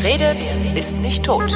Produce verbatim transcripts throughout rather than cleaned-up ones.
Wer redet, ist nicht tot.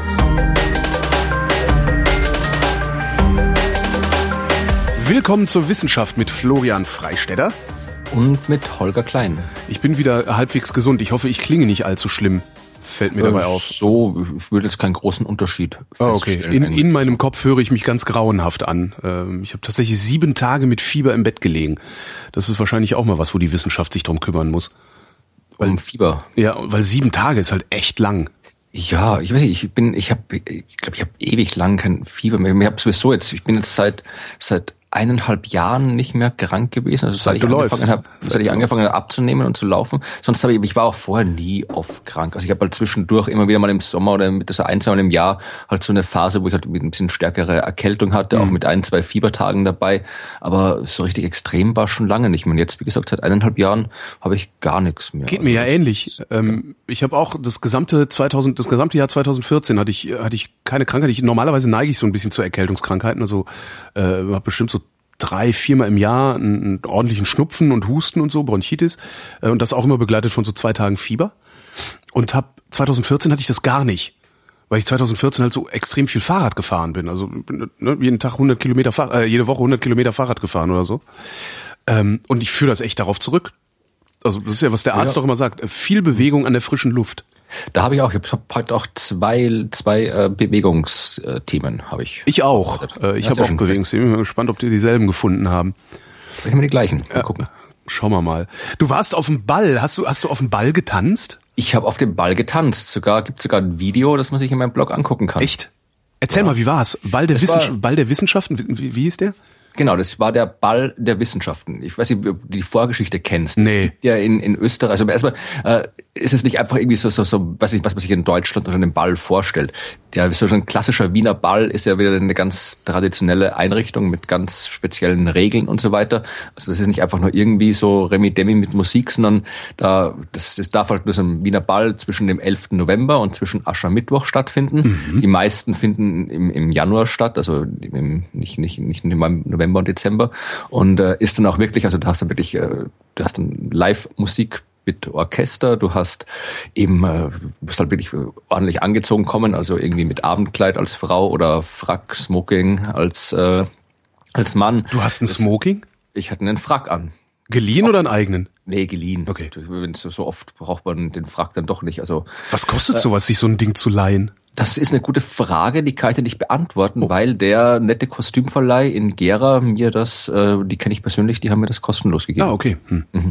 Willkommen zur Wissenschaft mit Florian Freistetter. Und mit Holger Klein. Ich bin wieder halbwegs gesund. Ich hoffe, ich klinge nicht allzu schlimm. Fällt mir dabei auf. So, ich würde jetzt keinen großen Unterschied feststellen. Oh, okay. In, in meinem Kopf höre ich mich ganz grauenhaft an. Ich habe tatsächlich sieben Tage mit Fieber im Bett gelegen. Das ist wahrscheinlich auch mal was, wo die Wissenschaft sich drum kümmern muss. Weil, um Fieber? Ja, weil sieben Tage ist halt echt lang. Ja, ich weiß nicht, ich bin, ich habe, ich glaube, ich habe ewig lang kein Fieber mehr. Ich habe sowieso jetzt, ich bin jetzt seit seit eineinhalb Jahren nicht mehr krank gewesen, also seit, seit ich angefangen habe, seit, seit ich angefangen habe abzunehmen und zu laufen. Sonst habe ich, ich war auch vorher nie oft krank. Also ich habe halt zwischendurch immer wieder mal im Sommer oder mit so ein, zwei Mal im Jahr halt so eine Phase, wo ich halt ein bisschen stärkere Erkältung hatte, mhm. auch mit ein, zwei Fiebertagen dabei. Aber so richtig extrem war schon lange nicht mehr. Und jetzt, wie gesagt, seit eineinhalb Jahren habe ich gar nichts mehr. Geht mir ja ähnlich. Ähm, ich habe auch das gesamte zweitausend, das gesamte Jahr zweitausendvierzehn hatte ich, hatte ich keine Krankheit. Ich, normalerweise neige ich so ein bisschen zu Erkältungskrankheiten. Also äh, habe bestimmt so drei, viermal im Jahr einen, einen ordentlichen Schnupfen und Husten und so, Bronchitis. Äh, und das auch immer begleitet von so zwei Tagen Fieber. Und hab zweitausendvierzehn hatte ich das gar nicht. Weil ich zweitausendvierzehn halt so extrem viel Fahrrad gefahren bin. Also ne, jeden Tag hundert Kilometer, Fahr- äh, jede Woche hundert Kilometer Fahrrad gefahren oder so. Ähm, und ich führe das echt darauf zurück. Also das ist ja, was der Arzt ja. doch immer sagt. Viel Bewegung an der frischen Luft. Da habe ich auch, ich habe heute auch zwei zwei äh, Bewegungsthemen habe ich. Ich auch. Äh, ich habe auch Bewegungsthemen. Ich bin gespannt, ob die dieselben gefunden haben. Vielleicht haben wir die gleichen. Mal gucken. Äh, schauen wir mal. Du warst auf dem Ball. Hast du hast du auf dem Ball getanzt? Ich habe auf dem Ball getanzt. Sogar gibt sogar ein Video, das man sich in meinem Blog angucken kann. Echt? Erzähl ja. mal, wie war's? Ball der Wissenschaft, Ball der Wissenschaften. Wie, wie hieß der? Genau, das war der Ball der Wissenschaften. Ich weiß nicht, ob du die Vorgeschichte kennst. Das nee. gibt ja in, in Österreich, also erstmal äh, ist es nicht einfach irgendwie so, so, so, weiß nicht, was man sich in Deutschland unter einem Ball vorstellt. Der so ein klassischer Wiener Ball ist ja wieder eine ganz traditionelle Einrichtung mit ganz speziellen Regeln und so weiter. Also das ist nicht einfach nur irgendwie so Remi-Demi mit Musik, sondern da das, das darf halt nur so ein Wiener Ball zwischen dem elften November und zwischen Aschermittwoch stattfinden. Mhm. Die meisten finden im, im Januar statt, also im, nicht, nicht, nicht im November und Dezember, und äh, ist dann auch wirklich, also du hast dann wirklich, äh, du hast dann Live-Musik mit Orchester, du hast eben, äh, du musst halt wirklich ordentlich angezogen kommen, also irgendwie mit Abendkleid als Frau oder Frack, Smoking als äh, als Mann. Du hast ein Smoking? Ich hatte einen Frack an. Geliehen oft, oder einen eigenen? Nee, geliehen. Okay. So, so oft braucht man den Frack dann doch nicht. Also was kostet äh, sowas, sich so ein Ding zu leihen? Das ist eine gute Frage, die kann ich dir nicht beantworten, oh. weil der nette Kostümverleih in Gera mir das, äh, die kenne ich persönlich, die haben mir das kostenlos gegeben. Ah, okay. Hm. Mhm.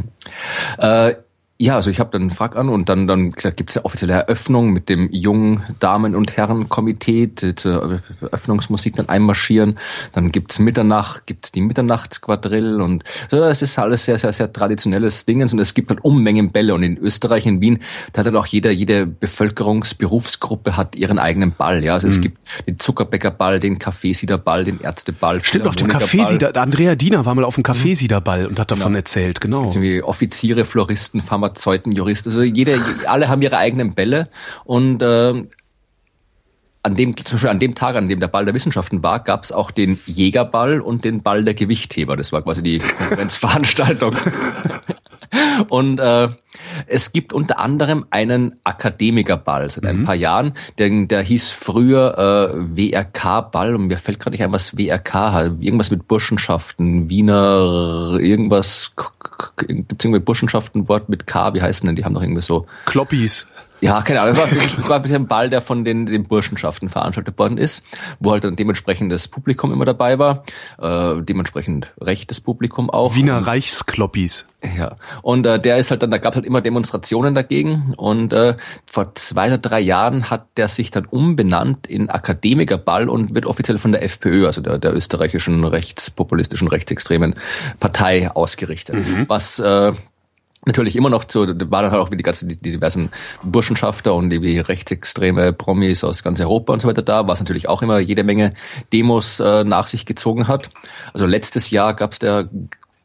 Äh, ja, also ich habe dann einen Frack an und dann dann gesagt, gibt es eine offizielle Eröffnung mit dem jungen Damen- und Herren-Komitee zur Eröffnungsmusik dann einmarschieren. Dann gibt's Mitternacht, gibt's die Mitternachtsquadrille und so, das ist alles sehr, sehr, sehr traditionelles Dingens und es gibt halt Unmengen Bälle und in Österreich, in Wien, da hat halt auch jeder, jede Bevölkerungsberufsgruppe hat ihren eigenen Ball, ja. Also mhm. es gibt den Zuckerbäckerball, den Kaffeesiederball, den Ärzteball. Stimmt, auf dem Kaffeesieder, Andrea Diener war mal auf dem Kaffeesiederball und hat davon genau. erzählt, genau. Irgendwie Offiziere, Floristen, Pharmazeuten, Juristen, also jede, alle haben ihre eigenen Bälle und äh, an dem, zum Beispiel an dem Tag, an dem der Ball der Wissenschaften war, gab es auch den Jägerball und den Ball der Gewichtheber. Das war quasi die Konkurrenzveranstaltung. Und äh, es gibt unter anderem einen Akademikerball seit ein mhm. paar Jahren, der, der hieß früher äh, W R K-Ball und mir fällt gerade nicht ein, was W R K hat. Irgendwas mit Burschenschaften, Wiener, irgendwas, gibt's irgendwie Burschenschaften, Wort mit K, wie heißen denn? Die haben doch irgendwie so... Kloppis. Ja, keine Ahnung. Das war, das war ein Ball, der von den, den Burschenschaften veranstaltet worden ist, wo halt dann dementsprechend das Publikum immer dabei war, äh, dementsprechend rechtes Publikum auch. Wiener Reichskloppis. Ja, und äh, der ist halt dann, da gab es halt immer Demonstrationen dagegen und äh, vor zwei oder drei Jahren hat der sich dann umbenannt in Akademikerball und wird offiziell von der FPÖ, also der, der österreichischen rechtspopulistischen, rechtsextremen Partei ausgerichtet. Mhm. Was äh, natürlich immer noch zu, da waren halt auch wie die ganzen, die, die diversen Burschenschafter und die wie rechtsextreme Promis aus ganz Europa und so weiter da, was natürlich auch immer jede Menge Demos äh, nach sich gezogen hat. Also letztes Jahr gab es der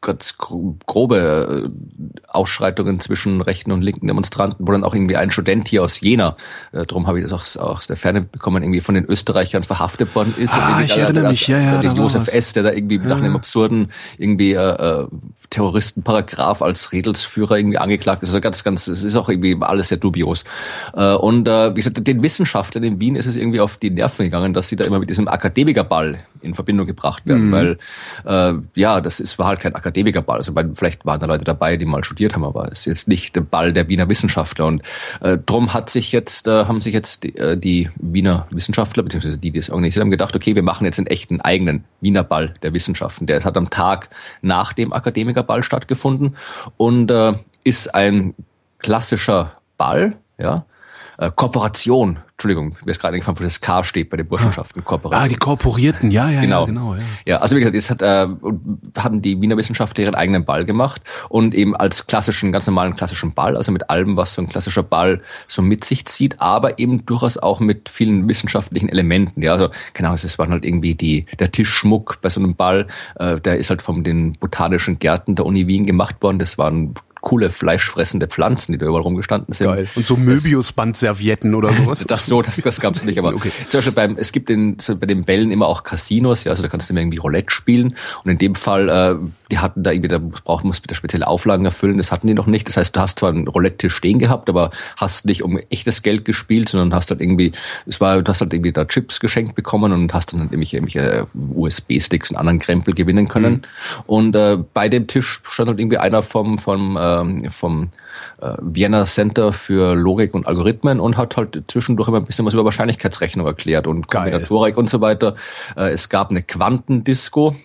ganz grobe Ausschreitungen zwischen rechten und linken Demonstranten, wo dann auch irgendwie ein Student hier aus Jena, äh, darum habe ich das auch aus der Ferne bekommen, irgendwie von den Österreichern verhaftet worden ist. Ah, ich erinnere mich, ja, ja. Der Josef S., der da irgendwie ja. nach einem absurden irgendwie äh, Terroristenparagraph als Redelsführer irgendwie angeklagt ist. Also ganz, ganz, es ist auch irgendwie alles sehr dubios. Äh, und äh, wie gesagt, den Wissenschaftlern in Wien ist es irgendwie auf die Nerven gegangen, dass sie da immer mit diesem Akademikerball in Verbindung gebracht werden, mhm. weil äh, ja, das ist, war halt kein Akademikerball. Also bei, vielleicht waren da Leute dabei, die mal studiert haben, aber es ist jetzt nicht der Ball der Wiener Wissenschaftler. Und äh, drum hat sich jetzt, äh, haben sich jetzt die, äh, die Wiener Wissenschaftler, beziehungsweise die, die das organisiert haben, gedacht, okay, wir machen jetzt einen echten eigenen Wiener Ball der Wissenschaften. Der hat am Tag nach dem Akademikerball stattgefunden und äh, ist ein klassischer Ball, ja, äh, Kooperation, Entschuldigung, mir ist gerade eingefallen, wo das K steht bei den Burschenschaften, Kooperation. Ah, die Korporierten, ja, ja, genau. ja, genau. Ja. ja, also wie gesagt, jetzt hat, äh, haben die Wiener Wissenschaftler ihren eigenen Ball gemacht und eben als klassischen, ganz normalen klassischen Ball, also mit allem, was so ein klassischer Ball so mit sich zieht, aber eben durchaus auch mit vielen wissenschaftlichen Elementen. Ja, also keine Ahnung, es waren halt irgendwie die der Tischschmuck bei so einem Ball, äh, der ist halt von den botanischen Gärten der Uni Wien gemacht worden. Das waren coole fleischfressende Pflanzen, die da überall rumgestanden sind. Geil. Und so Möbiusbandservietten oder sowas? Das so, das, das gab's nicht, aber okay. Zum Beispiel beim, es gibt in, so bei den Bällen immer auch Casinos, ja, also da kannst du immer irgendwie Roulette spielen und in dem Fall, äh, die hatten da irgendwie, da braucht, musst wieder spezielle Auflagen erfüllen, das hatten die noch nicht, das heißt, du hast zwar einen Roulette-Tisch stehen gehabt, aber hast nicht um echtes Geld gespielt, sondern hast halt irgendwie, es war, du hast halt irgendwie da Chips geschenkt bekommen und hast dann irgendwelche, irgendwelche U S B-Sticks und anderen Krempel gewinnen können. Mhm. Und äh, bei dem Tisch stand halt irgendwie einer vom, vom äh, vom äh, Vienna Center für Logik und Algorithmen und hat halt zwischendurch immer ein bisschen was über Wahrscheinlichkeitsrechnung erklärt und Kombinatorik und so weiter. Äh, es gab eine Quantendisco.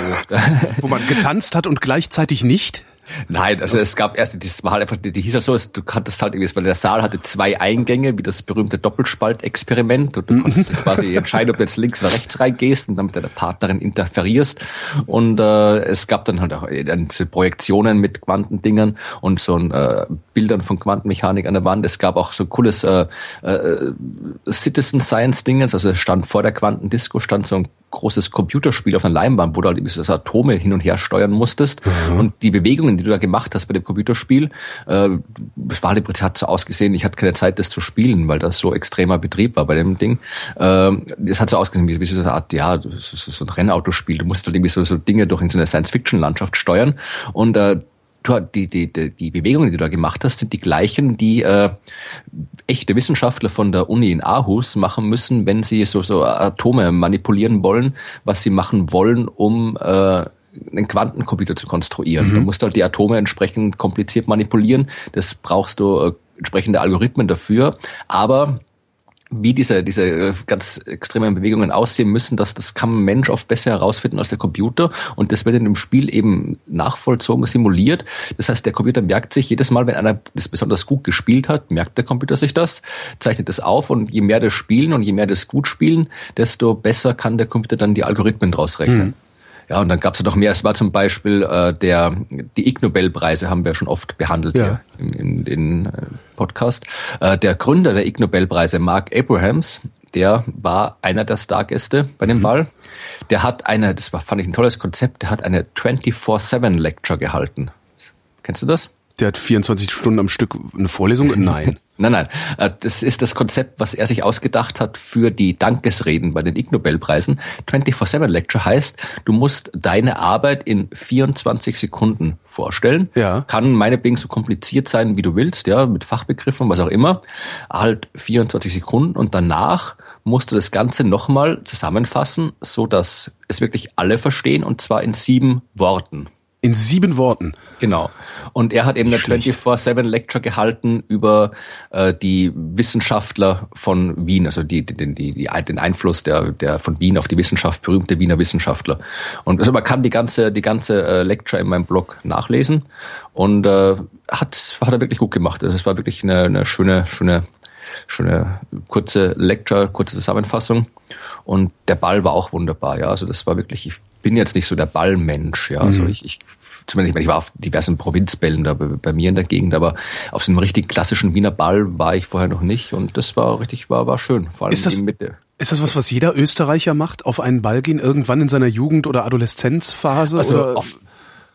Wo man getanzt hat und gleichzeitig nicht? Nein, also es gab erst, das war halt einfach, die, die hieß halt so, du hattest halt irgendwie, weil der Saal hatte zwei Eingänge, wie das berühmte Doppelspaltexperiment und du konntest quasi entscheiden, ob du jetzt links oder rechts reingehst und dann mit deiner Partnerin interferierst und äh, es gab dann halt auch dann Projektionen mit Quantendingern und so ein äh, Bildern von Quantenmechanik an der Wand. Es gab auch so ein cooles äh, äh, Citizen Science Dingens, also es stand vor der Quantendisco stand so ein großes Computerspiel auf einer Leinwand, wo du halt so Atome hin und her steuern musstest. Mhm. Und die Bewegungen, die du da gemacht hast bei dem Computerspiel, äh, war im Prinzip, hat so ausgesehen, ich hatte keine Zeit, das zu spielen, weil das so extremer Betrieb war bei dem Ding. Äh, das hat so ausgesehen, wie, wie so eine Art, ja, so, so ein Rennautospiel. Du musst halt irgendwie so, so Dinge durch in so eine Science-Fiction-Landschaft steuern. Und äh, Die, die, die, die Bewegungen, die du da gemacht hast, sind die gleichen, die äh, echte Wissenschaftler von der Uni in Aarhus machen müssen, wenn sie so, so Atome manipulieren wollen, was sie machen wollen, um äh, einen Quantencomputer zu konstruieren. Mhm. Du musst halt die Atome entsprechend kompliziert manipulieren. Das brauchst du äh, entsprechende Algorithmen dafür. Aber wie diese diese ganz extremen Bewegungen aussehen müssen, dass das kann ein Mensch oft besser herausfinden als der Computer und das wird in dem Spiel eben nachvollzogen, simuliert. Das heißt, der Computer merkt sich jedes Mal, wenn einer das besonders gut gespielt hat, merkt der Computer sich das, zeichnet das auf und je mehr das spielen und je mehr das gut spielen, desto besser kann der Computer dann die Algorithmen draus rechnen. Mhm. Ja, und dann gab es ja noch mehr. Es war zum Beispiel äh, der die Ig Nobelpreise haben wir schon oft behandelt ja. hier in, in den äh, Podcast. Äh, der Gründer der Ig Nobelpreise, Mark Abrahams, der war einer der Stargäste bei dem mhm. Ball. Der hat eine, das war fand ich ein tolles Konzept, der hat eine vierundzwanzig sieben Lecture gehalten. Kennst du das? Der hat vierundzwanzig Stunden am Stück eine Vorlesung? Nein. Nein, nein. Das ist das Konzept, was er sich ausgedacht hat für die Dankesreden bei den Ig Nobelpreisen. vierundzwanzig sieben Lecture heißt, du musst deine Arbeit in vierundzwanzig Sekunden vorstellen. Ja. Kann meinetwegen so kompliziert sein, wie du willst, ja, mit Fachbegriffen, was auch immer. Halt vierundzwanzig Sekunden und danach musst du das Ganze nochmal zusammenfassen, so dass es wirklich alle verstehen und zwar in sieben Worten. In sieben Worten? Genau. Und er hat eben eine vierundzwanzig sieben Lecture gehalten über äh, die Wissenschaftler von Wien, also die, die, die, die, den Einfluss der, der von Wien auf die Wissenschaft, berühmte Wiener Wissenschaftler. Und also man kann die ganze, die ganze äh, Lecture in meinem Blog nachlesen und äh, hat, hat er wirklich gut gemacht. Also es war wirklich eine, eine schöne, schöne, schöne kurze Lecture, kurze Zusammenfassung. Und der Ball war auch wunderbar, ja. Also das war wirklich, ich bin jetzt nicht so der Ballmensch, ja. Also mhm. ich, ich zumindest, ich meine, ich war auf diversen Provinzbällen da bei, bei mir in der Gegend, aber auf so einem richtig klassischen Wiener Ball war ich vorher noch nicht und das war richtig, war, war schön, vor allem ist das, in Mitte. Ist das was, was jeder Österreicher macht, auf einen Ball gehen, irgendwann in seiner Jugend- oder Adoleszenzphase? Also oder? Auf,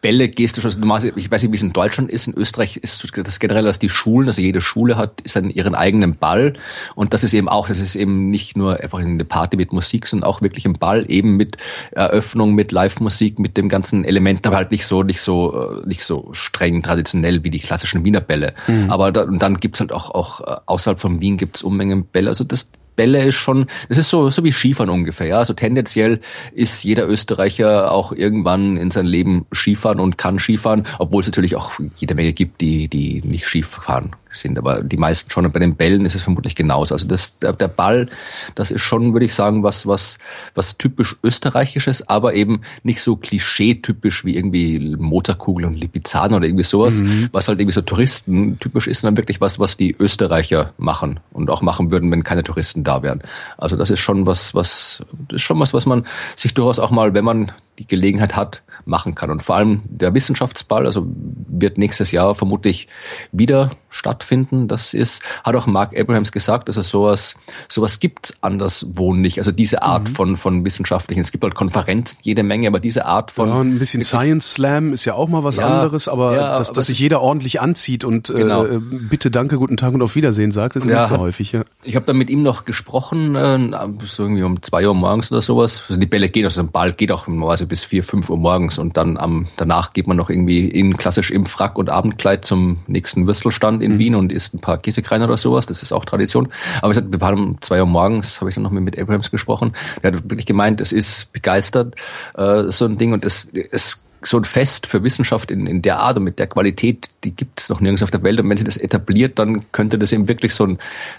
Bälle gehst du schon, ich weiß nicht, wie es in Deutschland ist, in Österreich ist das generell, dass die Schulen, also jede Schule hat seinen, ihren eigenen Ball und das ist eben auch, das ist eben nicht nur einfach eine Party mit Musik, sondern auch wirklich ein Ball, eben mit Eröffnung, mit Live-Musik, mit dem ganzen Element, aber halt nicht so, nicht so, nicht so streng traditionell wie die klassischen Wiener Bälle. Mhm. Aber da, und dann gibt's halt auch, auch außerhalb von Wien gibt's Unmengen Bälle, also das Bälle ist schon, das ist so so wie Skifahren ungefähr, ja. Also tendenziell ist jeder Österreicher auch irgendwann in seinem Leben Skifahren und kann Skifahren, obwohl es natürlich auch jede Menge gibt, die die nicht Skifahren sind, aber die meisten schon. Und bei den Bällen ist es vermutlich genauso. Also das der, der Ball, das ist schon, würde ich sagen, was was was typisch Österreichisches, aber eben nicht so klischee-typisch wie irgendwie Mozartkugel und Lipizzaner oder irgendwie sowas, mhm. was halt irgendwie so Touristen typisch ist, sondern wirklich was was die Österreicher machen und auch machen würden, wenn keine Touristen da wären. Also das ist schon was, was, das ist schon was, was man sich durchaus auch mal, wenn man die Gelegenheit hat, machen kann. Und vor allem der Wissenschaftsball, also wird nächstes Jahr vermutlich wieder stattfinden. Das ist, hat auch Mark Abrahams gesagt, dass es sowas, sowas gibt's anderswo nicht. Also diese Art mhm. von, von wissenschaftlichen, es gibt halt Konferenzen, jede Menge, aber diese Art von. Ja, ein bisschen Science Slam ist ja auch mal was ja, anderes, aber ja, dass, dass sich jeder ordentlich anzieht und genau. äh, bitte, danke, guten Tag und auf Wiedersehen sagt, ist ja, nicht so häufig. Ja. Ich habe da mit ihm noch gesprochen, äh, so irgendwie um zwei Uhr morgens oder sowas. Also die Bälle gehen, also ein Ball geht auch normalerweise bis vier, fünf Uhr morgens und dann am danach geht man noch irgendwie in klassisch im Frack und Abendkleid zum nächsten Würstelstand in mhm. Wien und isst ein paar Käsekreiner oder sowas. Das ist auch Tradition. Aber wie gesagt, wir waren um zwei Uhr morgens, habe ich dann noch mit, mit Abrahams gesprochen. Der hat wirklich gemeint, es ist begeistert, äh, so ein Ding und es es so ein Fest für Wissenschaft in, in der Art und mit der Qualität, die gibt es noch nirgends auf der Welt. Und wenn sie das etabliert, dann könnte das eben wirklich so ein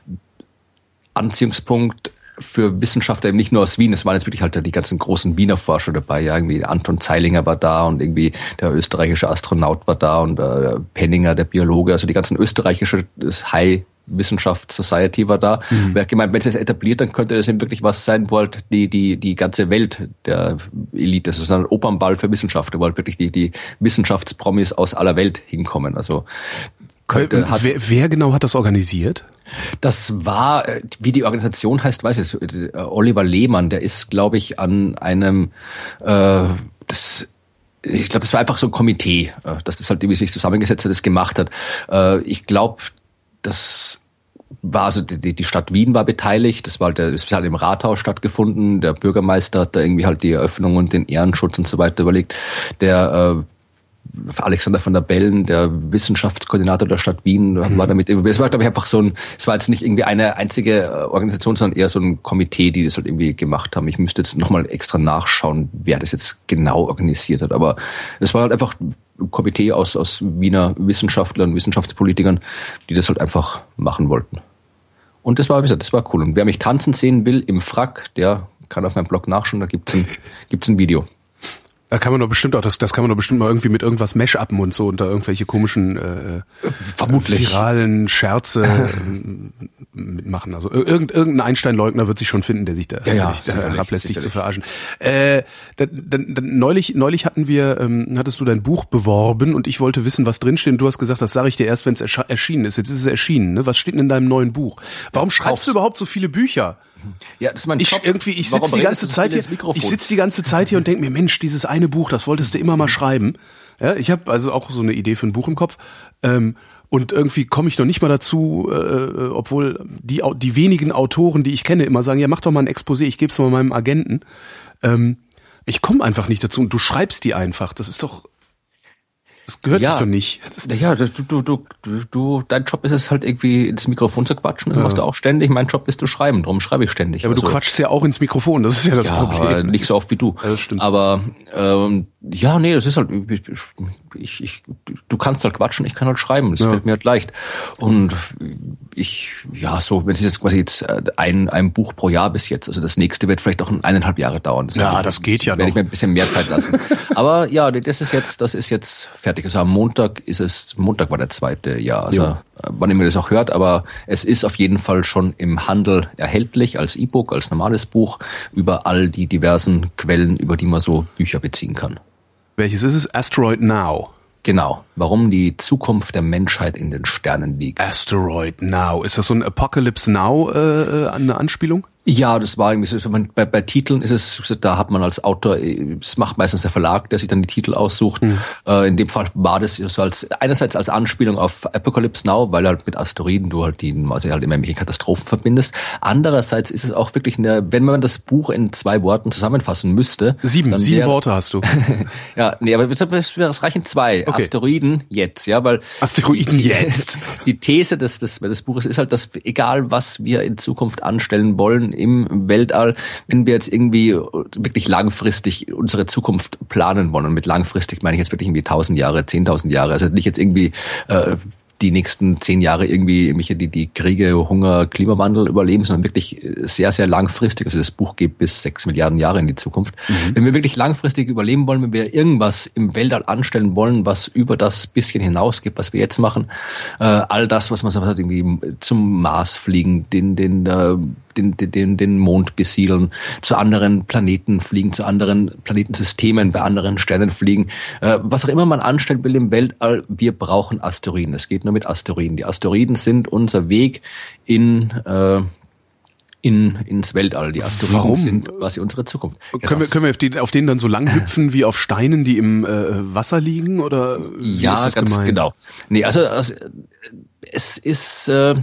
Anziehungspunkt für Wissenschaftler eben nicht nur aus Wien, es waren jetzt wirklich halt die ganzen großen Wiener Forscher dabei, ja, irgendwie Anton Zeilinger war da und irgendwie der österreichische Astronaut war da und äh, Penninger, der Biologe, also die ganzen österreichische High Wissenschaft Society war da. Mhm. Wer gemeint, wenn es das etabliert, dann könnte das eben wirklich was sein, wo halt die die die ganze Welt der Elite, das ist ein Opernball für Wissenschaftler, wo halt wirklich die die Wissenschaftspromis aus aller Welt hinkommen. Also könnte, hat, wer, wer genau hat das organisiert? Das war, wie die Organisation heißt, weiß ich, Oliver Lehmann, der ist, glaube ich, an einem, äh, das, ich glaube, das war einfach so ein Komitee, dass das halt irgendwie sich zusammengesetzt hat, das gemacht hat. Äh, ich glaube, das war also die, die Stadt Wien war beteiligt, das war halt, das hat im Rathaus stattgefunden, der Bürgermeister hat da irgendwie halt die Eröffnung und den Ehrenschutz und so weiter überlegt, der äh, Alexander von der Bellen, der Wissenschaftskoordinator der Stadt Wien, mhm. war damit irgendwie, es war, glaube ich, einfach so ein, es war jetzt nicht irgendwie eine einzige Organisation, sondern eher so ein Komitee, die das halt irgendwie gemacht haben. Ich müsste jetzt nochmal extra nachschauen, wer das jetzt genau organisiert hat, aber es war halt einfach ein Komitee aus, aus Wiener Wissenschaftlern, Wissenschaftspolitikern, die das halt einfach machen wollten. Und das war, wie gesagt, das war cool. Und wer mich tanzen sehen will im Frack, der kann auf meinem Blog nachschauen, da gibt's ein, gibt's ein Video. Da kann man doch bestimmt auch, das, das kann man doch bestimmt mal irgendwie mit irgendwas Mash-upen und so und da irgendwelche komischen äh, vermutlich viralen Scherze äh, mitmachen. Also irgend, irgendein Einstein-Leugner wird sich schon finden, der sich da, ja, ja, sich da herablässt, sich zu verarschen. Äh, da, da, da, neulich, neulich hatten wir, ähm, hattest du dein Buch beworben und ich wollte wissen, was drinsteht. Und du hast gesagt, das sage ich dir erst, wenn es ersche- erschienen ist. Jetzt ist es erschienen. Ne? Was steht denn in deinem neuen Buch? Warum schreibst Kauf's. du überhaupt so viele Bücher? Ja, das ist mein ich Job. irgendwie, ich sitze die ganze Zeit hier, ich sitze die ganze Zeit hier und denke mir, Mensch, dieses eine Buch, das wolltest du immer mal schreiben. Ja, ich habe also auch so eine Idee für ein Buch im Kopf. Ähm, und irgendwie komme ich noch nicht mal dazu, äh, obwohl die die wenigen Autoren, die ich kenne, immer sagen, ja, mach doch mal ein Exposé, ich gebe es mal meinem Agenten. Ähm, ich komme einfach nicht dazu und du schreibst die einfach. Das ist doch Das gehört ja. sich doch nicht. Das ja, du, du, du, du, du, dein Job ist es halt irgendwie ins Mikrofon zu quatschen, das ja. machst du auch ständig. Mein Job ist zu schreiben, darum schreibe ich ständig. Ja, aber also, du quatschst ja auch ins Mikrofon, das ist ja das ja, Problem. Nicht so oft wie du. Ja, das stimmt. Aber ähm, ja, nee, das ist halt, ich, ich, du kannst halt quatschen, ich kann halt schreiben, das ja. fällt mir halt leicht. Und ich, ja, so, wenn es jetzt quasi jetzt ein, ein Buch pro Jahr bis jetzt, also das nächste wird vielleicht auch eineinhalb Jahre dauern. Das ja, das geht das, ja noch. Werde ich mir ein bisschen mehr Zeit lassen. Aber ja, das ist jetzt, das ist jetzt fertig. Also am Montag ist es, Montag war der zweite Jahr, also ja. wann immer das auch hört, aber es ist auf jeden Fall schon im Handel erhältlich, als E-Book, als normales Buch, über all die diversen Quellen, über die man so Bücher beziehen kann. Welches ist es? Asteroid Now. Genau. warum die Zukunft der Menschheit in den Sternen liegt. Asteroid Now. Ist das so ein Apocalypse Now äh, eine Anspielung? Ja, das war irgendwie so, man, bei, bei Titeln ist es, da hat man als Autor, es macht meistens der Verlag, der sich dann die Titel aussucht. Mhm. Äh, in dem Fall war das so als, einerseits als Anspielung auf Apocalypse Now, weil halt mit Asteroiden du halt die, also halt immer irgendwelche Katastrophen verbindest. Andererseits ist es auch wirklich eine, wenn man das Buch in zwei Worten zusammenfassen müsste. Sieben, dann sieben wär, Worte hast du. Ja, nee, aber es reichen zwei. Okay. Asteroiden jetzt, ja, weil. Asteroiden jetzt. Die These des, des, des Buches ist halt, dass egal was wir in Zukunft anstellen wollen, im Weltall, wenn wir jetzt irgendwie wirklich langfristig unsere Zukunft planen wollen, und mit langfristig meine ich jetzt wirklich irgendwie tausend Jahre, zehntausend Jahre, also nicht jetzt irgendwie äh, die nächsten zehn Jahre irgendwie irgendwelche die, die Kriege, Hunger, Klimawandel überleben, sondern wirklich sehr, sehr langfristig. Also das Buch geht bis sechs Milliarden Jahre in die Zukunft. Mhm. Wenn wir wirklich langfristig überleben wollen, wenn wir irgendwas im Weltall anstellen wollen, was über das bisschen hinausgeht, was wir jetzt machen, äh, all das, was man so hat, irgendwie zum Mars fliegen, den, den, äh, den, den, den Mond besiedeln, zu anderen Planeten fliegen, zu anderen Planetensystemen, bei anderen Sternen fliegen, äh, was auch immer man anstellen will im Weltall, wir brauchen Asteroiden. Es geht nur mit Asteroiden. Die Asteroiden sind unser Weg in äh, in ins Weltall. Die Asteroiden Warum? sind quasi unsere Zukunft. Ja, können wir können wir auf, die, auf denen dann so lang hüpfen wie auf Steinen, die im äh, Wasser liegen, oder wie ja, ist das ganz gemeint? Genau. Nee, also, also es ist äh,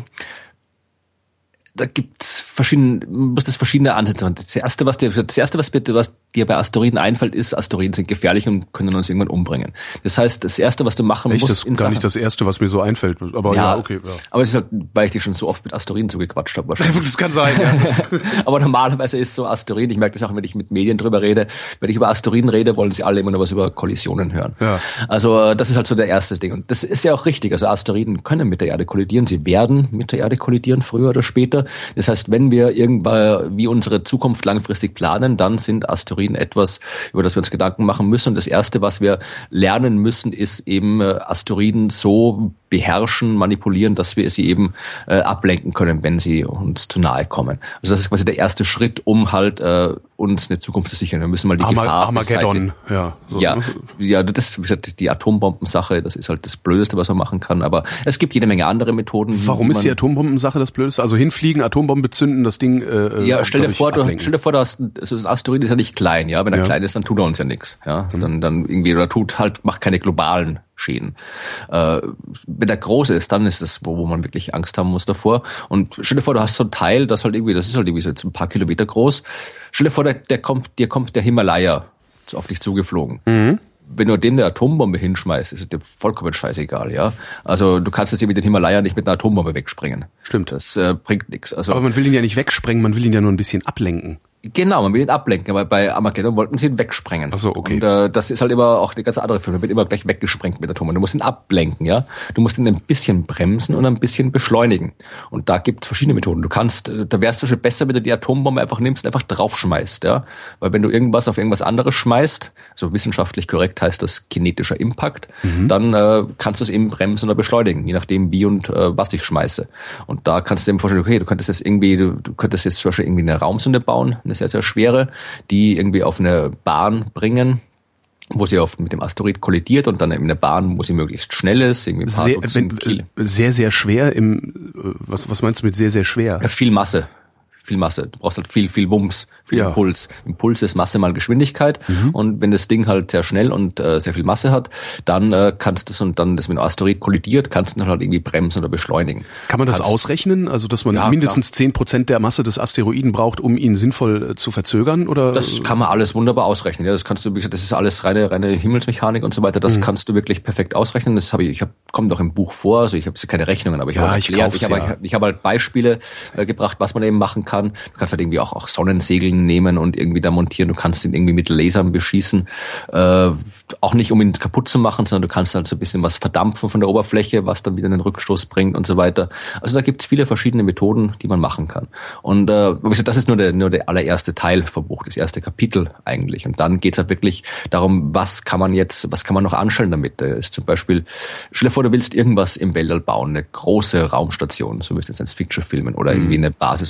da gibt's verschiedene, muss das verschiedene Ansätze haben. Das erste, was dir, das erste, was bitte, was dir bei Asteroiden einfällt, ist, Asteroiden sind gefährlich und können uns irgendwann umbringen. Das heißt, das erste, was du machen Echt? musst, Das ist in gar Sachen, nicht das erste, was mir so einfällt. Aber ja, ja okay. Ja. Aber es ist halt, weil ich dir schon so oft mit Asteroiden zugequatscht habe wahrscheinlich. Das kann sein, ja. Aber normalerweise ist so Asteroiden, ich merke das auch, wenn ich mit Medien drüber rede, wenn ich über Asteroiden rede, wollen sie alle immer nur was über Kollisionen hören. Ja. Also das ist halt so der erste Ding. Und das ist ja auch richtig. Also Asteroiden können mit der Erde kollidieren. Sie werden mit der Erde kollidieren, früher oder später. Das heißt, wenn wir irgendwann wie unsere Zukunft langfristig planen, dann sind Asteroiden etwas, über das wir uns Gedanken machen müssen. Und das Erste, was wir lernen müssen, ist eben Asteroiden so beherrschen, manipulieren, dass wir sie eben äh, ablenken können, wenn sie uns zu nahe kommen. Also das ist quasi der erste Schritt, um halt äh, uns eine Zukunft zu sichern. Wir müssen mal die Arma- Gefahr Armageddon, ja. So, ja, ne? ja, das wie gesagt, die Atombombensache, das ist halt das Blödeste, was man machen kann. Aber es gibt jede Menge andere Methoden. Warum ist die Atombombensache das Blödeste? Also hinfliegen, Atombomben bezünden, das Ding äh, Ja, stell dir ich, vor, du, ablenken. stell dir vor, du hast ein, so ein Asteroid ist ja nicht klein, ja. Wenn er Ja. klein ist, dann tut er uns ja nichts. Ja, mhm. dann, dann irgendwie, oder tut halt, macht keine globalen Schäden. Äh, wenn er groß ist, dann ist das, wo, wo man wirklich Angst haben muss davor. Und stell dir vor, du hast so ein Teil, das halt irgendwie, das ist halt irgendwie so jetzt ein paar Kilometer groß. Stell dir vor, der, der kommt, dir kommt der Himalaya auf dich zugeflogen. Mhm. Wenn du dem eine Atombombe hinschmeißt, ist es dir vollkommen scheißegal, ja. Also du kannst jetzt irgendwie den Himalaya nicht mit einer Atombombe wegsprengen. Stimmt. Das äh, bringt nichts. Also, aber man will ihn ja nicht wegsprengen, man will ihn ja nur ein bisschen ablenken. Genau, man will ihn ablenken, aber bei Armageddon wollten sie ihn wegsprengen. Ach so, okay. Und äh, das ist halt immer auch eine ganz andere Film. Man wird immer gleich weggesprengt mit Atomen. Du musst ihn ablenken, ja. Du musst ihn ein bisschen bremsen und ein bisschen beschleunigen. Und da gibt es verschiedene Methoden. Du kannst, da wärst du schon besser, wenn du die Atombombe einfach nimmst und einfach draufschmeißt, ja. Weil wenn du irgendwas auf irgendwas anderes schmeißt, also wissenschaftlich korrekt heißt das kinetischer Impact, mhm. dann äh, kannst du es eben bremsen oder beschleunigen, je nachdem wie und äh, was ich schmeiße. Und da kannst du dir vorstellen, okay, du könntest jetzt irgendwie, du, du könntest jetzt zum Beispiel irgendwie eine Raumsonde bauen, eine sehr, sehr schwere, die irgendwie auf eine Bahn bringen, wo sie oft mit dem Asteroid kollidiert und dann in eine Bahn, wo sie möglichst schnell ist, irgendwie ein paar Sehr, Dutzend wenn, Kilo. sehr, sehr schwer im, was, was meinst du mit sehr, sehr schwer? Ja, viel Masse. Viel Masse. Du brauchst halt viel, viel Wumms, viel ja. Impuls. Impuls ist Masse mal Geschwindigkeit. Mhm. Und wenn das Ding halt sehr schnell und äh, sehr viel Masse hat, dann äh, kannst du es und dann, das mit einem Asteroid kollidiert, kannst du halt irgendwie bremsen oder beschleunigen. Kann man das kannst, ausrechnen? Also, dass man ja, mindestens zehn Prozent der Masse des Asteroiden braucht, um ihn sinnvoll äh, zu verzögern? Oder? Das kann man alles wunderbar ausrechnen. Ja, das kannst du, wie gesagt, das ist alles reine, reine Himmelsmechanik und so weiter. Das mhm. kannst du wirklich perfekt ausrechnen. Das habe ich, ich habe, kommt auch im Buch vor. Also ich habe keine Rechnungen, aber ich ja, habe ich erklärt. Ich habe, ja. ich habe halt Beispiele äh, gebracht, was man eben machen kann. Du kannst halt irgendwie auch, auch Sonnensegeln nehmen und irgendwie da montieren. Du kannst ihn irgendwie mit Lasern beschießen. Äh, auch nicht, um ihn kaputt zu machen, sondern du kannst halt so ein bisschen was verdampfen von der Oberfläche, was dann wieder einen Rückstoß bringt und so weiter. Also da gibt es viele verschiedene Methoden, die man machen kann. Und äh, wie gesagt, das ist nur der, nur der allererste Teil vom Buch, das erste Kapitel eigentlich. Und dann geht es halt wirklich darum, was kann man jetzt, was kann man noch anstellen damit. Da ist zum Beispiel, stell dir vor, du willst irgendwas im Weltall bauen, eine große Raumstation, so wirst du jetzt Science-Fiction filmen, oder irgendwie eine Basis auf dem Mond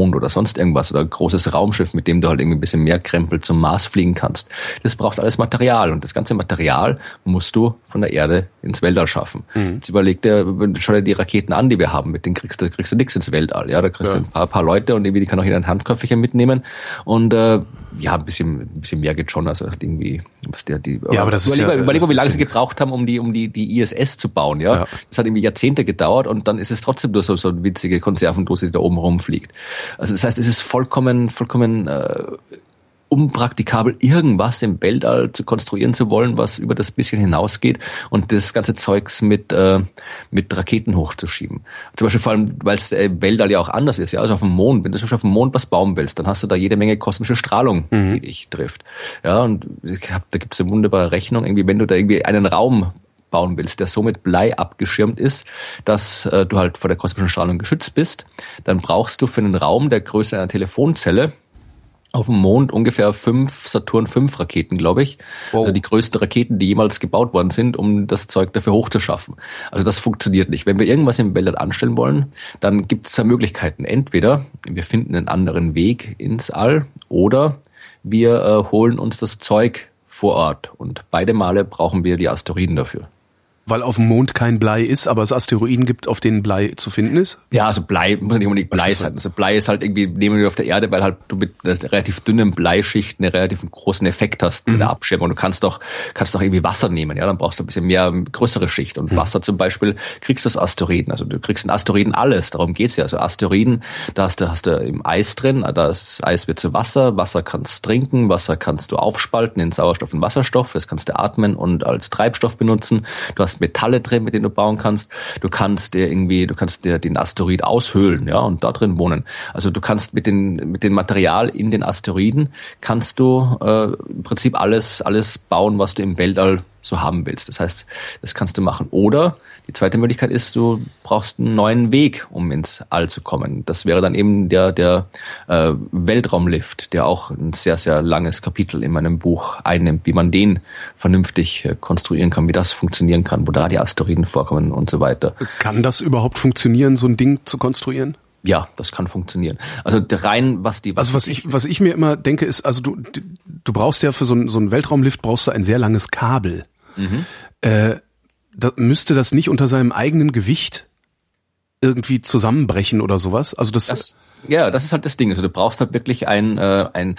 Mond oder sonst irgendwas oder ein großes Raumschiff, mit dem du halt irgendwie ein bisschen mehr Krempel zum Mars fliegen kannst. Das braucht alles Material und das ganze Material musst du von der Erde ins Weltall schaffen. Mhm. Jetzt überleg dir, schau dir die Raketen an, die wir haben, mit denen kriegst du, kriegst du nichts ins Weltall. Ja, da kriegst ja. du ein paar, paar Leute und irgendwie, die kann auch jeder ein Handköfferchen mitnehmen und äh, ja, ein bisschen, ein bisschen mehr geht schon, also irgendwie, was der, die, ja, aber das überleg, ist ja, überleg mal, wie lange ist sie gebraucht haben, um die, um die, die I S S zu bauen, ja? ja. Das hat irgendwie Jahrzehnte gedauert und dann ist es trotzdem nur so, so eine winzige Konservendose, die da oben rumfliegt. Also das heißt, es ist vollkommen, vollkommen, äh, unpraktikabel, irgendwas im Weltall zu konstruieren zu wollen, was über das bisschen hinausgeht und das ganze Zeugs mit äh, mit Raketen hochzuschieben. Zum Beispiel vor allem, weil es im Weltall ja auch anders ist. Ja, also auf dem Mond, wenn du schon auf dem Mond was bauen willst, dann hast du da jede Menge kosmische Strahlung, mhm. die dich trifft. Ja, und ich hab, da gibt's eine wunderbare Rechnung, irgendwie, wenn du da irgendwie einen Raum bauen willst, der so mit Blei abgeschirmt ist, dass äh, du halt vor der kosmischen Strahlung geschützt bist, dann brauchst du für einen Raum der Größe einer Telefonzelle auf dem Mond ungefähr fünf Saturn fünf Raketen, glaube ich. Wow. Also die größten Raketen, die jemals gebaut worden sind, um das Zeug dafür hochzuschaffen. Also das funktioniert nicht. Wenn wir irgendwas im Weltall anstellen wollen, dann gibt es da Möglichkeiten. Entweder wir finden einen anderen Weg ins All oder wir äh, holen uns das Zeug vor Ort. Und beide Male brauchen wir die Asteroiden dafür. Weil auf dem Mond kein Blei ist, aber es Asteroiden gibt, auf denen Blei zu finden ist? Ja, also Blei, muss nicht unbedingt Blei sein. Also Blei ist halt irgendwie, nehmen wir auf der Erde, weil halt du mit einer relativ dünnen Bleischicht einen relativ großen Effekt hast mit mhm. der Abschirmung. Du kannst doch, kannst doch irgendwie Wasser nehmen, ja, dann brauchst du ein bisschen mehr, größere Schicht. Und mhm. Wasser zum Beispiel kriegst du aus Asteroiden. Also du kriegst in Asteroiden alles, darum geht's ja. Also Asteroiden, da hast du, hast du im Eis drin, das Eis wird zu Wasser, Wasser kannst du trinken, Wasser kannst du aufspalten in Sauerstoff und Wasserstoff, das kannst du atmen und als Treibstoff benutzen. Du hast Metalle drin, mit denen du bauen kannst. Du kannst dir irgendwie, du kannst dir den Asteroid aushöhlen, ja, und da drin wohnen. Also du kannst mit den mit dem Material in den Asteroiden kannst du äh, im Prinzip alles alles bauen, was du im Weltall so haben willst. Das heißt, das kannst du machen. Oder die zweite Möglichkeit ist, du brauchst einen neuen Weg, um ins All zu kommen. Das wäre dann eben der der äh, Weltraumlift, der auch ein sehr, sehr langes Kapitel in meinem Buch einnimmt, wie man den vernünftig äh, konstruieren kann, wie das funktionieren kann, wo da die Asteroiden vorkommen und so weiter. Kann das überhaupt funktionieren, so ein Ding zu konstruieren? Ja, das kann funktionieren. Also rein, was die... Was also was ich was ich mir immer denke, ist, also du du brauchst ja für so einen so einen Weltraumlift brauchst du ein sehr langes Kabel. Mhm. Äh, da, müsste das nicht unter seinem eigenen Gewicht irgendwie zusammenbrechen oder sowas? Also das, das ja, das ist halt das Ding. Also du brauchst halt wirklich ein äh, ein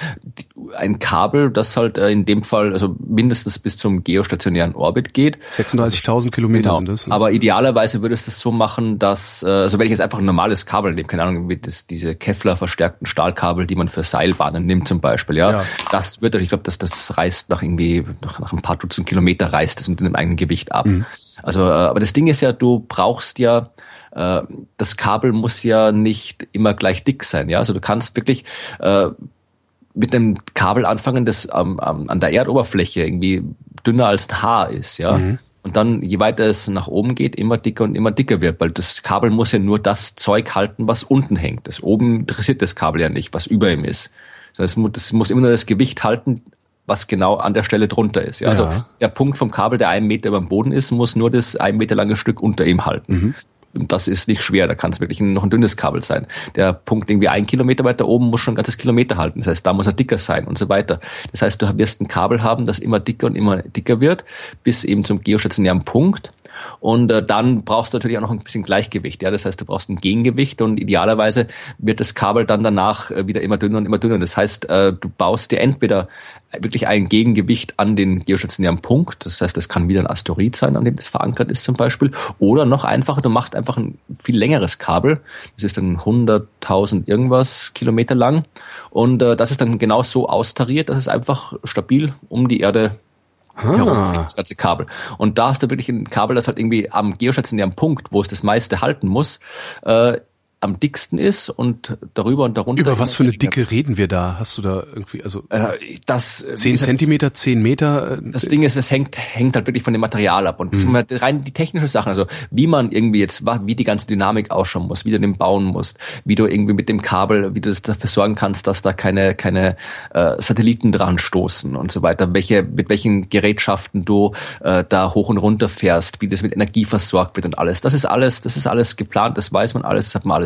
ein Kabel, das halt äh, in dem Fall also mindestens bis zum geostationären Orbit geht. sechsunddreißigtausend Kilometer genau. sind das. Ne? Aber idealerweise würdest du das so machen, dass äh, also wenn ich jetzt einfach ein normales Kabel nehme, keine Ahnung, wie das, diese Kevlar verstärkten Stahlkabel, die man für Seilbahnen nimmt zum Beispiel, ja, ja. das wird, ich glaube, das das reißt nach irgendwie nach, nach ein paar Dutzend Kilometer reißt das mit dem eigenen Gewicht ab. Mhm. Also, äh, aber das Ding ist ja, du brauchst ja das Kabel muss ja nicht immer gleich dick sein, ja. Also du kannst wirklich äh, mit einem Kabel anfangen, das ähm, an der Erdoberfläche irgendwie dünner als ein Haar ist, ja. Mhm. Und dann, je weiter es nach oben geht, immer dicker und immer dicker wird, weil das Kabel muss ja nur das Zeug halten, was unten hängt. Das oben interessiert das Kabel ja nicht, was über ihm ist. Das muss, das muss immer nur das Gewicht halten, was genau an der Stelle drunter ist. Ja. Also ja. Der Punkt vom Kabel, der einen Meter über dem Boden ist, muss nur das ein Meter lange Stück unter ihm halten. Mhm. Und das ist nicht schwer, da kann es wirklich noch ein dünnes Kabel sein. Der Punkt irgendwie ein Kilometer weiter oben muss schon ein ganzes Kilometer halten. Das heißt, da muss er dicker sein und so weiter. Das heißt, du wirst ein Kabel haben, das immer dicker und immer dicker wird, bis eben zum geostationären Punkt. Und äh, dann brauchst du natürlich auch noch ein bisschen Gleichgewicht. Ja, das heißt, du brauchst ein Gegengewicht und idealerweise wird das Kabel dann danach äh, wieder immer dünner und immer dünner. Das heißt, äh, du baust dir entweder wirklich ein Gegengewicht an den geostationären Punkt. Das heißt, das kann wieder ein Asteroid sein, an dem das verankert ist zum Beispiel. Oder noch einfacher, du machst einfach ein viel längeres Kabel. Das ist dann hunderttausend irgendwas Kilometer lang. Und äh, das ist dann genau so austariert, dass es einfach stabil um die Erde herumfliegt, das ganze Kabel. Und da hast du wirklich ein Kabel, das halt irgendwie am geostationären Punkt, wo es das meiste halten muss, äh, am dicksten ist und darüber und darunter. Über was für eine Dicke reden wir da? Hast du da irgendwie, also äh, das zehn Zentimeter, zehn Meter? Äh, das Ding ist, es hängt hängt halt wirklich von dem Material ab und das mhm. sind halt rein die technischen Sachen, also wie man irgendwie jetzt, wie die ganze Dynamik ausschauen muss, wie du den bauen musst, wie du irgendwie mit dem Kabel, wie du das dafür sorgen kannst, dass da keine keine äh, Satelliten dran stoßen und so weiter, welche mit welchen Gerätschaften du äh, da hoch und runter fährst, wie das mit Energie versorgt wird und alles. Das ist alles, das ist alles geplant, das weiß man alles, das hat man alles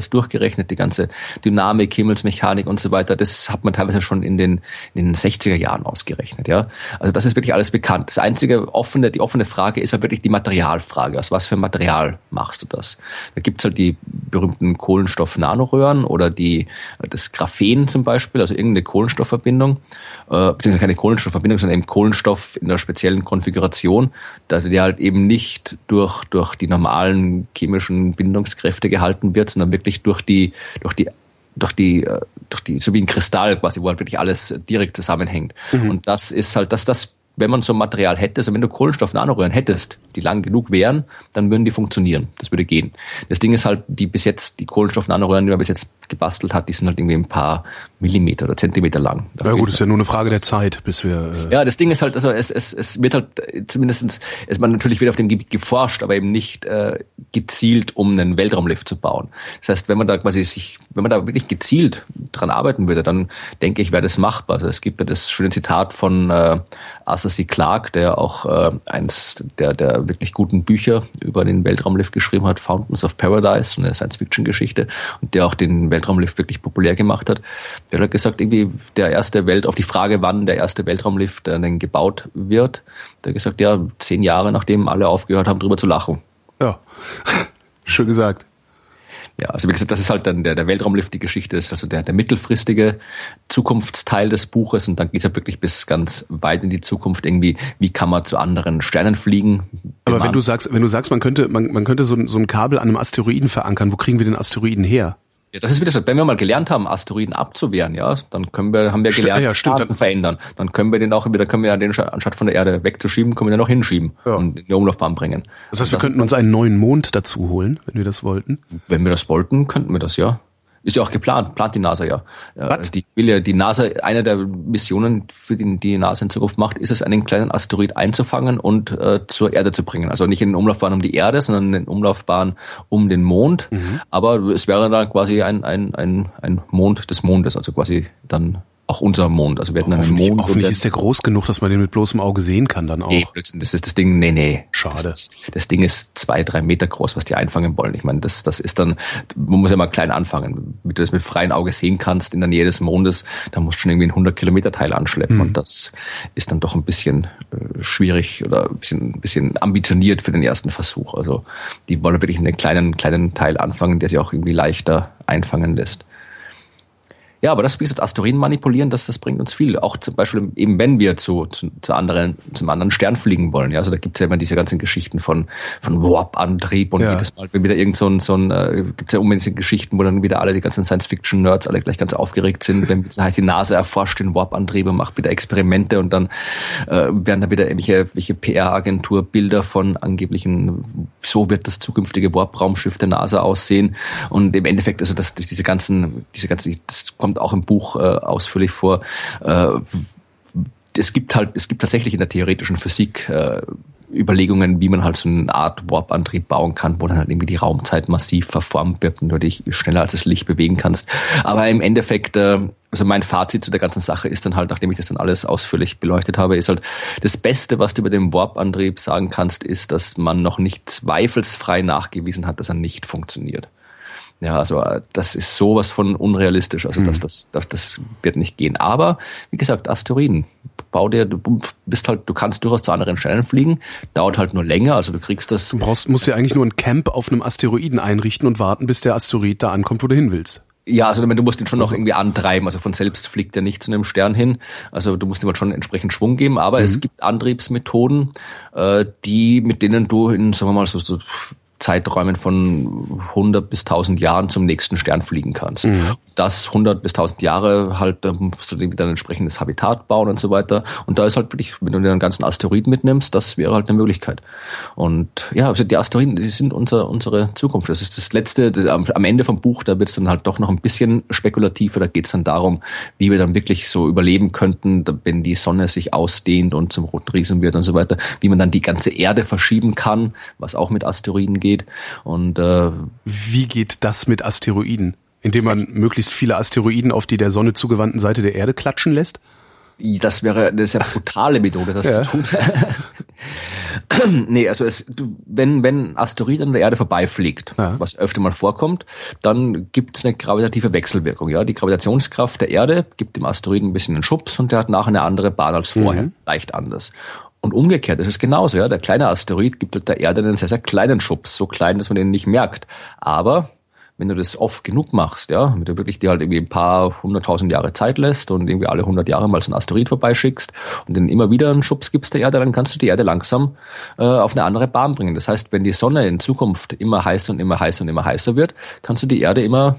alles durchgerechnet, die ganze Dynamik, Himmelsmechanik und so weiter, das hat man teilweise schon in den, in den sechziger Jahren ausgerechnet, ja. Also das ist wirklich alles bekannt. Das einzige offene, die offene Frage ist halt wirklich die Materialfrage. Aus was für Material machst du das? Da gibt's halt die berühmten Kohlenstoff-Nanoröhren oder die, das Graphen zum Beispiel, also irgendeine Kohlenstoffverbindung, äh, beziehungsweise keine Kohlenstoffverbindung, sondern eben Kohlenstoff in einer speziellen Konfiguration, da der halt eben nicht durch, durch die normalen chemischen Bindungskräfte gehalten wird, sondern wirklich durch die, durch die durch die, durch die, so wie ein Kristall quasi, wo halt wirklich alles direkt zusammenhängt. Mhm. Und das ist halt, dass das, wenn man so ein Material hätte, also wenn du Kohlenstoff-Nanoröhren hättest, die lang genug wären, dann würden die funktionieren. Das würde gehen. Das Ding ist halt, die bis jetzt, die Kohlenstoff-Nanoröhren, die man bis jetzt gebastelt hat, die sind halt irgendwie ein paar Millimeter oder Zentimeter lang. Na ja, gut, ist ja nur eine Frage der Zeit, bis wir... Äh ja, das Ding ist halt, also es, es, es wird halt zumindestens, es man natürlich wird auf dem Gebiet geforscht, aber eben nicht äh, gezielt, um einen Weltraumlift zu bauen. Das heißt, wenn man da quasi sich, wenn man da wirklich gezielt dran arbeiten würde, dann denke ich, wäre das machbar. Also es gibt ja das schöne Zitat von äh, Arthur C. Clarke, der auch äh, eins der, der wirklich guten Bücher über den Weltraumlift geschrieben hat, Fountains of Paradise, eine Science-Fiction-Geschichte, und der auch den Weltraumlift wirklich populär gemacht hat. Der hat gesagt, irgendwie der erste Welt, auf die Frage, wann der erste Weltraumlift äh, denn gebaut wird, der hat gesagt, ja, zehn Jahre, nachdem alle aufgehört haben, drüber zu lachen. Ja, schön gesagt. Ja, also wie gesagt, das ist halt dann der, der Weltraumlift, die Geschichte ist also der, der mittelfristige Zukunftsteil des Buches, und dann geht's ja wirklich bis ganz weit in die Zukunft irgendwie, wie kann man zu anderen Sternen fliegen. Aber wenn du sagst, wenn du sagst, man könnte, man, man könnte so ein, so ein Kabel an einem Asteroiden verankern, wo kriegen wir den Asteroiden her? Ja, das ist wieder so, wenn wir mal gelernt haben, Asteroiden abzuwehren, ja, dann können wir, haben wir gelernt, ja, stimmt, zu verändern. Dann können wir den auch wieder, können wir den anstatt von der Erde wegzuschieben, können wir den auch hinschieben, ja, und in die Umlaufbahn bringen. Das heißt, wir das könnten uns einen neuen Mond dazu holen, wenn wir das wollten? Wenn wir das wollten, könnten wir das, ja. Ist ja auch geplant, plant die NASA ja. Was? Die will ja, die NASA, eine der Missionen, für die die NASA in Zukunft macht, ist es, einen kleinen Asteroid einzufangen und äh, zur Erde zu bringen. Also nicht in den Umlaufbahn um die Erde, sondern in den Umlaufbahn um den Mond. Mhm. Aber es wäre dann quasi ein, ein, ein, ein Mond des Mondes, also quasi dann auch unser Mond. Also wir hätten einen hoffentlich, Mond. Hoffentlich ist der groß genug, dass man den mit bloßem Auge sehen kann dann auch. Nee, das ist das Ding, nee, nee. Schade. Das, das Ding ist zwei, drei Meter groß, was die einfangen wollen. Ich meine, das, das ist dann, man muss ja mal klein anfangen. Wenn du das mit freiem Auge sehen kannst in der Nähe des Mondes, da musst du schon irgendwie ein hundert Kilometer Teil anschleppen. Mhm. Und das ist dann doch ein bisschen äh, schwierig oder ein bisschen, ein bisschen ambitioniert für den ersten Versuch. Also die wollen wirklich einen kleinen, kleinen Teil anfangen, der sich auch irgendwie leichter einfangen lässt. Ja, aber das, wie gesagt, Asteroiden manipulieren, das, das bringt uns viel. Auch zum Beispiel eben, wenn wir zu, zu, zu anderen, zum anderen Stern fliegen wollen. Ja, also da gibt's ja immer diese ganzen Geschichten von, von Warp-Antrieb und ja. jedes Mal, wenn wieder irgend so ein, so ein, äh, gibt's ja unbedingt diese Geschichten, wo dann wieder alle, die ganzen Science-Fiction-Nerds alle gleich ganz aufgeregt sind, wenn, das heißt, die NASA erforscht den Warp-Antrieb und macht wieder Experimente, und dann, äh, werden da wieder irgendwelche, welche P R-Agentur Bilder von angeblichen, so wird das zukünftige Warp-Raumschiff der NASA aussehen. Und im Endeffekt, also das, das diese ganzen, diese ganzen, das kommt auch im Buch äh, ausführlich vor. Äh, es gibt halt, es gibt tatsächlich in der theoretischen Physik äh, Überlegungen, wie man halt so eine Art Warp-Antrieb bauen kann, wo dann halt irgendwie die Raumzeit massiv verformt wird und du dich schneller als das Licht bewegen kannst. Aber im Endeffekt, äh, also mein Fazit zu der ganzen Sache ist dann halt, nachdem ich das dann alles ausführlich beleuchtet habe, ist halt, das Beste, was du über den Warp-Antrieb sagen kannst, ist, dass man noch nicht zweifelsfrei nachgewiesen hat, dass er nicht funktioniert. Ja, also das ist sowas von unrealistisch, also das, das, das, das wird nicht gehen. Aber wie gesagt, Asteroiden, bau dir, du bist halt, du kannst durchaus zu anderen Sternen fliegen, dauert halt nur länger, also du kriegst das. Du brauchst, musst ja eigentlich nur ein Camp auf einem Asteroiden einrichten und warten, bis der Asteroid da ankommt, wo du hin willst. Ja, also du musst ihn schon noch irgendwie antreiben, also von selbst fliegt er nicht zu einem Stern hin, also du musst ihm halt schon entsprechend Schwung geben, aber mhm. es gibt Antriebsmethoden, äh, die, mit denen du in, sagen wir mal, so, so Zeiträumen von hundert bis tausend Jahren zum nächsten Stern fliegen kannst. Mhm. Das hundert bis tausend Jahre halt, da musst du dann ein entsprechendes Habitat bauen und so weiter. Und da ist halt wirklich, wenn du den ganzen Asteroiden mitnimmst, das wäre halt eine Möglichkeit. Und ja, also die Asteroiden, die sind unser, unsere Zukunft. Das ist das Letzte, das, am Ende vom Buch, da wird es dann halt doch noch ein bisschen spekulativer. Da geht es dann darum, wie wir dann wirklich so überleben könnten, wenn die Sonne sich ausdehnt und zum roten Riesen wird und so weiter. Wie man dann die ganze Erde verschieben kann, was auch mit Asteroiden geht. Und äh, wie geht das mit Asteroiden? Indem man möglichst viele Asteroiden auf die der Sonne zugewandten Seite der Erde klatschen lässt? Das wäre eine sehr brutale Methode, das ja. zu tun. Nee, also es, du, wenn, wenn ein Asteroid an der Erde vorbeifliegt, ja. was öfter mal vorkommt, dann gibt es eine gravitative Wechselwirkung. Ja, die Gravitationskraft der Erde gibt dem Asteroiden ein bisschen einen Schubs und der hat nachher eine andere Bahn als vorher, mhm. leicht anders. Und umgekehrt ist es genauso. Ja, der kleine Asteroid gibt halt der Erde einen sehr, sehr kleinen Schubs, so klein, dass man den nicht merkt. Aber wenn du das oft genug machst, ja, wenn du wirklich dir halt irgendwie ein paar hunderttausend Jahre Zeit lässt und irgendwie alle hundert Jahre mal so einen Asteroid vorbeischickst und dann immer wieder einen Schubs gibst der Erde, dann kannst du die Erde langsam äh, auf eine andere Bahn bringen. Das heißt, wenn die Sonne in Zukunft immer heißer und immer heißer und immer heißer wird, kannst du die Erde immer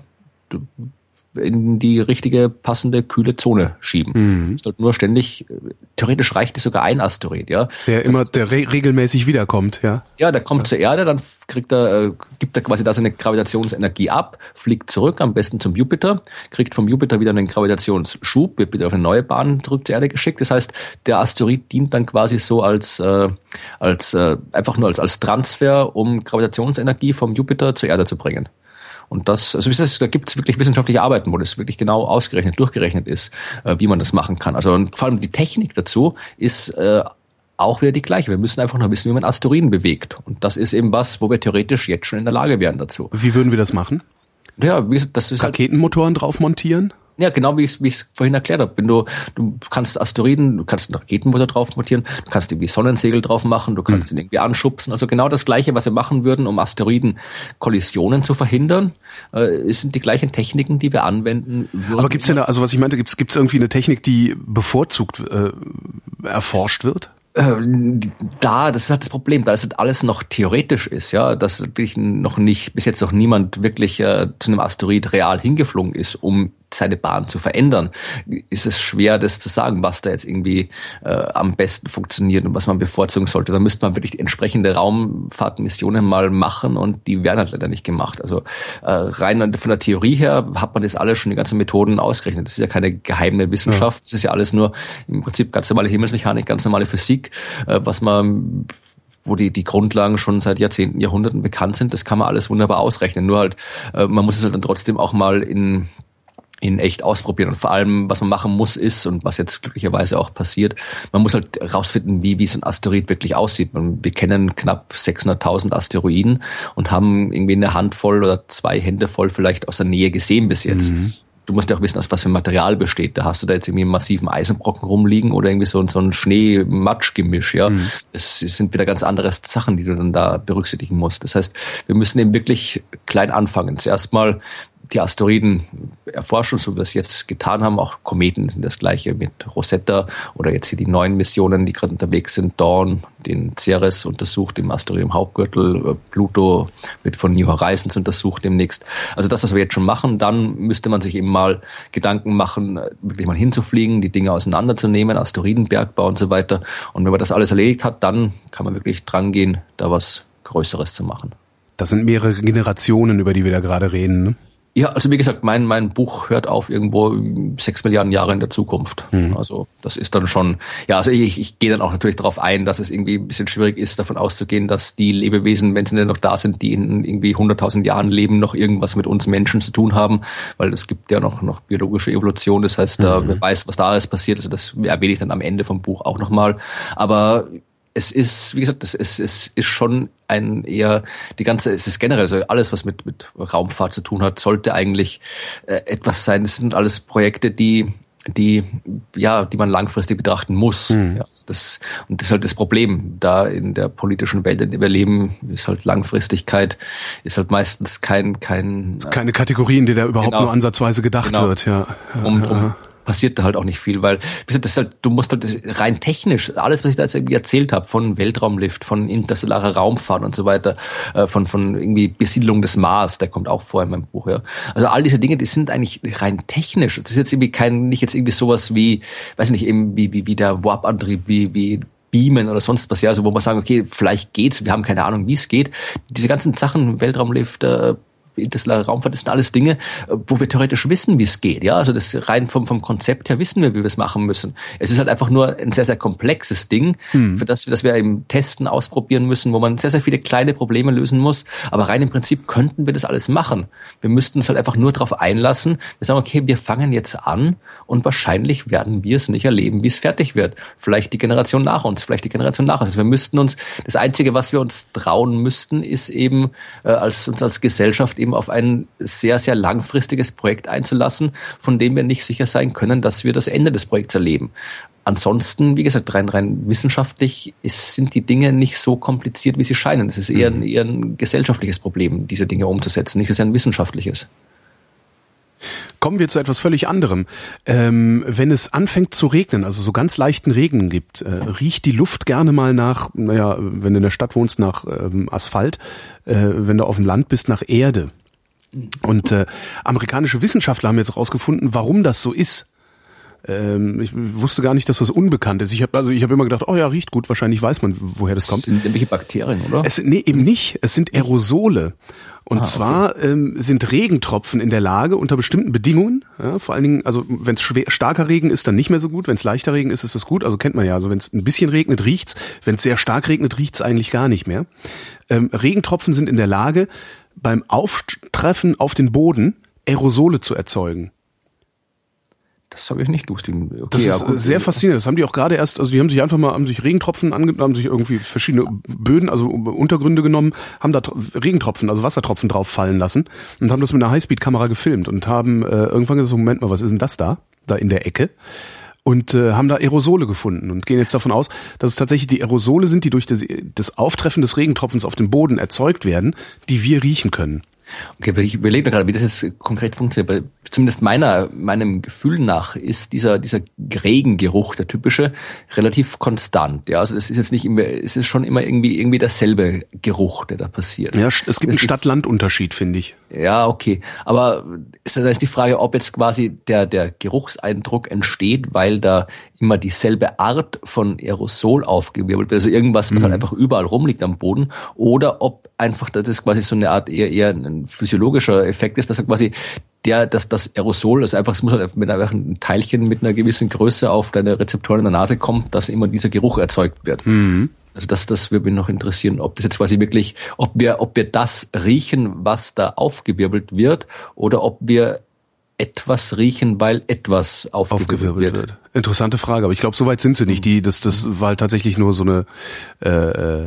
in die richtige, passende, kühle Zone schieben. Mhm. Es halt nur ständig, theoretisch reicht es sogar ein Asteroid, ja. Der immer, der re- regelmäßig wiederkommt, ja. Ja, der kommt ja. zur Erde, dann kriegt er, äh, gibt er quasi da seine Gravitationsenergie ab, fliegt zurück, am besten zum Jupiter, kriegt vom Jupiter wieder einen Gravitationsschub, wird wieder auf eine neue Bahn zurück zur Erde geschickt. Das heißt, der Asteroid dient dann quasi so als, äh, als, äh, einfach nur als, als Transfer, um Gravitationsenergie vom Jupiter zur Erde zu bringen. Und das, also das, da gibt es wirklich wissenschaftliche Arbeiten, wo das wirklich genau ausgerechnet, durchgerechnet ist, äh, wie man das machen kann. Also und vor allem die Technik dazu ist äh, auch wieder die gleiche. Wir müssen einfach nur wissen, wie man Asteroiden bewegt. Und das ist eben was, wo wir theoretisch jetzt schon in der Lage wären dazu. Wie würden wir das machen? Ja, wie das ist Raketenmotoren halt drauf montieren? Ja, genau wie ich es vorhin erklärt habe. Wenn du, du kannst Asteroiden, du kannst einen Raketenmotor drauf montieren, du kannst irgendwie Sonnensegel drauf machen, du kannst mhm. ihn irgendwie anschubsen. Also genau das Gleiche, was wir machen würden, um Asteroiden-Kollisionen zu verhindern, äh, sind die gleichen Techniken, die wir anwenden würden. Aber gibt's denn da, also was ich meinte, gibt's gibt's irgendwie eine Technik, die bevorzugt äh, erforscht wird? Da, das ist halt das Problem, da es halt alles noch theoretisch ist, ja, dass wirklich noch nicht, bis jetzt noch niemand wirklich äh, zu einem Asteroid real hingeflogen ist, um seine Bahn zu verändern, ist es schwer, das zu sagen, was da jetzt irgendwie äh, am besten funktioniert und was man bevorzugen sollte. Da müsste man wirklich entsprechende Raumfahrtmissionen mal machen und die werden halt leider nicht gemacht. Also äh, rein von der Theorie her hat man das alles schon, die ganzen Methoden ausgerechnet. Das ist ja keine geheime Wissenschaft, ja. Das ist ja alles nur im Prinzip ganz normale Himmelsmechanik, ganz normale Physik, äh, was man wo die die Grundlagen schon seit Jahrzehnten, Jahrhunderten bekannt sind, das kann man alles wunderbar ausrechnen. Nur halt, äh, man muss es halt dann trotzdem auch mal in in echt ausprobieren. Und vor allem, was man machen muss, ist, und was jetzt glücklicherweise auch passiert, man muss halt rausfinden, wie wie so ein Asteroid wirklich aussieht. Wir kennen knapp sechshunderttausend Asteroiden und haben irgendwie eine Handvoll oder zwei Hände voll vielleicht aus der Nähe gesehen bis jetzt. Mhm. Du musst ja auch wissen, aus was für Material besteht. Da hast du da jetzt irgendwie einen massiven Eisenbrocken rumliegen oder irgendwie so, so ein Schnee-Matsch-Gemisch, ja. Mhm. Das sind wieder ganz andere Sachen, die du dann da berücksichtigen musst. Das heißt, wir müssen eben wirklich klein anfangen. Zuerst mal die Asteroiden erforschen, so wie wir es jetzt getan haben. Auch Kometen sind das Gleiche mit Rosetta oder jetzt hier die neuen Missionen, die gerade unterwegs sind. Dawn, den Ceres untersucht im Asteroidenhauptgürtel. Pluto wird von New Horizons untersucht demnächst. Also das, was wir jetzt schon machen, dann müsste man sich eben mal Gedanken machen, wirklich mal hinzufliegen, die Dinge auseinanderzunehmen, Asteroidenbergbau und so weiter. Und wenn man das alles erledigt hat, dann kann man wirklich dran gehen, da was Größeres zu machen. Das sind mehrere Generationen, über die wir da gerade reden, ne? Ja, also wie gesagt, mein mein Buch hört auf irgendwo sechs Milliarden Jahre in der Zukunft. Mhm. Also das ist dann schon, ja, also ich, ich gehe dann auch natürlich darauf ein, dass es irgendwie ein bisschen schwierig ist, davon auszugehen, dass die Lebewesen, wenn sie denn noch da sind, die in irgendwie hunderttausend Jahren leben, noch irgendwas mit uns Menschen zu tun haben, weil es gibt ja noch noch biologische Evolution, das heißt, mhm. wer weiß, was da alles passiert, also das erwähne ich dann am Ende vom Buch auch nochmal, aber es ist, wie gesagt, es ist, es ist schon ein eher, die ganze, es ist generell, also alles, was mit, mit Raumfahrt zu tun hat, sollte eigentlich äh, etwas sein. Es sind alles Projekte, die, die, ja, die man langfristig betrachten muss. Mhm. Ja, das, und das ist halt das Problem. Da in der politischen Welt, in der wir leben, ist halt Langfristigkeit, ist halt meistens kein, kein, keine Kategorie, in der da überhaupt genau, nur ansatzweise gedacht genau, wird, ja. Um, um, passiert da halt auch nicht viel, weil das ist halt, du musst halt rein technisch, alles, was ich da jetzt irgendwie erzählt habe, von Weltraumlift, von interstellarer Raumfahrt und so weiter, von von irgendwie Besiedlung des Mars, der kommt auch vor in meinem Buch, ja. Also all diese Dinge, die sind eigentlich rein technisch. Das ist jetzt irgendwie kein, nicht jetzt irgendwie sowas wie, weiß nicht, eben wie wie wie der Warp-Antrieb, wie wie Beamen oder sonst was, ja, also wo man sagen, okay, vielleicht geht's, wir haben keine Ahnung, wie es geht. Diese ganzen Sachen, Weltraumlift, äh, interstellare Raumfahrt, das sind alles Dinge, wo wir theoretisch wissen, wie es geht. Ja, also das rein vom, vom Konzept her wissen wir, wie wir es machen müssen. Es ist halt einfach nur ein sehr, sehr komplexes Ding, hm. für das, das wir eben testen, ausprobieren müssen, wo man sehr, sehr viele kleine Probleme lösen muss. Aber rein im Prinzip könnten wir das alles machen. Wir müssten uns halt einfach nur darauf einlassen. Wir sagen, okay, wir fangen jetzt an und wahrscheinlich werden wir es nicht erleben, wie es fertig wird. Vielleicht die Generation nach uns, vielleicht die Generation nach uns. Also wir müssten uns, das Einzige, was wir uns trauen müssten, ist eben äh, als uns als Gesellschaft eben auf ein sehr, sehr langfristiges Projekt einzulassen, von dem wir nicht sicher sein können, dass wir das Ende des Projekts erleben. Ansonsten, wie gesagt, rein rein wissenschaftlich ist, sind die Dinge nicht so kompliziert, wie sie scheinen. Es ist eher, mhm. eher ein gesellschaftliches Problem, diese Dinge umzusetzen, nicht so sehr ein wissenschaftliches. Kommen wir zu etwas völlig anderem. Ähm, wenn es anfängt zu regnen, also so ganz leichten Regen gibt, äh, riecht die Luft gerne mal nach, naja, wenn du in der Stadt wohnst, nach ähm, Asphalt, äh, wenn du auf dem Land bist, nach Erde. Und äh, amerikanische Wissenschaftler haben jetzt rausgefunden, warum das so ist. Ähm, ich wusste gar nicht, dass das unbekannt ist. Ich habe also ich habe immer gedacht, oh ja, riecht gut, wahrscheinlich weiß man, woher das kommt. Das sind irgendwelche Bakterien, oder? Es, nee, eben nicht. Es sind Aerosole. Und ah, zwar okay. ähm, sind Regentropfen in der Lage, unter bestimmten Bedingungen, ja, vor allen Dingen, also wenn es starker Regen ist, dann nicht mehr so gut, wenn es leichter Regen ist, ist es gut, also kennt man ja, also wenn es ein bisschen regnet, riecht's, wenn es sehr stark regnet, riecht's eigentlich gar nicht mehr. Ähm, Regentropfen sind in der Lage, beim Auftreffen auf den Boden Aerosole zu erzeugen. Das habe ich nicht gewusst. Okay, das ist ja, gut. sehr faszinierend. Das haben die auch gerade erst, also die haben sich einfach mal, haben sich Regentropfen angenommen, haben sich irgendwie verschiedene Böden, also Untergründe genommen, haben da Regentropfen, also Wassertropfen drauf fallen lassen und haben das mit einer Highspeed-Kamera gefilmt und haben äh, irgendwann gesagt, Moment mal, was ist denn das da? Da in der Ecke. Und äh, haben da Aerosole gefunden und gehen jetzt davon aus, dass es tatsächlich die Aerosole sind, die durch das, das Auftreffen des Regentropfens auf dem Boden erzeugt werden, die wir riechen können. Okay, aber ich überlege mir gerade, wie das jetzt konkret funktioniert. Weil zumindest meiner, meinem Gefühl nach ist dieser, dieser Regengeruch, der typische, relativ konstant. Ja, also es ist jetzt nicht immer, es ist schon immer irgendwie, irgendwie derselbe Geruch, der da passiert. Ja, es gibt einen Stadt-Land-Unterschied, finde ich. Ja, okay. Aber ist, da ist die Frage, ob jetzt quasi der, der Geruchseindruck entsteht, weil da immer dieselbe Art von Aerosol aufgewirbelt wird, also irgendwas, was mhm. halt einfach überall rumliegt am Boden, oder ob einfach das quasi so eine Art eher, eher ein physiologischer Effekt ist, dass er quasi der, dass das Aerosol, also einfach, es muss halt mit einem Teilchen mit einer gewissen Größe auf deine Rezeptoren in der Nase kommt, dass immer dieser Geruch erzeugt wird. Mhm. Also das, das würde mich noch interessieren, ob das jetzt quasi wirklich, ob wir, ob wir das riechen, was da aufgewirbelt wird, oder ob wir etwas riechen, weil etwas aufgewirbelt, aufgewirbelt wird. wird. Interessante Frage, aber ich glaube, so weit sind sie nicht. Die, das, das war halt tatsächlich nur so eine äh,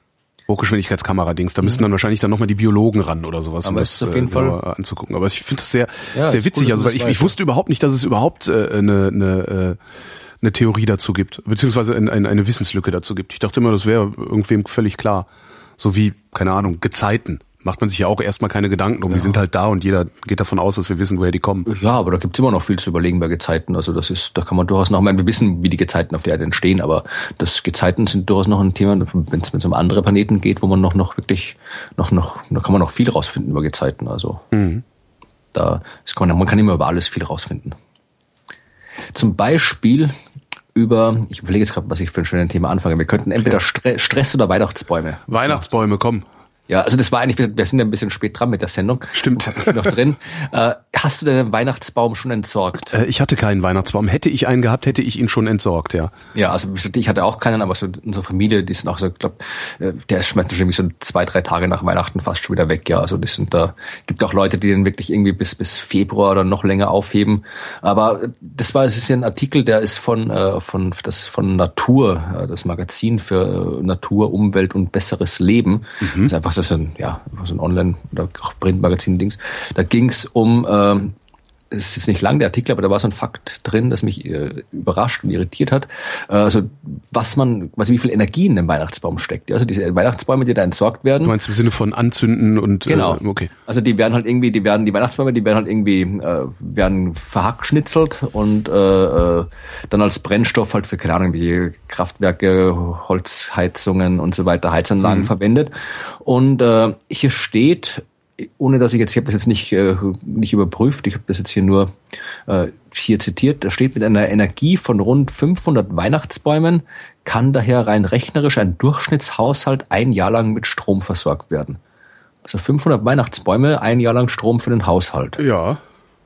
Hochgeschwindigkeitskamera-Dings. Da müssten dann wahrscheinlich dann nochmal die Biologen ran oder sowas, aber um das das auf jeden äh, Fall anzugucken. Aber ich finde das sehr, ja, sehr witzig. Cool, also weil ich, ich wusste überhaupt nicht, dass es überhaupt äh, eine, eine, eine Theorie dazu gibt, beziehungsweise eine, eine Wissenslücke dazu gibt. Ich dachte immer, das wäre irgendwem völlig klar. So wie, keine Ahnung, Gezeiten. Macht man sich ja auch erstmal keine Gedanken um. Ja. Die sind halt da und jeder geht davon aus, dass wir wissen, woher die kommen. Ja, aber da gibt's immer noch viel zu überlegen bei Gezeiten. Also das ist, da kann man durchaus noch, ich meine, wir wissen, wie die Gezeiten auf der Erde entstehen, aber das Gezeiten sind durchaus noch ein Thema, wenn es um andere Planeten geht, wo man noch, noch wirklich, noch, noch, da kann man noch viel rausfinden über Gezeiten. Also mhm. da ist, kann man, man kann immer über alles viel rausfinden. Zum Beispiel über, ich überlege jetzt gerade, was ich für ein schönes Thema anfange. Wir könnten entweder Stre- Stress oder Weihnachtsbäume. Weihnachtsbäume, komm. Ja, also das war eigentlich, wir sind ja ein bisschen spät dran mit der Sendung. Stimmt. Ich noch drin. Äh, hast du deinen Weihnachtsbaum schon entsorgt? Äh, ich hatte keinen Weihnachtsbaum. Hätte ich einen gehabt, hätte ich ihn schon entsorgt, ja. Ja, also ich hatte auch keinen, aber so unsere Familie, die sind auch so, ich glaube, der schmeißt schon irgendwie so zwei, drei Tage nach Weihnachten fast schon wieder weg, ja. Also die sind da, gibt auch Leute, die den wirklich irgendwie bis bis Februar oder noch länger aufheben. Aber das war, das ist ja ein Artikel, der ist von äh, von das von Natur, das Magazin für Natur, Umwelt und besseres Leben. Mhm. Das ist einfach so ein, ja, so ein Online- oder Printmagazin-Dings. Da ging's um, ähm, es ist jetzt nicht lang der Artikel, aber da war so ein Fakt drin, das mich äh, überrascht und irritiert hat. Äh, also was man, also wie viel Energie in einem Weihnachtsbaum steckt. Ja? Also diese Weihnachtsbäume, die da entsorgt werden. Du meinst im Sinne von anzünden und genau. Äh, okay. Also die werden halt irgendwie, die werden die Weihnachtsbäume, die werden halt irgendwie äh, werden verhackschnitzelt und äh, dann als Brennstoff halt für keine Ahnung wie Kraftwerke, Holzheizungen und so weiter, Heizanlagen mhm. verwendet. Und äh, hier steht, ohne dass ich jetzt, ich habe das jetzt nicht äh, nicht überprüft, ich habe das jetzt hier nur äh, hier zitiert, da steht, mit einer Energie von rund fünfhundert Weihnachtsbäumen kann daher rein rechnerisch ein Durchschnittshaushalt ein Jahr lang mit Strom versorgt werden. Also fünfhundert Weihnachtsbäume, ein Jahr lang Strom für den Haushalt. Ja.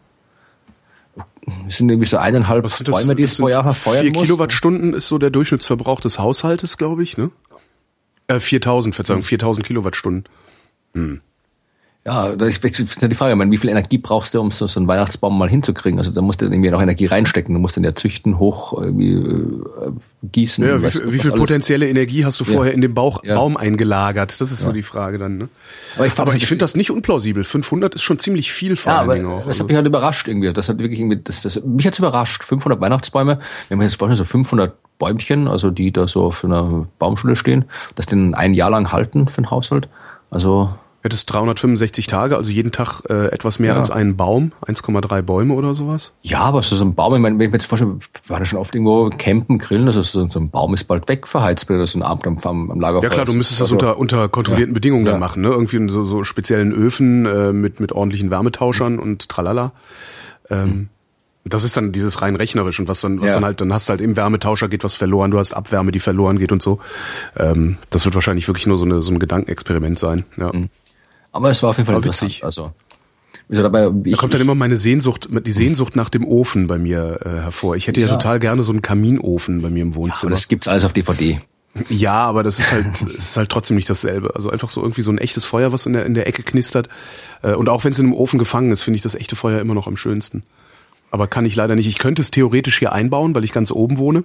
Das sind irgendwie so eineinhalb Was sind das, Bäume, die es pro Jahr verfeuern Vier muss. Kilowattstunden ist so der Durchschnittsverbrauch des Haushaltes, glaube ich, ne? Äh, viertausend, Verzeihung, viertausend Kilowattstunden. Hm. Ja, das ist ja die Frage, ich meine, wie viel Energie brauchst du, um so, so einen Weihnachtsbaum mal hinzukriegen? Also da musst du irgendwie noch Energie reinstecken, du musst den ja züchten, hoch irgendwie äh, gießen. Ja, wie, weißt, wie viel potenzielle Energie hast du vorher ja. in den Bauch, ja. Baum eingelagert? Das ist ja. so die Frage dann, ne? Aber ich, aber ich finde das nicht unplausibel. fünfhundert ist schon ziemlich viel vor ja, allen aber Dingen auch. Das Also. hat mich halt überrascht irgendwie. Das hat wirklich irgendwie, das, das, mich hat's überrascht. fünfhundert Weihnachtsbäume. Wenn man jetzt vorstellen, so fünfhundert Bäumchen, also die da so auf einer Baumschule stehen, dass den ein Jahr lang halten für den Haushalt. Also, Hättest dreihundertfünfundsechzig Tage, also jeden Tag äh, etwas mehr ja. als einen Baum, eins Komma drei Bäume oder sowas? ja, aber so, so ein Baum, ich meine, wenn ich mir jetzt vorstelle, wir waren ja schon oft irgendwo campen, grillen, also so, so ein Baum ist bald weg verheizt, oder so ein Abend am, am, am Lagerfeuer. Ja klar, du müsstest also, das unter, unter kontrollierten ja. Bedingungen dann Ja. machen, ne? Irgendwie in so, so speziellen Öfen äh, mit, mit ordentlichen Wärmetauschern und tralala. Ähm, mhm. Das ist dann dieses rein rechnerisch und was dann, was Ja. dann halt, dann hast du halt im Wärmetauscher geht was verloren, du hast Abwärme, die verloren geht und so. Ähm, das wird wahrscheinlich wirklich nur so eine, so ein Gedankenexperiment sein, ja. Mhm. Aber es war auf jeden Fall Aber interessant. witzig. Also, dabei, ich, Da kommt dann immer meine Sehnsucht, die Sehnsucht nach dem Ofen bei mir äh, hervor. Ich hätte ja, Ja. total gerne so einen Kaminofen bei mir im ja, Wohnzimmer. aber das gibt's alles auf D V D. Ja, aber das ist halt, es ist halt trotzdem nicht dasselbe. Also einfach so irgendwie so ein echtes Feuer, was in der, in der Ecke knistert. Äh, Und auch wenn es in einem Ofen gefangen ist, finde ich das echte Feuer immer noch am schönsten. Aber kann ich leider nicht. Ich könnte es theoretisch hier einbauen, weil ich ganz oben wohne.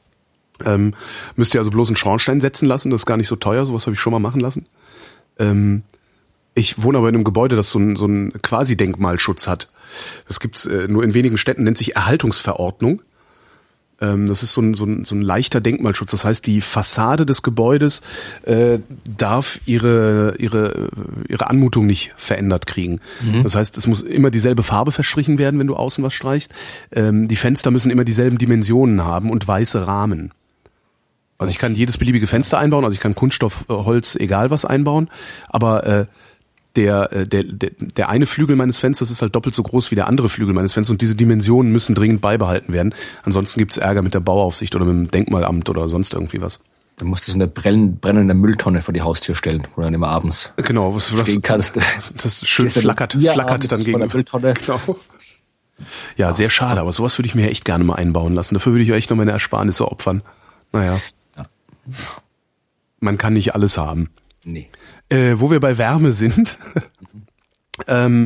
Ähm, müsst ihr also bloß einen Schornstein setzen lassen. Das ist gar nicht so teuer. Sowas habe ich schon mal machen lassen. Ähm, Ich wohne aber in einem Gebäude, das so einen so einen Quasi-Denkmalschutz hat. Das gibt's äh, nur in wenigen Städten, nennt sich Erhaltungsverordnung. Ähm, das ist so ein, so, ein, so ein leichter Denkmalschutz. Das heißt, die Fassade des Gebäudes äh, darf ihre ihre ihre Anmutung nicht verändert kriegen. Mhm. Das heißt, es muss immer dieselbe Farbe verstrichen werden, wenn du außen was streichst. Ähm, die Fenster müssen immer dieselben Dimensionen haben und weiße Rahmen. Also ich kann jedes beliebige Fenster einbauen, also ich kann Kunststoff, Holz, egal was einbauen, aber äh, Der, der, der, der eine Flügel meines Fensters ist halt doppelt so groß wie der andere Flügel meines Fensters und diese Dimensionen müssen dringend beibehalten werden. Ansonsten gibt's Ärger mit der Bauaufsicht oder mit dem Denkmalamt oder sonst irgendwie was. Dann musst du so eine brennende Mülltonne vor die Haustür stellen, wo du dann immer abends genau, was, was stehen kannst. Das schön flackert, ja, flackert dann gegen der Mülltonne. Genau. Ja, sehr schade, aber sowas würde ich mir echt gerne mal einbauen lassen. Dafür würde ich echt noch meine Ersparnisse opfern. Naja. Ja. Man kann nicht alles haben. Nee. Äh, wo wir bei Wärme sind, ähm,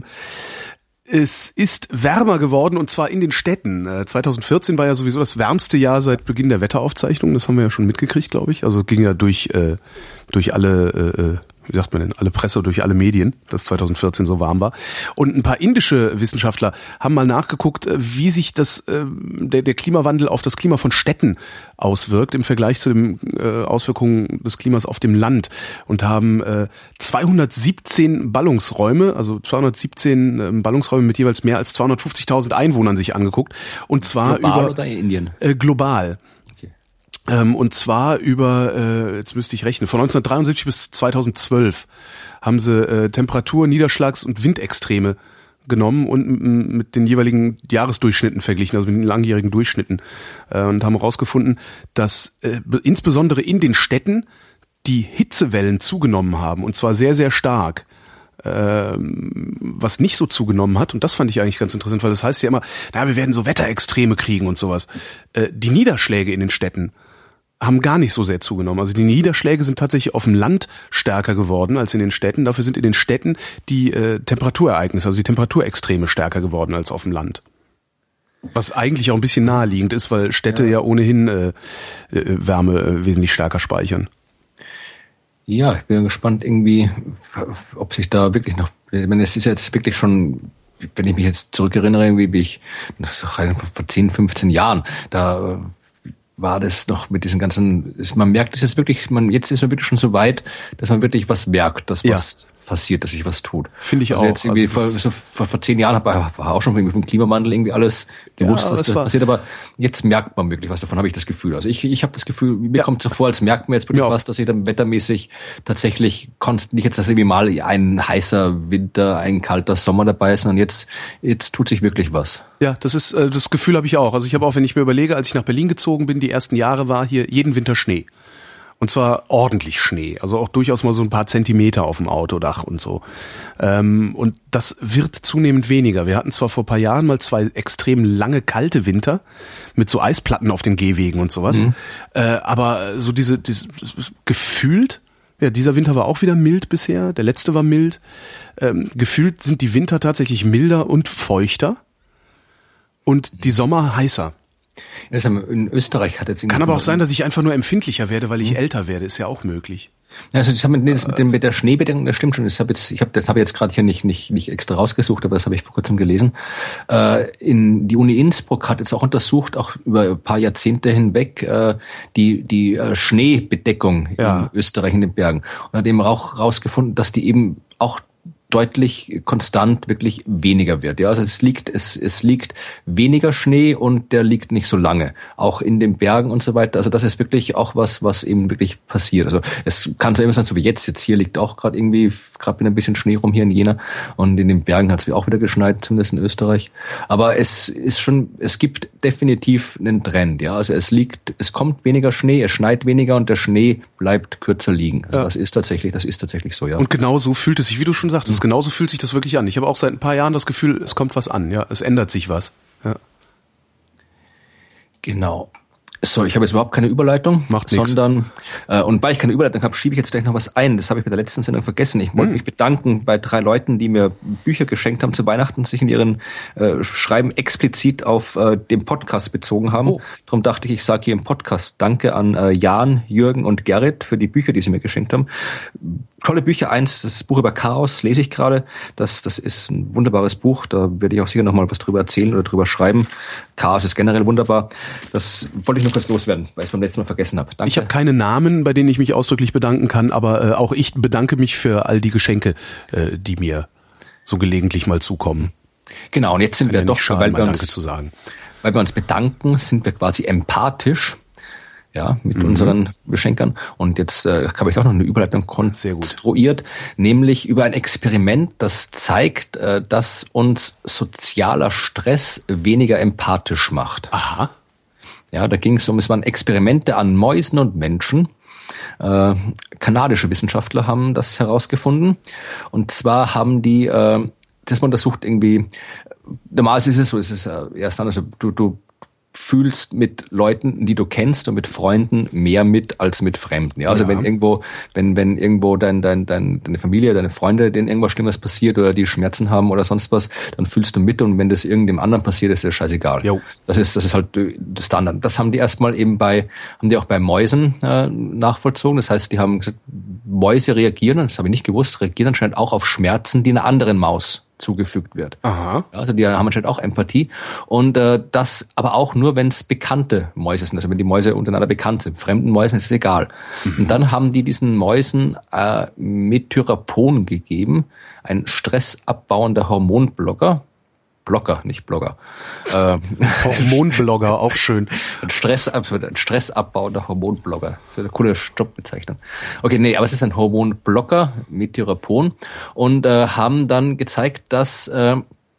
es ist wärmer geworden und zwar in den Städten. Äh, zwanzig vierzehn war ja sowieso das wärmste Jahr seit Beginn der Wetteraufzeichnung. Das haben wir ja schon mitgekriegt, glaube ich. Also ging ja durch äh, durch alle, äh, wie sagt man denn, alle Presse, durch alle Medien, dass zwanzig vierzehn so warm war. Und ein paar indische Wissenschaftler haben mal nachgeguckt, wie sich das äh, der, der Klimawandel auf das Klima von Städten auswirkt im Vergleich zu den äh, Auswirkungen des Klimas auf dem Land und haben äh, zweihundertsiebzehn Ballungsräume, also zweihundertsiebzehn äh, Ballungsräume mit jeweils mehr als zweihundertfünfzigtausend Einwohnern sich angeguckt. Und zwar global über oder in Indien? Äh, global. Okay. Ähm, und zwar über, äh, jetzt müsste ich rechnen, von neunzehnhundertdreiundsiebzig bis zweitausendzwölf haben sie äh, Temperatur-, Niederschlags- und Windextreme genommen und m- mit den jeweiligen Jahresdurchschnitten verglichen, also mit den langjährigen Durchschnitten, äh, und haben herausgefunden, dass äh, be- insbesondere in den Städten die Hitzewellen zugenommen haben, und zwar sehr, sehr stark. Ähm, was nicht so zugenommen hat, und das fand ich eigentlich ganz interessant, weil das heißt ja immer, na, wir werden so Wetterextreme kriegen und sowas. Äh, die Niederschläge in den Städten haben gar nicht so sehr zugenommen. Also die Niederschläge sind tatsächlich auf dem Land stärker geworden als in den Städten. Dafür sind in den Städten die äh, Temperaturereignisse, also die Temperaturextreme stärker geworden als auf dem Land. Was eigentlich auch ein bisschen naheliegend ist, weil Städte ja, ja ohnehin äh, äh, Wärme äh, wesentlich stärker speichern. Ja, ich bin gespannt irgendwie, ob sich da wirklich noch, ich meine, es ist jetzt wirklich schon, wenn ich mich jetzt zurückerinnere, irgendwie, wie ich, das ist vor zehn, fünfzehn Jahren, da war das noch mit diesen ganzen, man merkt es jetzt wirklich, man, jetzt ist man wirklich schon so weit, dass man wirklich was merkt, dass was ja. passiert, dass sich was tut. Finde ich also auch. Jetzt irgendwie also vor, so vor, vor zehn Jahren war, war auch schon irgendwie vom Klimawandel irgendwie alles gewusst, ja, was da war, passiert, aber jetzt merkt man wirklich was davon, habe ich das Gefühl. Also ich, ich habe das Gefühl, mir ja. kommt so vor, als merkt man jetzt wirklich ja. was, dass sich dann wettermäßig tatsächlich konst, nicht jetzt, dass irgendwie mal ein heißer Winter, ein kalter Sommer dabei ist, sondern jetzt, jetzt tut sich wirklich was. Ja, das ist, äh, das Gefühl habe ich auch. Also ich habe auch, wenn ich mir überlege, als ich nach Berlin gezogen bin, die ersten Jahre war hier jeden Winter Schnee. Und zwar ordentlich Schnee, also auch durchaus mal so ein paar Zentimeter auf dem Autodach und so. Ähm, und das wird zunehmend weniger. Wir hatten zwar vor ein paar Jahren mal zwei extrem lange kalte Winter mit so Eisplatten auf den Gehwegen und sowas. Mhm. Äh, aber so diese, diese gefühlt, ja, dieser Winter war auch wieder mild bisher, der letzte war mild. Ähm, gefühlt sind die Winter tatsächlich milder und feuchter und die Sommer heißer. In Österreich hat jetzt kann aber auch sein, dass ich einfach nur empfindlicher werde, weil ich mhm. älter werde, ist ja auch möglich. Also das, mit, das mit, dem, mit der Schneebedeckung, das stimmt schon. Das habe jetzt, ich habe das habe ich jetzt gerade hier nicht nicht nicht extra rausgesucht, aber das habe ich vor kurzem gelesen. Äh, in die Uni Innsbruck hat jetzt auch untersucht, auch über ein paar Jahrzehnte hinweg, äh, die die äh, Schneebedeckung ja. in Österreich in den Bergen und hat eben auch rausgefunden, dass die eben auch deutlich konstant wirklich weniger wird. Ja, also es liegt, es, es liegt weniger Schnee und der liegt nicht so lange. Auch in den Bergen und so weiter. Also das ist wirklich auch was, was eben wirklich passiert. Also es kann so immer sein, so wie jetzt. Jetzt hier liegt auch gerade irgendwie, gerade wieder ein bisschen Schnee rum hier in Jena. Und in den Bergen hat es auch wieder geschneit, zumindest in Österreich. Aber es ist schon, es gibt definitiv einen Trend. Ja, also es liegt, es kommt weniger Schnee, es schneit weniger und der Schnee bleibt kürzer liegen. Also ja. das ist tatsächlich, das ist tatsächlich so, ja. Und genau so fühlt es sich, wie du schon sagtest, mhm. genauso fühlt sich das wirklich an. Ich habe auch seit ein paar Jahren das Gefühl, es kommt was an, ja, es ändert sich was. Ja. Genau. So, ich habe jetzt überhaupt keine Überleitung, Macht sondern äh, und weil ich keine Überleitung habe, schiebe ich jetzt gleich noch was ein. Das habe ich bei der letzten Sendung vergessen. Ich wollte hm. mich bedanken bei drei Leuten, die mir Bücher geschenkt haben zu Weihnachten, sich in ihren äh, Schreiben explizit auf äh, den Podcast bezogen haben. Oh. Darum dachte ich, ich sage hier im Podcast Danke an äh, Jan, Jürgen und Gerrit für die Bücher, die sie mir geschenkt haben. Tolle Bücher. Eins, das Buch über Chaos, lese ich gerade. Das, das ist ein wunderbares Buch. Da werde ich auch sicher noch mal was drüber erzählen oder drüber schreiben. Chaos ist generell wunderbar. Das wollte ich nur kurz loswerden, weil ich es beim letzten Mal vergessen habe. Danke. Ich habe keine Namen, bei denen ich mich ausdrücklich bedanken kann, aber äh, auch ich bedanke mich für all die Geschenke, äh, die mir so gelegentlich mal zukommen. Genau, und jetzt sind kann wir ja doch, schaden, weil wir uns, uns, zu sagen. weil wir uns bedanken, sind wir quasi empathisch. Ja, mit mhm. unseren Beschenkern. Und jetzt äh, habe ich auch noch eine Überleitung konstruiert, nämlich über ein Experiment, das zeigt, äh, dass uns sozialer Stress weniger empathisch macht. Aha. Ja, da ging es um, es waren Experimente an Mäusen und Menschen. Äh, kanadische Wissenschaftler haben das herausgefunden. Und zwar haben die äh, das mal untersucht irgendwie, normalerweise ist es so, ist es äh, erst dann, also du, du fühlst mit Leuten, die du kennst und mit Freunden mehr mit als mit Fremden. Ja, also ja. wenn irgendwo, wenn wenn irgendwo dein dein dein deine Familie, deine Freunde, denen irgendwas Schlimmes passiert oder die Schmerzen haben oder sonst was, dann fühlst du mit und wenn das irgendeinem anderen passiert, ist das scheißegal. Jo. Das ist das ist halt das Standard. Das haben die erstmal eben bei haben die auch bei Mäusen äh, nachvollzogen. Das heißt, die haben gesagt, Mäuse reagieren, das habe ich nicht gewusst, reagieren anscheinend auch auf Schmerzen, die einer anderen Maus zugefügt wird. Aha. Ja, also die haben anscheinend auch Empathie und äh, das aber auch nur, wenn es bekannte Mäuse sind, also wenn die Mäuse untereinander bekannt sind. Fremden Mäusen ist es egal. Mhm. Und dann haben die diesen Mäusen äh, Methyrapon gegeben, ein stressabbauender Hormonblocker. Blocker, nicht Blogger. Äh, Hormonblogger, auch schön. Ein, Stress, ein stressabbauender Hormonblogger. Das ist eine coole Jobbezeichnung. Okay, nee, aber es ist ein Hormonblocker, Methyrapon, und äh, haben dann gezeigt, dass äh,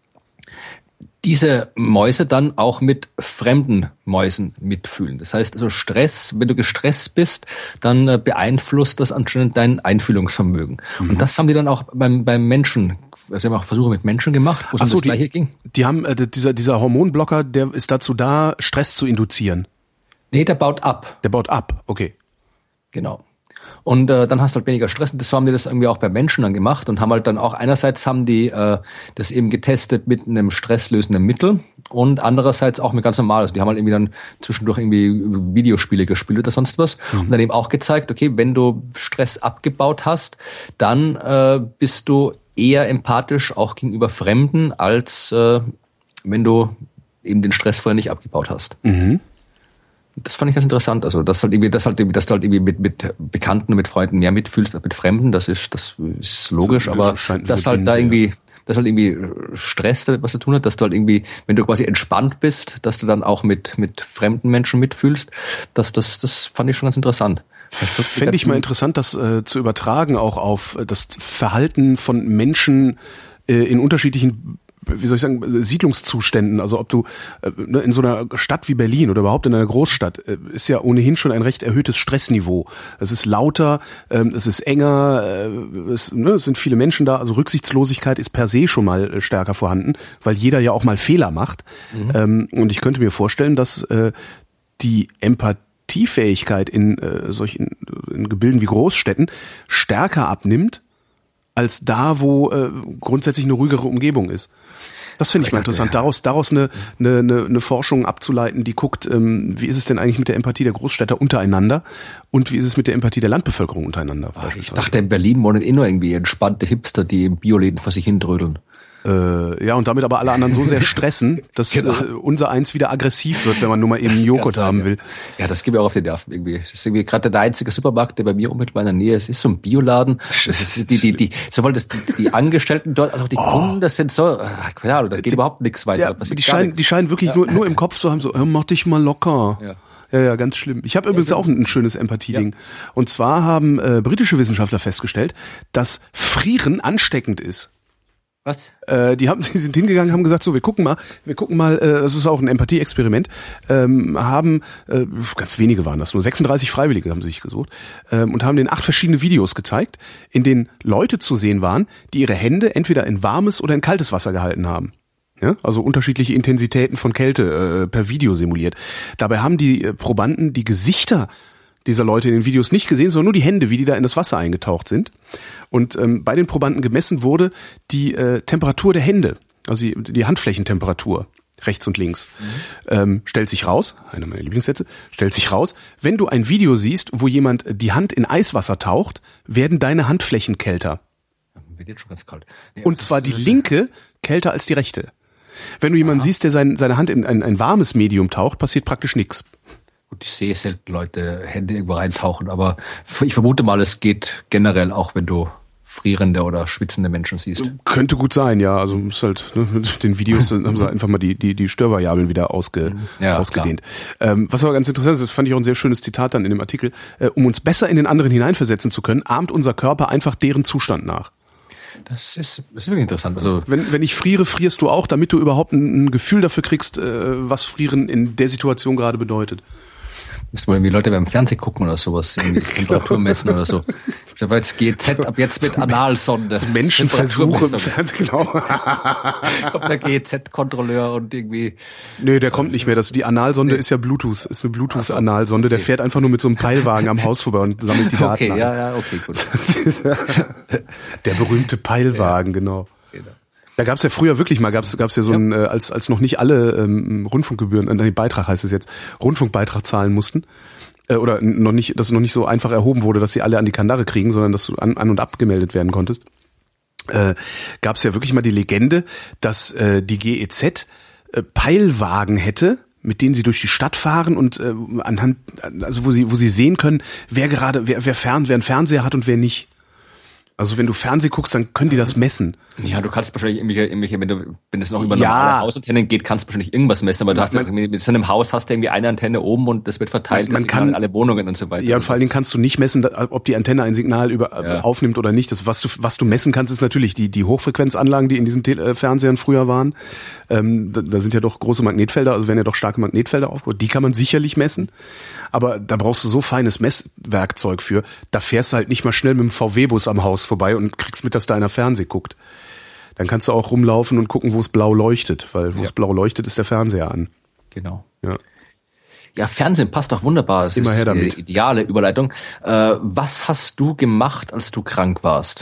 diese Mäuse dann auch mit fremden Mäusen mitfühlen. Das heißt also Stress, wenn du gestresst bist, dann äh, beeinflusst das anscheinend dein Einfühlungsvermögen. Mhm. Und das haben die dann auch beim, beim Menschen, also sie haben auch Versuche mit Menschen gemacht, wo es um das Gleiche ging. Die haben, äh, dieser, dieser Hormonblocker, der ist dazu da, Stress zu induzieren. Nee, der baut ab. Der baut ab, okay. Genau. Und äh, dann hast du halt weniger Stress. Und das haben die das irgendwie auch bei Menschen dann gemacht und haben halt dann auch, einerseits haben die äh, das eben getestet mit einem stresslösenden Mittel und andererseits auch mit ganz normal. Also die haben halt irgendwie dann zwischendurch irgendwie Videospiele gespielt oder sonst was. Mhm. Und dann eben auch gezeigt, okay, wenn du Stress abgebaut hast, dann äh, bist du eher empathisch auch gegenüber Fremden, als äh, wenn du eben den Stress vorher nicht abgebaut hast. Mhm. Das fand ich ganz interessant. Also, dass halt irgendwie, dass halt irgendwie, dass du halt irgendwie mit, mit Bekannten und mit Freunden mehr mitfühlst als mit Fremden, das ist, das ist logisch, so, aber dass halt da irgendwie, dass halt irgendwie Stress damit was zu tun hat, dass du halt irgendwie, wenn du quasi entspannt bist, dass du dann auch mit, mit fremden Menschen mitfühlst, das, das, das fand ich schon ganz interessant. Fände ich mal interessant, das äh, zu übertragen auch auf das Verhalten von Menschen äh, in unterschiedlichen wie soll ich sagen, Siedlungszuständen, also ob du äh, in so einer Stadt wie Berlin oder überhaupt in einer Großstadt, äh, ist ja ohnehin schon ein recht erhöhtes Stressniveau. Es ist lauter, ähm, es ist enger, äh, es, ne, es sind viele Menschen da, also Rücksichtslosigkeit ist per se schon mal äh, stärker vorhanden, weil jeder ja auch mal Fehler macht. Mhm. Ähm, und ich könnte mir vorstellen, dass äh, die Empathiefähigkeit in äh, solchen in Gebilden wie Großstädten stärker abnimmt, als da, wo äh, grundsätzlich eine ruhigere Umgebung ist. Das finde ich mal interessant, daraus daraus eine, eine, eine, eine Forschung abzuleiten, die guckt, ähm, wie ist es denn eigentlich mit der Empathie der Großstädter untereinander und wie ist es mit der Empathie der Landbevölkerung untereinander. Ach, ich dachte, in Berlin wohnen eh nur irgendwie entspannte Hipster, die im Bioläden vor sich hindrödeln. Äh, ja, und damit aber alle anderen so sehr stressen, dass genau. äh, unser Eins wieder aggressiv wird, wenn man nur mal eben einen Joghurt haben will. Ja. ja, das geht mir auch auf die Nerven irgendwie. Das ist irgendwie gerade der einzige Supermarkt, der bei mir unmittelbar in der Nähe ist. Es ist so ein Bioladen. Das ist die, die, die, sowohl das, die, die Angestellten dort als auch die oh. Kunden, das sind so, ach, keine Ahnung, da geht die, überhaupt nichts weiter. Ja, die, scheinen, die scheinen wirklich ja. nur, nur im Kopf zu haben, so, hör, mach dich mal locker. Ja. Ja, ja, ganz schlimm. Ich habe übrigens ja, auch ein, ein schönes Empathie-Ding. Ja. Und zwar haben äh, britische Wissenschaftler festgestellt, dass Frieren ansteckend ist. Was? Äh, die haben, die sind hingegangen, haben gesagt, so, wir gucken mal, wir gucken mal, äh, das ist auch ein Empathie-Experiment, ähm, haben, äh, ganz wenige waren das, nur sechsunddreißig Freiwillige haben sie sich gesucht, ähm, und haben denen acht verschiedene Videos gezeigt, in denen Leute zu sehen waren, die ihre Hände entweder in warmes oder in kaltes Wasser gehalten haben. Ja, also unterschiedliche Intensitäten von Kälte äh, per Video simuliert. Dabei haben die äh, Probanden die Gesichter dieser Leute in den Videos nicht gesehen, sondern nur die Hände, wie die da in das Wasser eingetaucht sind. Und ähm, bei den Probanden gemessen wurde die äh, Temperatur der Hände, also die, die Handflächentemperatur, rechts und links. Mhm. Ähm, stellt sich raus, einer meiner Lieblingssätze, stellt sich raus, wenn du ein Video siehst, wo jemand die Hand in Eiswasser taucht, werden deine Handflächen kälter. Wird jetzt schon ganz kalt. Nee, und zwar die linke kälter als die rechte. Wenn du jemanden Aha. siehst, der sein, seine Hand in ein, ein warmes Medium taucht, passiert praktisch nichts. Gut, ich sehe selten Leute Hände irgendwo reintauchen, aber ich vermute mal, es geht generell auch, wenn du frierende oder schwitzende Menschen siehst. Könnte gut sein, ja. Also ist halt, ne, mit den Videos haben sie einfach mal die die die Störvariablen wieder ausge, ja, ausgedehnt. Ähm, was aber ganz interessant ist, das fand ich auch ein sehr schönes Zitat dann in dem Artikel, äh, um uns besser in den anderen hineinversetzen zu können, ahmt unser Körper einfach deren Zustand nach. Das ist, das ist wirklich interessant. Also wenn, wenn ich friere, frierst du auch, damit du überhaupt ein, ein Gefühl dafür kriegst, äh, was Frieren in der Situation gerade bedeutet. Müssen wir irgendwie Leute beim Fernsehen gucken oder sowas, irgendwie Temperatur messen oder so. So, weil jetzt G Z ab jetzt mit Analsonde. So Menschenversuche im Fernsehen, genau. Kommt der G Z-Kontrolleur und irgendwie. Nee, der kommt nicht mehr. Das, die Analsonde nee. ist ja Bluetooth, ist eine Bluetooth-Analsonde. Okay. Der fährt einfach nur mit so einem Peilwagen am Haus vorbei und sammelt die Daten okay, ein. Ja, ja, okay, gut. Der berühmte Peilwagen, ja. genau. genau. Da gab's ja früher wirklich mal, gab's gab's ja so ja. ein, äh, als als noch nicht alle ähm, Rundfunkgebühren, äh, Beitrag heißt es jetzt, Rundfunkbeitrag zahlen mussten, äh, oder noch nicht, dass noch nicht so einfach erhoben wurde, dass sie alle an die Kandare kriegen, sondern dass du an, an und abgemeldet werden konntest. Äh, gab's ja wirklich mal die Legende, dass äh, die G E Z äh, Peilwagen hätte, mit denen sie durch die Stadt fahren und äh, anhand, also wo sie wo sie sehen können, wer gerade wer wer fern wer einen Fernseher hat und wer nicht. Also wenn du Fernsehen guckst, dann können die das messen. Ja, du kannst wahrscheinlich irgendwelche, irgendwelche wenn du, wenn es noch über normale ja. Hausantennen geht, kannst du wahrscheinlich irgendwas messen, aber du hast man, ja, mit so einem Haus hast du irgendwie eine Antenne oben und das wird verteilt, man, man kann alle Wohnungen und so weiter. Ja, und vor allen Dingen kannst du nicht messen, ob die Antenne ein Signal über, ja. aufnimmt oder nicht. Das, was du, was du messen kannst, ist natürlich die, die Hochfrequenzanlagen, die in diesen Tele- Fernsehern früher waren. Ähm, da, da sind ja doch große Magnetfelder, also werden ja doch starke Magnetfelder aufgebaut. Die kann man sicherlich messen. Aber da brauchst du so feines Messwerkzeug für. Da fährst du halt nicht mal schnell mit dem V W-Bus am Haus vorbei und kriegst mit, dass da einer Fernseh guckt. Dann kannst du auch rumlaufen und gucken, wo es blau leuchtet, weil wo ja. es blau leuchtet, ist der Fernseher an. Genau. Ja, ja, Fernsehen passt auch wunderbar. Es Immer ist her damit. Eine ideale Überleitung. Äh, was hast du gemacht, als du krank warst?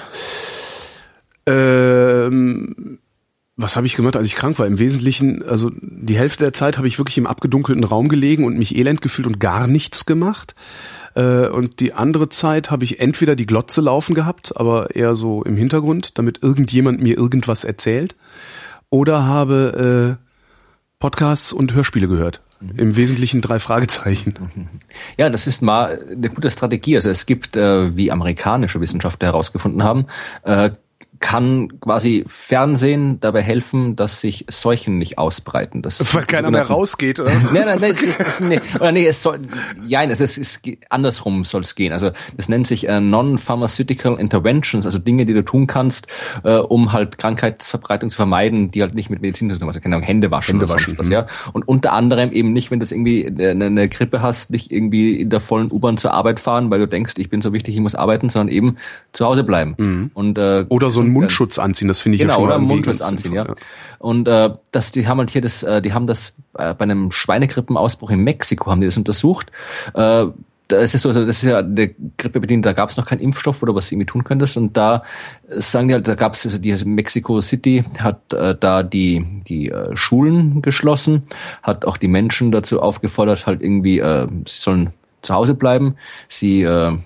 Ähm, was habe ich gemacht, als ich krank war? Im Wesentlichen, also die Hälfte der Zeit habe ich wirklich im abgedunkelten Raum gelegen und mich elend gefühlt und gar nichts gemacht. Und die andere Zeit habe ich entweder die Glotze laufen gehabt, aber eher so im Hintergrund, damit irgendjemand mir irgendwas erzählt, oder habe äh, Podcasts und Hörspiele gehört. Mhm. Im Wesentlichen drei Fragezeichen. Ja, das ist mal eine gute Strategie. Also es gibt, äh, wie amerikanische Wissenschaftler herausgefunden haben, äh, kann quasi Fernsehen dabei helfen, dass sich Seuchen nicht ausbreiten. Das Weil keiner mehr rausgeht, oder? Nein, nein, nein, es ist, es ist, nee, oder nee, es soll, nein, es ist, es ist andersrum soll es gehen. Also das nennt sich äh, Non-Pharmaceutical Interventions, also Dinge, die du tun kannst, äh, um halt Krankheitsverbreitung zu vermeiden, die halt nicht mit Medizin zu tun haben, also keine Ahnung, Hände waschen Hände oder waschen, sonst was, ja. Und unter anderem eben nicht, wenn du irgendwie eine, eine Grippe hast, nicht irgendwie in der vollen U-Bahn zur Arbeit fahren, weil du denkst, ich bin so wichtig, ich muss arbeiten, sondern eben zu Hause bleiben. Mhm. Und äh, oder so einen Mundschutz anziehen, das finde ich genau, ja schon oder mal Mundschutz anziehen, ja. ja. Und äh, das, die haben halt hier das, äh, die haben das äh, bei einem Schweinegrippenausbruch in Mexiko haben die das untersucht. Äh, da ist es so, das ist ja eine Grippe bedient, da gab es noch keinen Impfstoff oder was du irgendwie tun könntest. Und da sagen die halt, da gab es also die Mexico City hat äh, da die die äh, Schulen geschlossen, hat auch die Menschen dazu aufgefordert, halt irgendwie, äh, sie sollen zu Hause bleiben, sie äh,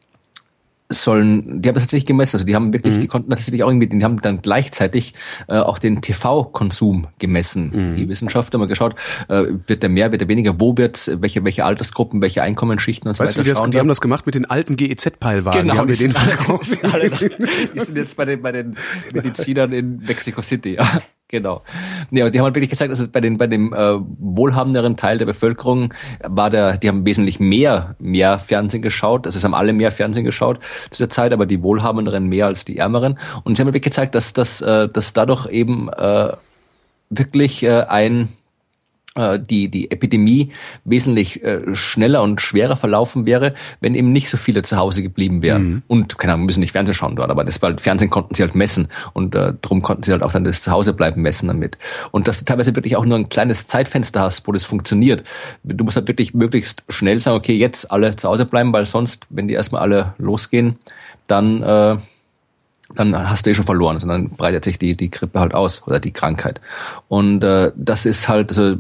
sollen, die haben das tatsächlich gemessen, also die haben wirklich, mhm. die konnten tatsächlich auch irgendwie, die haben dann gleichzeitig äh, auch den T V-Konsum gemessen. Mhm. Die Wissenschaftler haben mal geschaut, äh, wird der mehr, wird der weniger, wo wird's, welche welche Altersgruppen, welche Einkommensschichten und so weißt weiter. Du, die, das, die haben das gemacht mit den alten G E Z-Peilwagen. Genau, die haben die, wir den alle, die, sind alle, die sind jetzt bei den bei den Medizinern in Mexico City, ja. Genau. Nee, aber die haben halt wirklich gezeigt, also bei den bei dem äh, wohlhabenderen Teil der Bevölkerung war der, die haben wesentlich mehr mehr Fernsehen geschaut, also es haben alle mehr Fernsehen geschaut zu der Zeit, aber die wohlhabenderen mehr als die ärmeren. Und sie haben halt wirklich gezeigt, dass dass äh, dass dadurch eben äh, wirklich äh, ein die die Epidemie wesentlich äh, schneller und schwerer verlaufen wäre, wenn eben nicht so viele zu Hause geblieben wären. Mhm. Und, keine Ahnung, müssen nicht Fernsehen schauen dort, aber das war halt, Fernsehen konnten sie halt messen und äh, darum konnten sie halt auch dann das Zuhausebleiben messen damit. Und dass du teilweise wirklich auch nur ein kleines Zeitfenster hast, wo das funktioniert. Du musst halt wirklich möglichst schnell sagen, okay, jetzt alle zu Hause bleiben, weil sonst, wenn die erstmal alle losgehen, dann äh, dann hast du eh schon verloren, sondern breitet sich die die Grippe halt aus oder die Krankheit. Und äh, das ist halt, also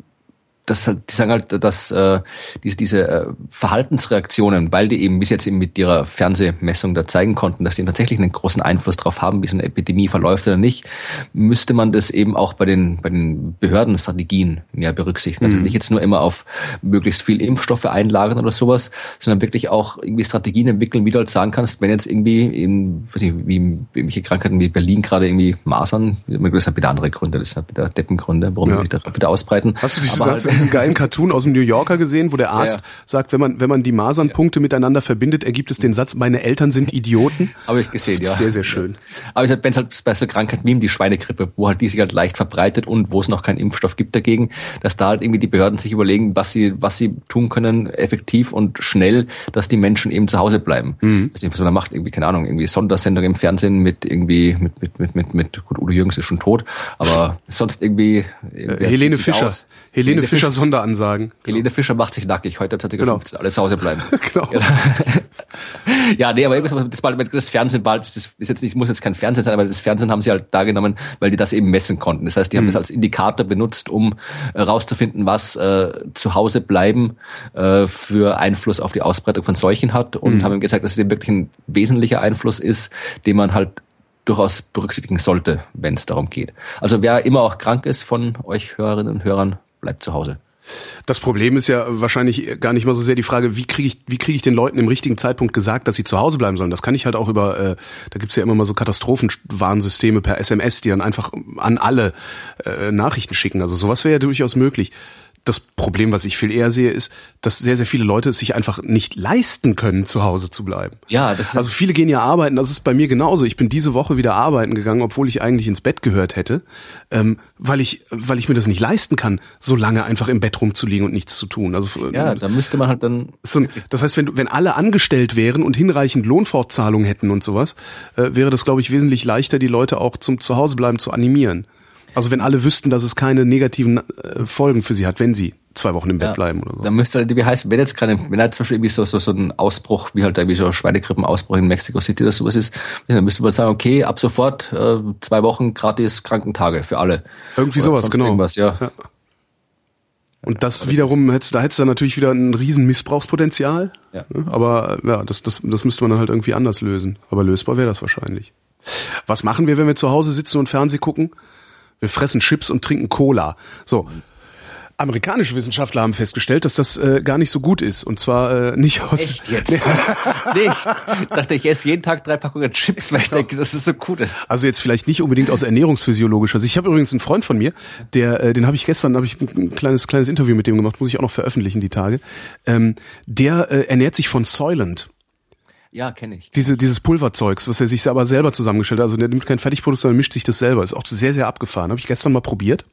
das halt, die sagen halt, dass äh, diese diese äh, Verhaltensreaktionen, weil die eben bis jetzt eben mit ihrer Fernsehmessung da zeigen konnten, dass die tatsächlich einen großen Einfluss darauf haben, wie so eine Epidemie verläuft oder nicht, müsste man das eben auch bei den bei den Behördenstrategien mehr berücksichtigen. Also nicht jetzt nur immer auf möglichst viel Impfstoffe einlagern oder sowas, sondern wirklich auch irgendwie Strategien entwickeln, wie du halt sagen kannst, wenn jetzt irgendwie in, weiß nicht, wie irgendwelche Krankheiten wie Berlin gerade irgendwie Masern, das hat wieder andere Gründe, das hat wieder Deppengründe, warum ja. die sich da wieder ausbreiten. Hast du diese, hast du diesen geilen Cartoon aus dem New Yorker gesehen, wo der Arzt ja, ja. sagt, wenn man wenn man die Masernpunkte ja. miteinander verbindet, ergibt es den Satz, meine Eltern sind Idioten? Habe ich gesehen, ja. Sehr, sehr schön. Aber wenn es halt bei so Krankheiten wie die Schweinegrippe, wo halt die sich halt leicht verbreitet und wo es noch keinen Impfstoff gibt dagegen, dass da halt irgendwie die Behörden sich überlegen, was sie was sie tun können, effektiv und schnell, dass die Menschen eben zu Hause bleiben. Mhm. Weiß nicht, was man da macht, irgendwie, keine Ahnung, irgendwie Sondersendung im Fernsehen mit irgendwie, mit, mit, mit, mit, mit gut, Udo Jürgens ist schon tot, aber sonst irgendwie... Äh, Helene Fischer. Aus. Helene, Helene Fischer, Fischer Sonderansagen. Helene genau. Fischer macht sich nackig, heute hat genau. fünfzehn, alle zu Hause bleiben. genau. Ja, nee, aber das, das Fernsehen bald, das ist jetzt nicht, muss jetzt kein Fernsehen sein, aber das Fernsehen haben sie halt da genommen, weil die das eben messen konnten. Das heißt, die mhm. haben das als Indikator benutzt, um äh, rauszufinden, was äh, zu Hause bleiben äh, für Einfluss auf die Ausbreitung von Seuchen hat und mhm. haben gesagt, dass es eben wirklich ein wesentlicher Einfluss ist, den man halt durchaus berücksichtigen sollte, wenn es darum geht. Also wer immer auch krank ist von euch Hörerinnen und Hörern, bleibt zu Hause. Das Problem ist ja wahrscheinlich gar nicht mal so sehr die Frage, wie kriege ich, wie kriege ich den Leuten im richtigen Zeitpunkt gesagt, dass sie zu Hause bleiben sollen. Das kann ich halt auch über, äh, da gibt's ja immer mal so Katastrophenwarnsysteme per S M S, die dann einfach an alle äh, Nachrichten schicken. Also sowas wäre ja durchaus möglich. Das Problem, was ich viel eher sehe, ist, dass sehr, sehr viele Leute es sich einfach nicht leisten können, zu Hause zu bleiben. Ja, das ist also viele gehen ja arbeiten, das ist bei mir genauso. Ich bin diese Woche wieder arbeiten gegangen, obwohl ich eigentlich ins Bett gehört hätte, ähm, weil ich, weil ich mir das nicht leisten kann, so lange einfach im Bett rumzuliegen und nichts zu tun. Also ja, da müsste man halt dann. So, das heißt, wenn wenn alle angestellt wären und hinreichend Lohnfortzahlung hätten und sowas, äh, wäre das, glaube ich, wesentlich leichter, die Leute auch zum Zuhausebleiben zu animieren. Also wenn alle wüssten, dass es keine negativen äh, Folgen für sie hat, wenn sie zwei Wochen im Bett ja, bleiben oder so. Dann müsste halt, wie heißt, wenn jetzt gerade, wenn halt zum Beispiel irgendwie so, so, so ein Ausbruch, wie halt irgendwie so ein Schweinegrippenausbruch in Mexico City oder sowas ist, dann müsste man sagen, okay, ab sofort äh, zwei Wochen gratis Krankentage für alle. Irgendwie oder sowas, genau. Irgendwas, ja. ja. Und das aber wiederum, das hättest, da hättest du natürlich wieder ein riesen Missbrauchspotenzial. Ja. Aber ja, das, das, das müsste man dann halt irgendwie anders lösen. Aber lösbar wäre das wahrscheinlich. Was machen wir, wenn wir zu Hause sitzen und Fernsehen gucken? Wir fressen Chips und trinken Cola. So. Amerikanische Wissenschaftler haben festgestellt, dass das äh, gar nicht so gut ist. Und zwar äh, nicht aus... Echt jetzt? Nee. nee, ich dachte, ich esse jeden Tag drei Packungen Chips, weil ich denke, dass es so gut ist. Also jetzt vielleicht nicht unbedingt aus ernährungsphysiologischer Sicht. Ich habe übrigens einen Freund von mir, der, äh, den habe ich gestern, habe ich ein kleines kleines Interview mit dem gemacht, muss ich auch noch veröffentlichen die Tage. Ähm, der äh, ernährt sich von Soylent. Ja, kenne ich. Diese, dieses Pulverzeugs, was er sich aber selber zusammengestellt hat. Also der nimmt kein Fertigprodukt, sondern mischt sich das selber. Ist auch sehr, sehr abgefahren. Habe ich gestern mal probiert.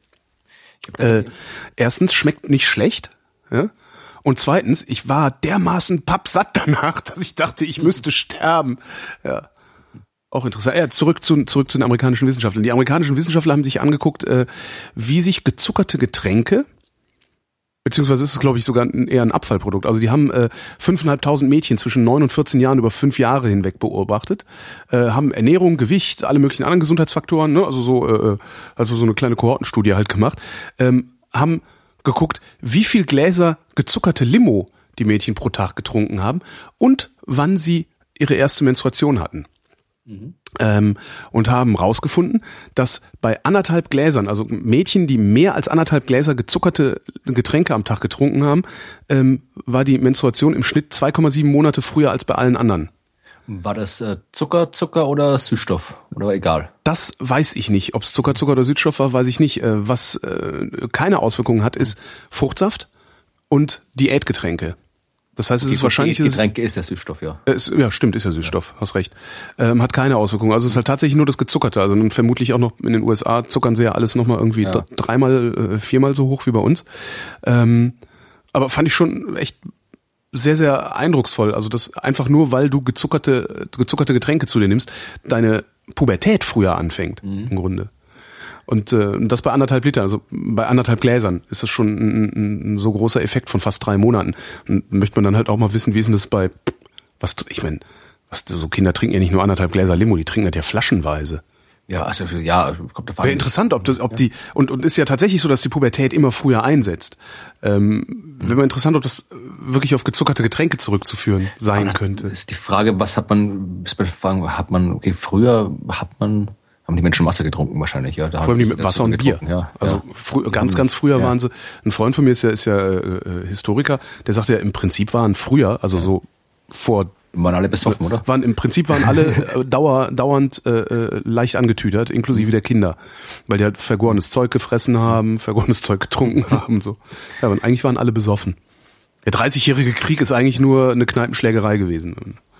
Äh, erstens, schmeckt nicht schlecht. Ja? Und zweitens, ich war dermaßen pappsatt danach, dass ich dachte, ich müsste sterben. Ja. Auch interessant. Ja, zurück zu, zurück zu den amerikanischen Wissenschaftlern. Die amerikanischen Wissenschaftler haben sich angeguckt, äh, wie sich gezuckerte Getränke, beziehungsweise ist es, glaube ich, sogar eher ein Abfallprodukt. Also die haben äh, fünftausendfünfhundert Mädchen zwischen neun und vierzehn Jahren über fünf Jahre hinweg beobachtet, äh, haben Ernährung, Gewicht, alle möglichen anderen Gesundheitsfaktoren, ne? also so äh, also so eine kleine Kohortenstudie halt gemacht, ähm, haben geguckt, wie viel Gläser gezuckerte Limo die Mädchen pro Tag getrunken haben und wann sie ihre erste Menstruation hatten. Mhm. Ähm, und haben rausgefunden, dass bei anderthalb Gläsern, also Mädchen, die mehr als anderthalb Gläser gezuckerte Getränke am Tag getrunken haben, ähm, war die Menstruation im Schnitt zwei Komma sieben Monate früher als bei allen anderen. War das äh, Zucker, Zucker oder Süßstoff? Oder war egal? Das weiß ich nicht. Ob es Zucker, Zucker oder Süßstoff war, weiß ich nicht. Äh, was äh, keine Auswirkungen hat, ist Fruchtsaft und Diätgetränke. Das heißt, es okay, ist wahrscheinlich... Getränke ist ja Süßstoff, ja. Es, ja, stimmt, ist ja Süßstoff, ja. Hast recht. Ähm, hat keine Auswirkungen. Also es ist halt tatsächlich nur das Gezuckerte. Also nun vermutlich auch noch in den U S A zuckern sie ja alles nochmal irgendwie ja. dreimal, äh, viermal so hoch wie bei uns. Ähm, aber fand ich schon echt sehr, sehr eindrucksvoll. Also das einfach nur, weil du gezuckerte, gezuckerte Getränke zu dir nimmst, deine Pubertät früher anfängt, mhm. im Grunde. Und äh, das bei anderthalb Liter, also bei anderthalb Gläsern ist das schon ein, ein so großer Effekt von fast drei Monaten. Und möchte man dann halt auch mal wissen, wie ist denn das bei, was, ich meine, was, so Kinder trinken ja nicht nur anderthalb Gläser Limo, die trinken das ja flaschenweise. Ja, also ja, kommt davon. Wäre interessant, ob das, ob die, und und ist ja tatsächlich so, dass die Pubertät immer früher einsetzt. Ähm, mhm. Wäre mal interessant, ob das wirklich auf gezuckerte Getränke zurückzuführen sein könnte. Ist die Frage, was hat man, ist bei der Frage, hat man, okay, früher hat man, haben die Menschen Wasser getrunken wahrscheinlich, ja. Da Vor allem die mit Wasser und Bier. Ja, also ja. Frü- ganz, ganz früher ja. waren sie, ein Freund von mir ist ja, ist ja äh, Historiker, der sagt ja, im Prinzip waren früher, also ja. so vor waren alle besoffen, oder? Waren im Prinzip waren alle äh, dauer, dauernd äh, leicht angetütert, inklusive der Kinder, weil die halt vergorenes Zeug gefressen haben, vergorenes Zeug getrunken haben, so. Ja, und eigentlich waren alle besoffen. Der dreißigjährige Krieg ist eigentlich nur eine Kneipenschlägerei gewesen.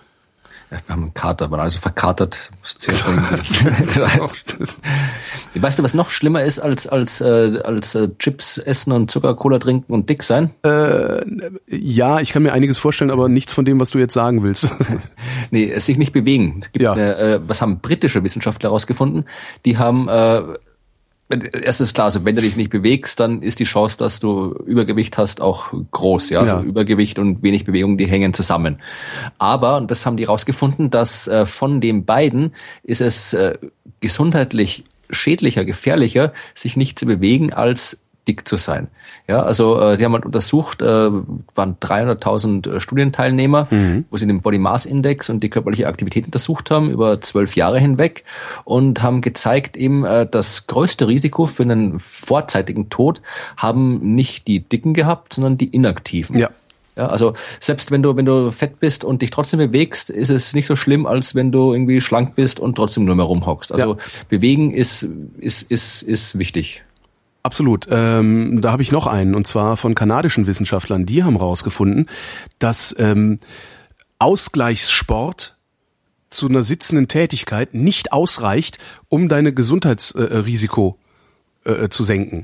Ja, wir haben einen Kater, waren also verkatert. Weißt du, was noch schlimmer ist als als äh, als äh, Chips essen und Zucker, Cola trinken und dick sein? Äh, ja, ich kann mir einiges vorstellen, aber nichts von dem, was du jetzt sagen willst. Nee, sich nicht bewegen. Es gibt ja. eine, äh, was haben britische Wissenschaftler herausgefunden? Die haben äh, Erstens klar, also wenn du dich nicht bewegst, dann ist die Chance, dass du Übergewicht hast, auch groß. Ja, also ja. Übergewicht und wenig Bewegung, die hängen zusammen. Aber, und das haben die rausgefunden, dass äh, von den beiden ist es äh, gesundheitlich schädlicher, gefährlicher, sich nicht zu bewegen, als dick zu sein. Ja, also äh, die haben halt untersucht, äh, waren dreihunderttausend äh, Studienteilnehmer, mhm. wo sie den Body Mass Index und die körperliche Aktivität untersucht haben über zwölf Jahre hinweg und haben gezeigt eben, äh, das größte Risiko für einen vorzeitigen Tod haben nicht die Dicken gehabt, sondern die Inaktiven. Ja. Ja, also selbst wenn du wenn du fett bist und dich trotzdem bewegst, ist es nicht so schlimm, als wenn du irgendwie schlank bist und trotzdem nur mehr rumhockst. Also ja. Bewegen ist ist ist ist wichtig. Absolut. Ähm, da habe ich noch einen, und zwar von kanadischen Wissenschaftlern. Die haben rausgefunden, dass ähm, Ausgleichssport zu einer sitzenden Tätigkeit nicht ausreicht, um deine Gesundheitsrisiko äh, äh, zu senken.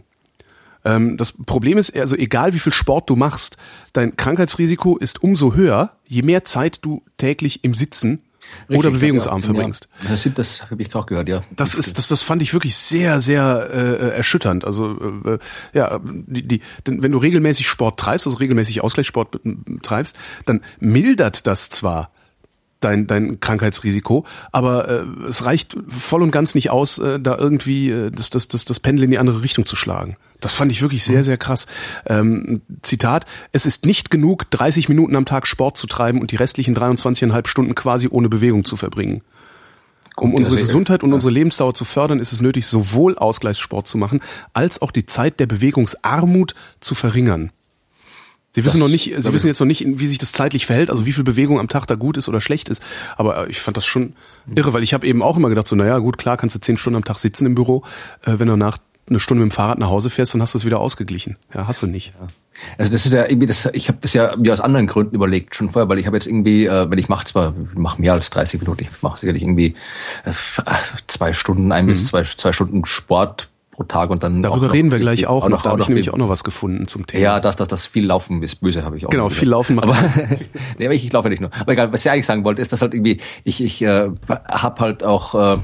Ähm, das Problem ist, also egal wie viel Sport du machst, dein Krankheitsrisiko ist umso höher, je mehr Zeit du täglich im Sitzen Richtig, oder bewegungsarm ja, verbringst. Ja. Das, das habe ich auch gehört, ja. Das ist, das, das fand ich wirklich sehr, sehr äh, erschütternd. Also äh, ja, die, die, denn wenn du regelmäßig Sport treibst, also regelmäßig Ausgleichssport treibst, dann mildert das zwar dein dein Krankheitsrisiko, aber äh, es reicht voll und ganz nicht aus, äh, da irgendwie äh, das das das das Pendel in die andere Richtung zu schlagen. Das fand ich wirklich sehr sehr krass. Ähm, Zitat: Es ist nicht genug, dreißig Minuten am Tag Sport zu treiben und die restlichen dreiundzwanzig Komma fünf Stunden quasi ohne Bewegung zu verbringen. Um unsere Gesundheit und unsere Lebensdauer zu fördern, ist es nötig, sowohl Ausgleichssport zu machen, als auch die Zeit der Bewegungsarmut zu verringern. Sie wissen das, noch nicht, Sie wissen jetzt noch nicht, wie sich das zeitlich verhält, also wie viel Bewegung am Tag da gut ist oder schlecht ist. Aber ich fand das schon irre, weil ich habe eben auch immer gedacht, so, naja, gut, klar, kannst du zehn Stunden am Tag sitzen im Büro. Äh, wenn du nach eine Stunde mit dem Fahrrad nach Hause fährst, dann hast du es wieder ausgeglichen. Ja, hast du nicht. Ja. Also das ist ja irgendwie, das, ich habe das ja mir aus anderen Gründen überlegt, schon vorher, weil ich habe jetzt irgendwie, äh, wenn ich mache zwar, mache mehr als dreißig Minuten, ich mache sicherlich irgendwie äh, zwei Stunden, ein mhm. bis zwei, zwei Stunden Sport pro Tag und dann darüber reden wir gleich auch, auch noch, da habe ich nämlich auch noch was gefunden zum Thema. Ja, dass das, das viel Laufen ist böse, habe ich auch. Genau, viel Laufen macht. Aber nee, aber ich, ich laufe ja nicht nur. Aber egal, was ich eigentlich sagen wollte, ist, dass halt irgendwie ich ich äh, habe halt auch äh,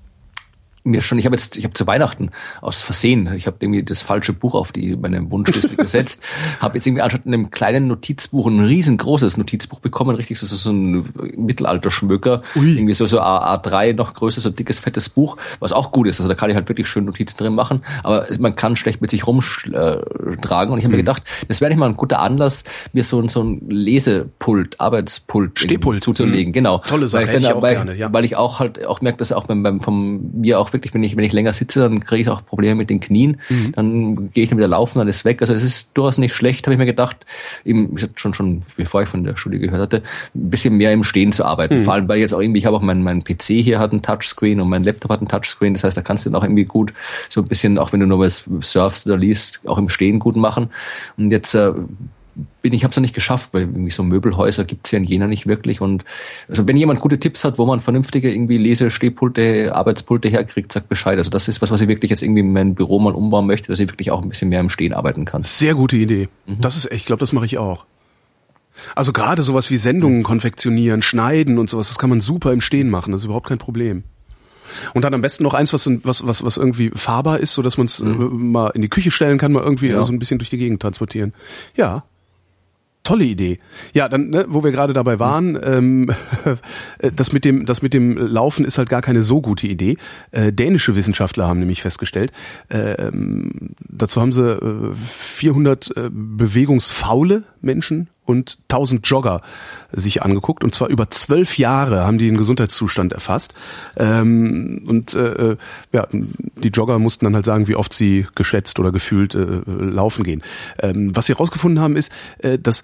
mir schon, ich habe jetzt, ich habe zu Weihnachten aus Versehen, ich habe irgendwie das falsche Buch auf die meine Wunschliste gesetzt, habe jetzt irgendwie anstatt einem kleinen Notizbuch ein riesengroßes Notizbuch bekommen, richtig so, so ein Mittelalter-Schmöker, irgendwie so so A drei noch größer, so ein dickes, fettes Buch, was auch gut ist, also da kann ich halt wirklich schön Notizen drin machen, aber man kann schlecht mit sich rumtragen und ich habe mhm. mir gedacht, das wäre nicht mal ein guter Anlass, mir so, so ein Lesepult, Arbeitspult Stehpult zuzulegen, mhm. genau. Tolle Sache, weil ich, ich dann, auch weil, gerne, ja. weil ich auch halt auch merke, dass auch beim, beim von mir auch wirklich, wenn ich, wenn ich länger sitze, dann kriege ich auch Probleme mit den Knien. Mhm. Dann gehe ich dann wieder laufen, dann ist weg. Also es ist durchaus nicht schlecht, habe ich mir gedacht, eben, ich schon, schon, bevor ich von der Studie gehört hatte, ein bisschen mehr im Stehen zu arbeiten. Mhm. Vor allem, weil jetzt auch irgendwie, ich habe auch mein, mein P C hier hat einen Touchscreen und mein Laptop hat einen Touchscreen. Das heißt, da kannst du dann auch irgendwie gut so ein bisschen, auch wenn du nur was surfst oder liest, auch im Stehen gut machen. Und jetzt, äh, bin ich habe es noch nicht geschafft, weil irgendwie so Möbelhäuser gibt's hier in Jena nicht wirklich und also wenn jemand gute Tipps hat, wo man vernünftige irgendwie Lesestehpulte, Arbeitspulte herkriegt, sagt Bescheid. Also das ist was, was ich wirklich jetzt irgendwie in mein Büro mal umbauen möchte, dass ich wirklich auch ein bisschen mehr im Stehen arbeiten kann. Sehr gute Idee. Mhm. Das ist, ich glaube, das mache ich auch. Also gerade sowas wie Sendungen konfektionieren, schneiden und sowas, das kann man super im Stehen machen, das ist überhaupt kein Problem. Und dann am besten noch eins, was was was, was irgendwie fahrbar ist, so dass man es mhm. mal in die Küche stellen kann, mal irgendwie ja. so ein bisschen durch die Gegend transportieren. Ja. Tolle Idee. Ja, dann, ne, wo wir gerade dabei waren, ähm, das mit dem, das mit dem Laufen ist halt gar keine so gute Idee. Äh, dänische Wissenschaftler haben nämlich festgestellt, äh, dazu haben sie äh, vierhundert äh, bewegungsfaule Menschen und tausend Jogger sich angeguckt und zwar über zwölf Jahre haben die den Gesundheitszustand erfasst ähm, und äh, ja, die Jogger mussten dann halt sagen, wie oft sie geschätzt oder gefühlt äh, laufen gehen. Ähm, was sie herausgefunden haben ist, äh, dass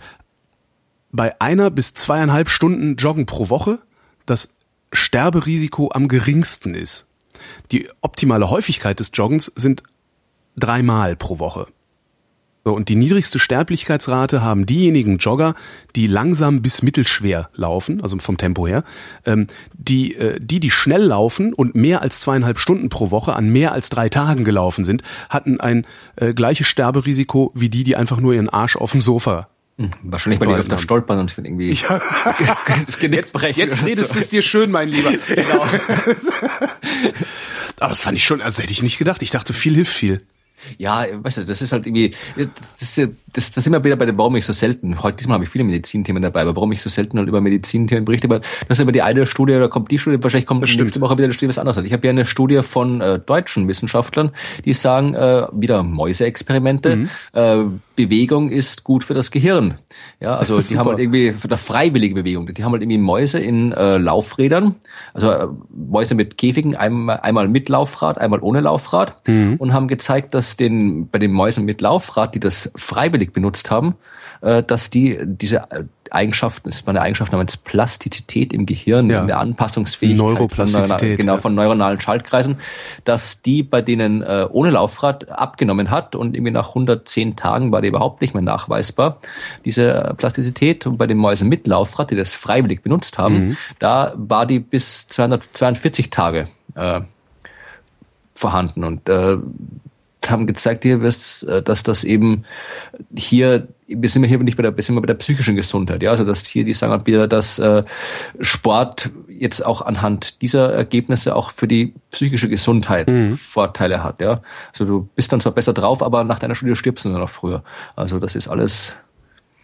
bei einer bis zweieinhalb Stunden Joggen pro Woche das Sterberisiko am geringsten ist. Die optimale Häufigkeit des Joggens sind dreimal pro Woche. So, und die niedrigste Sterblichkeitsrate haben diejenigen Jogger, die langsam bis mittelschwer laufen, also vom Tempo her, ähm, die, äh, die, die schnell laufen und mehr als zweieinhalb Stunden pro Woche an mehr als drei Tagen gelaufen sind, hatten ein äh, gleiches Sterberisiko wie die, die einfach nur ihren Arsch auf dem Sofa. Wahrscheinlich, weil die öfter haben. Stolpern und dann irgendwie ja. das Genick brechen. Jetzt redest du es dir schön, mein Lieber. Genau. Aber das fand ich schon, also hätte ich nicht gedacht. Ich dachte, viel hilft viel. Ja, weißt du, das ist halt irgendwie, das ist ja, das, das sind wir wieder bei dem, warum ich so selten, heute diesmal habe ich viele Medizinthemen dabei, aber warum ich so selten halt über Medizinthemen berichte, aber das ist aber die eine Studie, da kommt die Studie, wahrscheinlich kommt nächste Woche wieder eine Studie, was anderes hat. Ich habe ja eine Studie von äh, deutschen Wissenschaftlern, die sagen, äh, wieder Mäuseexperimente, mhm. äh, Bewegung ist gut für das Gehirn. Ja, also die haben halt irgendwie, für eine freiwillige Bewegung, die haben halt irgendwie Mäuse in äh, Laufrädern, also äh, Mäuse mit Käfigen, einmal, einmal mit Laufrad, einmal ohne Laufrad mhm. und haben gezeigt, dass den bei den Mäusen mit Laufrad, die das freiwillig benutzt haben, äh, dass die diese Eigenschaften, das ist eine Eigenschaft namens Plastizität im Gehirn, ja. in der Anpassungsfähigkeit Neuroplastizität, von, genau, ja. von neuronalen Schaltkreisen, dass die bei denen äh, ohne Laufrad abgenommen hat und irgendwie nach hundertzehn Tagen war die überhaupt nicht mehr nachweisbar, diese Plastizität. Und bei den Mäusen mit Laufrad, die das freiwillig benutzt haben, mhm. da war die bis zweihundertzweiundvierzig Tage äh, vorhanden und äh, haben gezeigt, hier, dass das eben hier, wir sind hier nicht bei der, wir sind bei der psychischen Gesundheit, ja, also dass hier, die sagen halt wieder, dass äh, Sport jetzt auch anhand dieser Ergebnisse auch für die psychische Gesundheit mhm. Vorteile hat, ja. Also du bist dann zwar besser drauf, aber nach deiner Studie stirbst du dann noch früher. Also das ist alles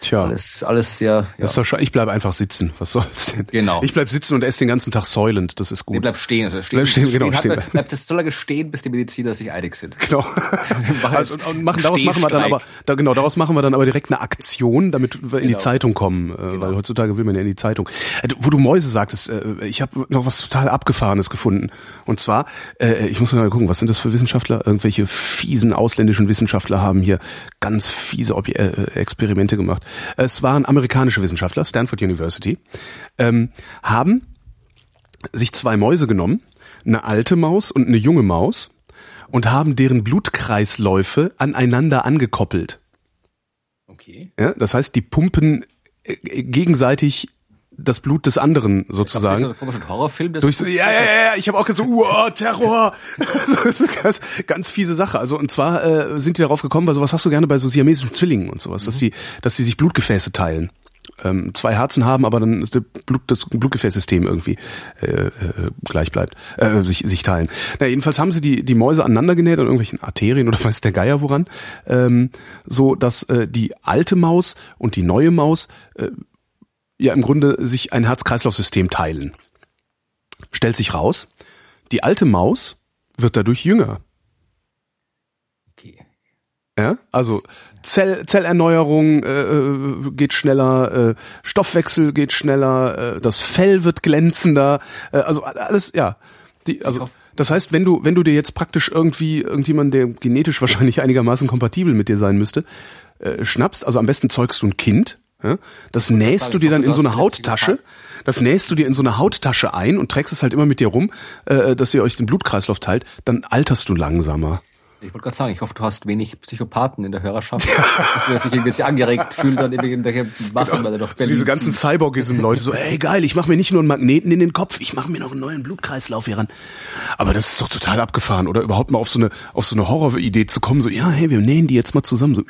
Tja. Alles, alles sehr, ja. Das ist doch, ich bleibe einfach sitzen. Was soll's denn? Genau. Ich bleib sitzen und esse den ganzen Tag Soylent. Das ist gut. Nee, bleib stehen. Also stehen, bleib stehen, genau, stehen. stehen. Hat, bleibt es so lange stehen, bis die Mediziner sich einig sind. Genau. Also, und machen, daraus machen wir dann aber, da, genau, daraus machen wir dann aber direkt eine Aktion, damit wir in Genau. die Zeitung kommen, äh, Genau. weil heutzutage will man ja in die Zeitung. Äh, wo du Mäuse sagtest, äh, ich habe noch was total Abgefahrenes gefunden. Und zwar, äh, ich muss mal gucken, was sind das für Wissenschaftler? Irgendwelche fiesen ausländischen Wissenschaftler haben hier ganz fiese Ob- äh, Experimente gemacht. Es waren amerikanische Wissenschaftler, Stanford University, ähm, haben sich zwei Mäuse genommen, eine alte Maus und eine junge Maus, und haben deren Blutkreisläufe aneinander angekoppelt. Okay. Ja, das heißt, die pumpen äh, gegenseitig das Blut des anderen sozusagen. Das ist so ein Horrorfilm. Das Durch so, ja, ja, ja, ich habe auch gesagt, so, uh, Terror. Das ist ganz, ganz fiese Sache. Also und zwar äh, sind die darauf gekommen, weil sowas hast du gerne bei so siamesischen Zwillingen und sowas, mhm. dass die, dass die sich Blutgefäße teilen. Ähm, zwei Herzen haben, aber dann das, Blut, das Blutgefäßsystem irgendwie äh, äh, gleich bleibt, äh, sich, sich teilen. Na, jedenfalls haben sie die, die Mäuse aneinander genäht an irgendwelchen Arterien oder weiß der Geier woran, ähm, so dass äh, die alte Maus und die neue Maus äh, ja im Grunde sich ein Herz-Kreislauf-System teilen. Stellt sich raus, die alte Maus wird dadurch jünger. Okay. Ja, also Zell, Zellerneuerung äh, geht schneller, äh, Stoffwechsel geht schneller, äh, das Fell wird glänzender, äh, also alles, ja. Die, also das heißt, wenn du wenn du dir jetzt praktisch irgendwie irgendjemand, der genetisch wahrscheinlich einigermaßen kompatibel mit dir sein müsste, äh, schnappst, also am besten zeugst du ein Kind. Ja, das nähst du dir dann in so eine Hauttasche, das nähst du dir in so eine Hauttasche ein und trägst es halt immer mit dir rum, äh, dass ihr euch den Blutkreislauf teilt, dann alterst du langsamer. Ich wollte gerade sagen, ich hoffe, du hast wenig Psychopathen in der Hörerschaft, dass sie sich irgendwie jetzt angeregt fühlen, dann irgendwelche Massen, weil er doch so diese ganzen Cyborgism-Leute, so, ey geil, ich mache mir nicht nur einen Magneten in den Kopf, ich mache mir noch einen neuen Blutkreislauf hier ran. Aber das ist doch total abgefahren, oder überhaupt mal auf so eine auf so eine Horroridee zu kommen, so, ja, hey, wir nähen die jetzt mal zusammen, so.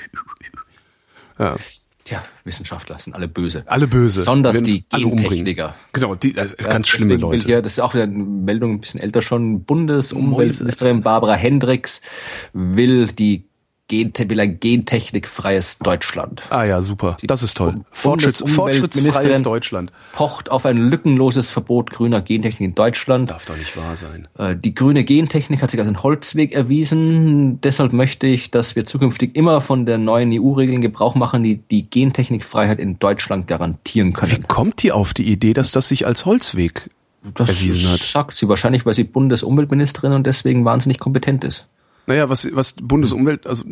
Ja. Tja, Wissenschaftler sind alle böse. Alle böse. Besonders die Gentechniker. Genau, die äh, ja, ganz schlimme Leute. Will hier, das ist auch wieder eine Meldung, ein bisschen älter schon. Bundesumweltministerin Barbara Hendricks will die Gente- will ein gentechnikfreies Deutschland. Ah ja, super. Das ist toll. Fortschritts, fortschrittsfreies Deutschland. Pocht auf ein lückenloses Verbot grüner Gentechnik in Deutschland. Darf doch nicht wahr sein. Die grüne Gentechnik hat sich als ein Holzweg erwiesen. Deshalb möchte ich, dass wir zukünftig immer von der neuen E U-Regeln Gebrauch machen, die die Gentechnikfreiheit in Deutschland garantieren können. Wie kommt die auf die Idee, dass das sich als Holzweg das erwiesen hat? Das sagt sie wahrscheinlich, weil sie Bundesumweltministerin und deswegen wahnsinnig kompetent ist. Naja, was, was Bundesumwelt, also,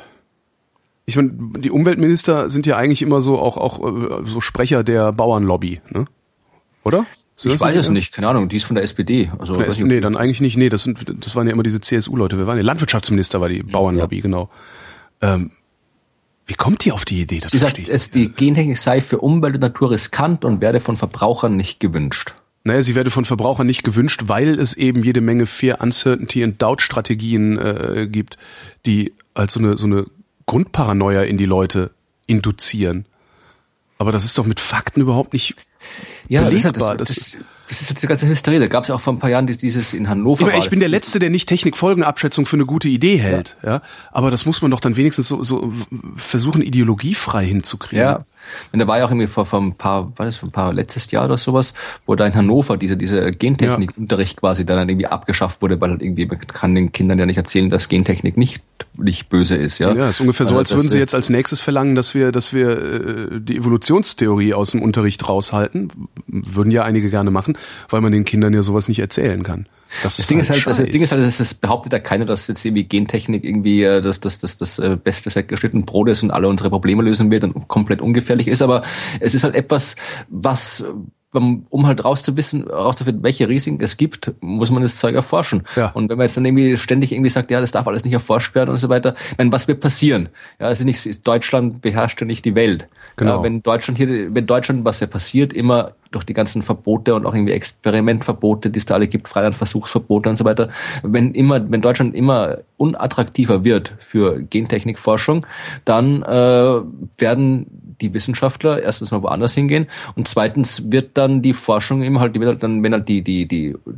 ich meine, die Umweltminister sind ja eigentlich immer so auch, auch so Sprecher der Bauernlobby, ne? Oder? Ich weiß es nicht, keine Ahnung, die ist von der S P D. Also, S P D, nee, dann eigentlich nicht, nee, das sind, das waren ja immer diese C S U-Leute, wir waren ja, Landwirtschaftsminister war die Bauernlobby, ja. Genau. Ähm, wie kommt die auf die Idee? Das sie sagt, es, die Gentechnik sei für Umwelt und Natur riskant und werde von Verbrauchern nicht gewünscht. Naja, sie werde von Verbrauchern nicht gewünscht, weil es eben jede Menge Fear, Uncertainty und Doubt-Strategien äh, gibt, die als so eine so eine Grundparanoia in die Leute induzieren. Aber das ist doch mit Fakten überhaupt nicht ja, belegbar. Das, das, das, das ist diese ganze Hysterie. Da gab es ja auch vor ein paar Jahren dieses in Hannover. Ich, meine, ich bin der Letzte, der nicht Technikfolgenabschätzung für eine gute Idee hält. Ja. Ja, aber das muss man doch dann wenigstens so, so versuchen, ideologiefrei hinzukriegen. Ja. Und da war ja auch irgendwie vor, vor ein paar, war das vor ein paar letztes Jahr oder sowas, wo da in Hannover diese, diese Gentechnikunterricht ja. quasi dann irgendwie abgeschafft wurde, weil halt irgendwie, man kann den Kindern ja nicht erzählen, dass Gentechnik nicht, nicht böse ist, ja. Ja, ist ungefähr so, als würden sie jetzt als nächstes verlangen, dass wir, dass wir, äh, die Evolutionstheorie aus dem Unterricht raushalten. Würden ja einige gerne machen, weil man den Kindern ja sowas nicht erzählen kann. Das, das Ding ist halt, das, das Ding ist halt, das behauptet ja keiner, dass jetzt irgendwie Gentechnik irgendwie das, das, das, das beste Set geschnittenen Brot ist und alle unsere Probleme lösen wird und komplett ungefährlich ist, aber es ist halt etwas, was, um halt rauszuwissen, rauszufinden, welche Risiken es gibt, muss man das Zeug erforschen. Ja. Und wenn man jetzt dann irgendwie ständig irgendwie sagt, ja, das darf alles nicht erforscht werden und so weiter, ich meine, was wird passieren? Ja, also nicht, Deutschland beherrscht ja nicht die Welt. Genau. Ja, wenn Deutschland hier, wenn Deutschland, was ja passiert, immer durch die ganzen Verbote und auch irgendwie Experimentverbote, die es da alle gibt, Freilandversuchsverbote und so weiter, wenn immer, wenn Deutschland immer unattraktiver wird für Gentechnikforschung, dann äh, werden die Wissenschaftler erstens mal woanders hingehen und zweitens wird dann die Forschung eben halt, die wird halt dann, wenn halt die, die, die, ja.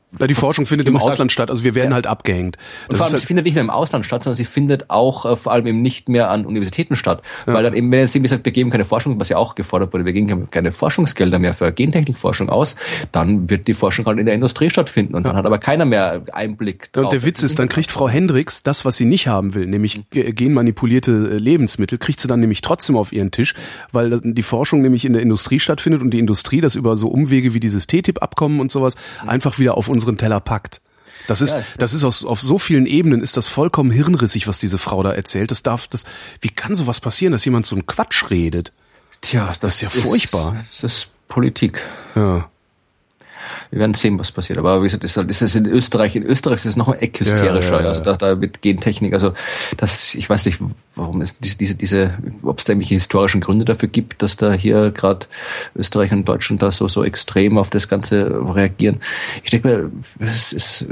Na, die Forschung findet im Ausland statt, also wir werden ja. halt abgehängt. Das und vor allem, halt sie findet nicht nur im Ausland statt, sondern sie findet auch äh, vor allem eben nicht mehr an Universitäten statt. Ja. Weil dann eben, wenn jetzt irgendwie sagt, wir geben keine Forschung, was ja auch gefordert wurde, wir geben keine Forschungsgelder mehr für Gentechnikforschung aus, dann wird die Forschung halt in der Industrie stattfinden und ja. dann hat aber keiner mehr Einblick drauf. Und der Witz ist, dann kriegt Frau Hendricks das, was sie nicht haben will, nämlich mhm. genmanipulierte Lebensmittel, kriegt sie dann nämlich trotzdem auf ihren Tisch, weil die Forschung nämlich in der Industrie stattfindet und die Industrie das über so Umwege wie dieses T T I P-Abkommen und sowas mhm. einfach wieder auf unseren Teller packt. Das ist, ja, das ist aus, auf so vielen Ebenen ist das vollkommen hirnrissig, was diese Frau da erzählt. Das darf, das, wie kann sowas passieren, dass jemand so einen Quatsch redet? Tja, das, das ist ja ist, furchtbar. Das ist Politik. Ja. Wir werden sehen, was passiert. Aber wie gesagt, das ist, halt, das ist in Österreich, in Österreich ist es noch ein Eck hysterischer. Ja, ja, ja, ja. Also da, da mit Gentechnik, also das, ich weiß nicht, warum es diese, diese, diese, ob es da irgendwelche historischen Gründe dafür gibt, dass da hier gerade Österreich und Deutschland da so, so extrem auf das Ganze reagieren. Ich denke mir, es ist,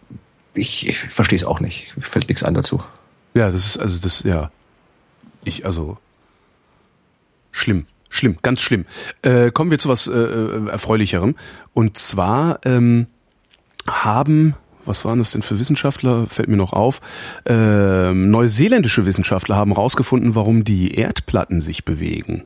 ich, ich verstehe es auch nicht. Fällt nichts ein dazu. Ja, das ist, also das, ja, ich, also, schlimm. Schlimm, ganz schlimm. Äh, kommen wir zu was äh, Erfreulicherem. Und zwar ähm, haben, was waren das denn für Wissenschaftler, fällt mir noch auf, äh, neuseeländische Wissenschaftler haben rausgefunden, warum die Erdplatten sich bewegen.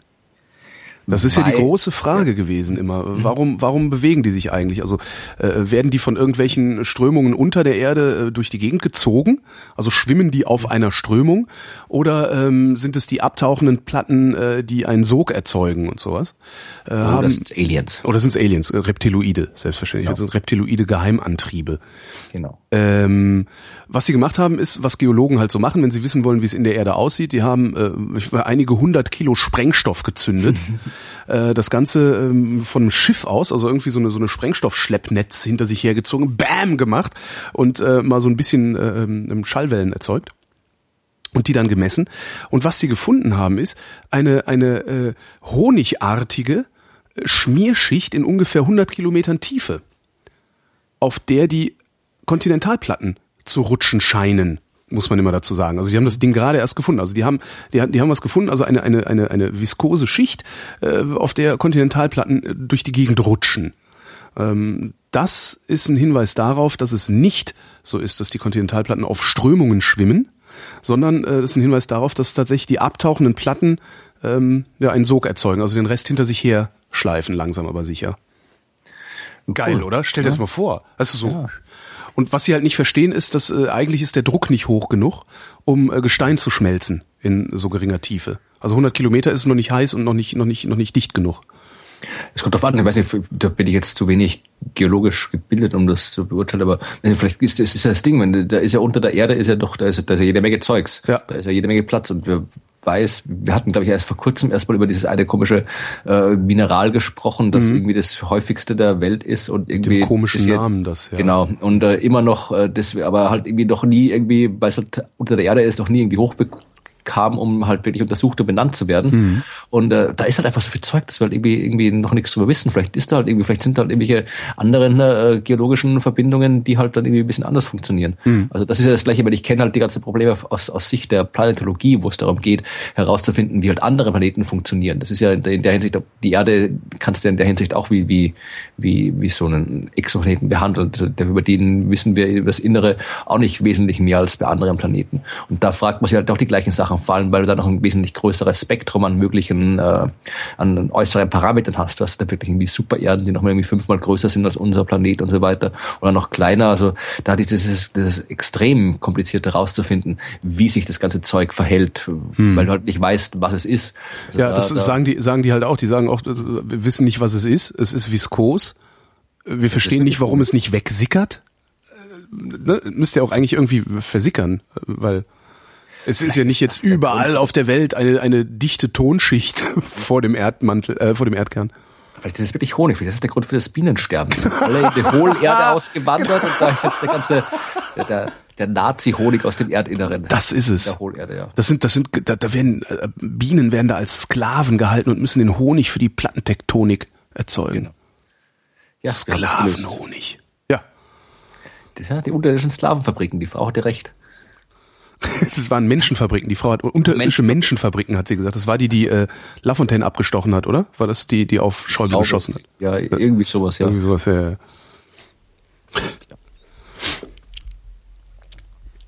Das ist Weil, ja die große Frage gewesen immer. Warum, warum bewegen die sich eigentlich? Also äh, werden die von irgendwelchen Strömungen unter der Erde äh, durch die Gegend gezogen? Also schwimmen die auf einer Strömung? Oder ähm, sind es die abtauchenden Platten, äh, die einen Sog erzeugen und sowas? Äh, oder haben, sind es Aliens? Oder sind es Aliens? Äh, Reptiloide, selbstverständlich. Genau. Also Reptiloide Geheimantriebe. Genau. Ähm, was sie gemacht haben, ist, was Geologen halt so machen, wenn sie wissen wollen, wie es in der Erde aussieht. Die haben äh, einige hundert Kilo Sprengstoff gezündet. äh, das Ganze ähm, von einem Schiff aus, also irgendwie so eine so eine Sprengstoffschleppnetz hinter sich hergezogen, bam, gemacht und äh, mal so ein bisschen äh, Schallwellen erzeugt. Und die dann gemessen. Und was sie gefunden haben, ist eine eine äh, honigartige Schmierschicht in ungefähr hundert Kilometern Tiefe, auf der die Kontinentalplatten zu rutschen scheinen, muss man immer dazu sagen. Also die haben das Ding gerade erst gefunden. Also die haben, die, die haben was gefunden, also eine eine eine eine viskose Schicht, äh, auf der Kontinentalplatten durch die Gegend rutschen. Ähm, das ist ein Hinweis darauf, dass es nicht so ist, dass die Kontinentalplatten auf Strömungen schwimmen, sondern äh, das ist ein Hinweis darauf, dass tatsächlich die abtauchenden Platten ähm, ja einen Sog erzeugen, also den Rest hinter sich her schleifen, langsam aber sicher. Geil, cool. Oder? Stell dir ja. das mal vor. Das ist so. Ja. Und was sie halt nicht verstehen ist, dass äh, eigentlich ist der Druck nicht hoch genug, um äh, Gestein zu schmelzen in so geringer Tiefe. Also hundert Kilometer ist noch nicht heiß und noch nicht noch nicht noch nicht dicht genug. Es kommt drauf an, ich weiß nicht, da bin ich jetzt zu wenig geologisch gebildet, um das zu beurteilen, aber vielleicht ist das, ist das Ding, wenn da ist ja unter der Erde ist ja doch, da ist, da ist ja jede Menge Zeugs, ja. da ist ja jede Menge Platz und wir weiß, wir hatten, glaube ich, erst vor kurzem erstmal über dieses eine komische äh, Mineral gesprochen, das mhm. irgendwie das häufigste der Welt ist und irgendwie den komischen ja, Namen das, ja. Genau. Und äh, immer noch, äh, das, aber halt irgendwie noch nie irgendwie, weil es halt unter der Erde ist, noch nie irgendwie hochbekommen kam, um halt wirklich untersucht und benannt zu werden. Mhm. Und äh, da ist halt einfach so viel Zeug, dass wir halt irgendwie, irgendwie noch nichts drüber wissen. Vielleicht ist da halt irgendwie, vielleicht sind da halt irgendwelche anderen äh, geologischen Verbindungen, die halt dann irgendwie ein bisschen anders funktionieren. Mhm. Also das ist ja das Gleiche, weil ich kenne halt die ganzen Probleme aus, aus Sicht der Planetologie, wo es darum geht, herauszufinden, wie halt andere Planeten funktionieren. Das ist ja in der Hinsicht, die Erde kannst du in der Hinsicht auch wie, wie, wie, wie so einen Exoplaneten behandeln. Über den wissen wir über das Innere auch nicht wesentlich mehr als bei anderen Planeten. Und da fragt man sich halt auch die gleichen Sachen fallen, weil du da noch ein wesentlich größeres Spektrum an möglichen, äh, an äußeren Parametern hast. Du hast da wirklich irgendwie Supererden, die noch mal irgendwie fünfmal größer sind als unser Planet und so weiter. Oder noch kleiner. Also da ist es das ist extrem kompliziert herauszufinden, wie sich das ganze Zeug verhält, hm. weil du halt nicht weißt, was es ist. Also ja, da, das ist, da, sagen die, sagen die halt auch. Die sagen auch, wir wissen nicht, was es ist. Es ist viskos. Wir verstehen nicht, warum es nicht wegsickert. Ne? Müsste ja auch eigentlich irgendwie versickern, weil es ist ja nicht jetzt überall auf der Welt eine eine dichte Tonschicht vor dem Erdmantel, äh, vor dem Erdkern. Vielleicht ist es wirklich Honig, vielleicht ist das der Grund für das Bienensterben. Die sind alle in die Hohlerde ausgewandert und da ist jetzt der ganze, der, der, der Nazi-Honig aus dem Erdinneren. Das ist es. Der Hohlerde, ja. Das sind, das sind, da, da werden, äh, Bienen werden da als Sklaven gehalten und müssen den Honig für die Plattentektonik erzeugen. Genau. Ja, Sklavenhonig. Ja. Ja, die unterirdischen Sklavenfabriken, die Frau hatte recht. Es waren Menschenfabriken. Die Frau hat unterirdische Menschenfabriken, hat sie gesagt. Das war die, die äh, Lafontaine abgestochen hat, oder? War das die, die auf Schäuble geschossen hat? Ja, irgendwie sowas, ja. Irgendwie sowas, ja.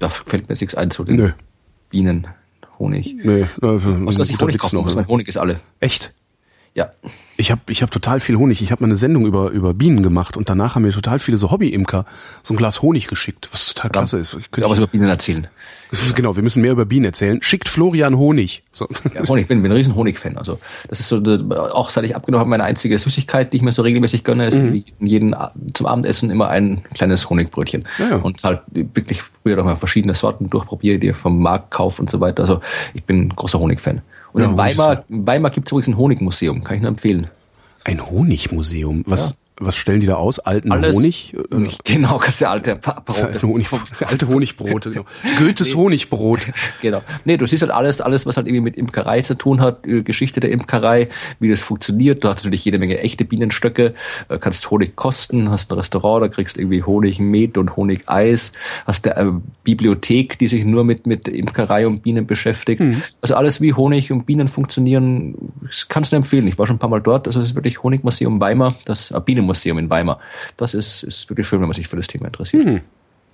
Da fällt mir jetzt nichts ein zu den Nö. Bienen, Honig. Nee, Was dass ich Honig kaufen muss, mein Honig ist alle. Echt? Ja. Ich habe ich hab total viel Honig. Ich habe mal eine Sendung über über Bienen gemacht und danach haben mir total viele so Hobby-Imker so ein Glas Honig geschickt, was total klasse ist. Ich könnte auch was über Bienen erzählen. Genau, wir müssen mehr über Bienen erzählen. Schickt Florian Honig. So. Ja, Honig, ich bin, bin ein riesen Honig-Fan. Also das ist so, auch seit ich abgenommen habe, meine einzige Süßigkeit, die ich mir so regelmäßig gönne, ist mhm. jeden zum Abendessen immer ein kleines Honigbrötchen. Ja, ja. Und halt wirklich früher noch mal verschiedene Sorten durchprobiere, die vom Markt kaufe und so weiter. Also ich bin ein großer Honig-Fan. Und ja, in Weimar, in Weimar gibt es übrigens ein Honigmuseum, kann ich nur empfehlen. Ein Honigmuseum? Was, ja. was stellen die da aus? Alten Alles, Honig? Genau, kannst du alte Brote. Alte, Honig, alte Honigbrote. Genau. Goethes nee. Honigbrot. Genau. Nee, du siehst halt alles, alles, was halt irgendwie mit Imkerei zu tun hat, Geschichte der Imkerei, wie das funktioniert. Du hast natürlich jede Menge echte Bienenstöcke, kannst Honig kosten, hast ein Restaurant, da kriegst irgendwie Honig, Met und Honig-Eis, hast eine Bibliothek, die sich nur mit, mit Imkerei und Bienen beschäftigt. Mhm. Also alles, wie Honig und Bienen funktionieren, kannst du empfehlen. Ich war schon ein paar Mal dort, also es ist wirklich Honigmuseum Weimar, das äh, Bienenmuseum in Weimar. Das ist, ist wirklich schön, wenn man sich für das Thema interessiert. Mhm.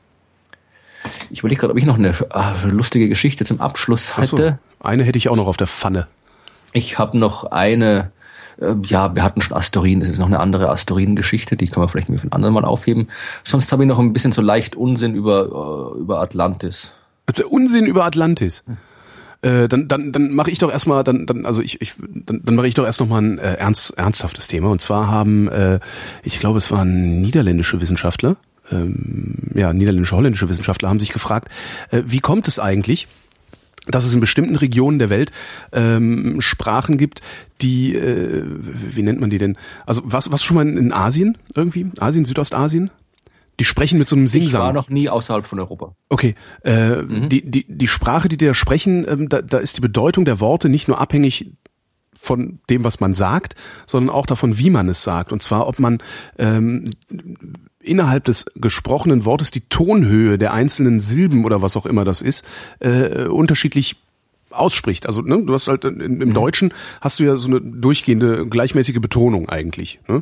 Ich überlege gerade, ob ich noch eine äh, lustige Geschichte zum Abschluss hätte. So, eine hätte ich auch noch auf der Pfanne. Ich habe noch eine, äh, ja, wir hatten schon Asteroiden, das ist noch eine andere Asteroidengeschichte, die können wir vielleicht für ein anderes Mal aufheben. Sonst habe ich noch ein bisschen so leicht Unsinn über, äh, über Atlantis. Also Unsinn über Atlantis? Hm. Äh, dann dann dann mache ich doch erstmal dann dann also ich ich dann, dann mache ich doch erst noch mal ein äh, ernst ernsthaftes Thema, und zwar haben äh, ich glaube es waren niederländische Wissenschaftler, ähm, ja niederländische holländische Wissenschaftler haben sich gefragt, äh, wie kommt es eigentlich, dass es in bestimmten Regionen der Welt ähm, Sprachen gibt, die äh, wie nennt man die denn? Also was was schon mal in Asien irgendwie, Asien, Südostasien? Die sprechen mit so einem Singsang. Ich war noch nie außerhalb von Europa. Okay, äh, mhm. die die die Sprache, die die da sprechen, ähm, da, da ist die Bedeutung der Worte nicht nur abhängig von dem, was man sagt, sondern auch davon, wie man es sagt. Und zwar, ob man ähm, innerhalb des gesprochenen Wortes die Tonhöhe der einzelnen Silben oder was auch immer das ist, äh, unterschiedlich ausspricht. Also ne, du hast halt in, im mhm. Deutschen hast du ja so eine durchgehende gleichmäßige Betonung eigentlich, ne?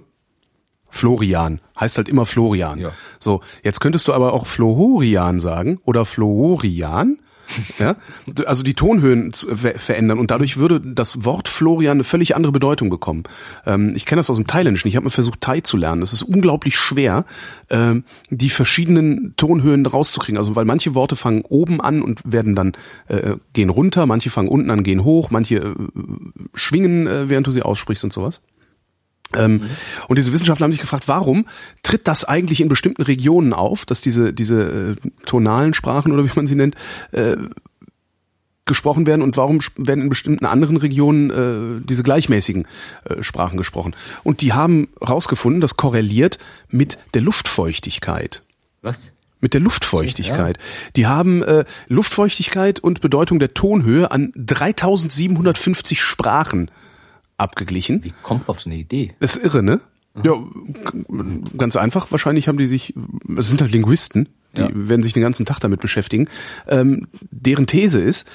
Florian heißt halt immer Florian. Ja. So, jetzt könntest du aber auch Flohorian sagen oder Florian. Ja, also die Tonhöhen verändern und dadurch würde das Wort Florian eine völlig andere Bedeutung bekommen. Ähm, ich kenne das aus dem Thailändischen. Ich habe mal versucht, Thai zu lernen. Es ist unglaublich schwer, ähm, die verschiedenen Tonhöhen rauszukriegen. Also weil manche Worte fangen oben an und werden dann äh, gehen runter, manche fangen unten an, gehen hoch, manche äh, schwingen, äh, während du sie aussprichst und sowas. Ähm, mhm. Und diese Wissenschaftler haben sich gefragt, warum tritt das eigentlich in bestimmten Regionen auf, dass diese diese äh, tonalen Sprachen oder wie man sie nennt äh, gesprochen werden, und warum werden in bestimmten anderen Regionen äh, diese gleichmäßigen äh, Sprachen gesprochen? Und die haben rausgefunden, das korreliert mit der Luftfeuchtigkeit. Was? Mit der Luftfeuchtigkeit. Ja. Die haben äh, Luftfeuchtigkeit und Bedeutung der Tonhöhe an dreitausendsiebenhundertfünfzig Sprachen abgeglichen. Wie kommt man auf so eine Idee? Das ist irre, ne? Mhm. Ja, ganz einfach. Wahrscheinlich haben die sich, es sind halt Linguisten, die ja. werden sich den ganzen Tag damit beschäftigen. Ähm, deren These ist,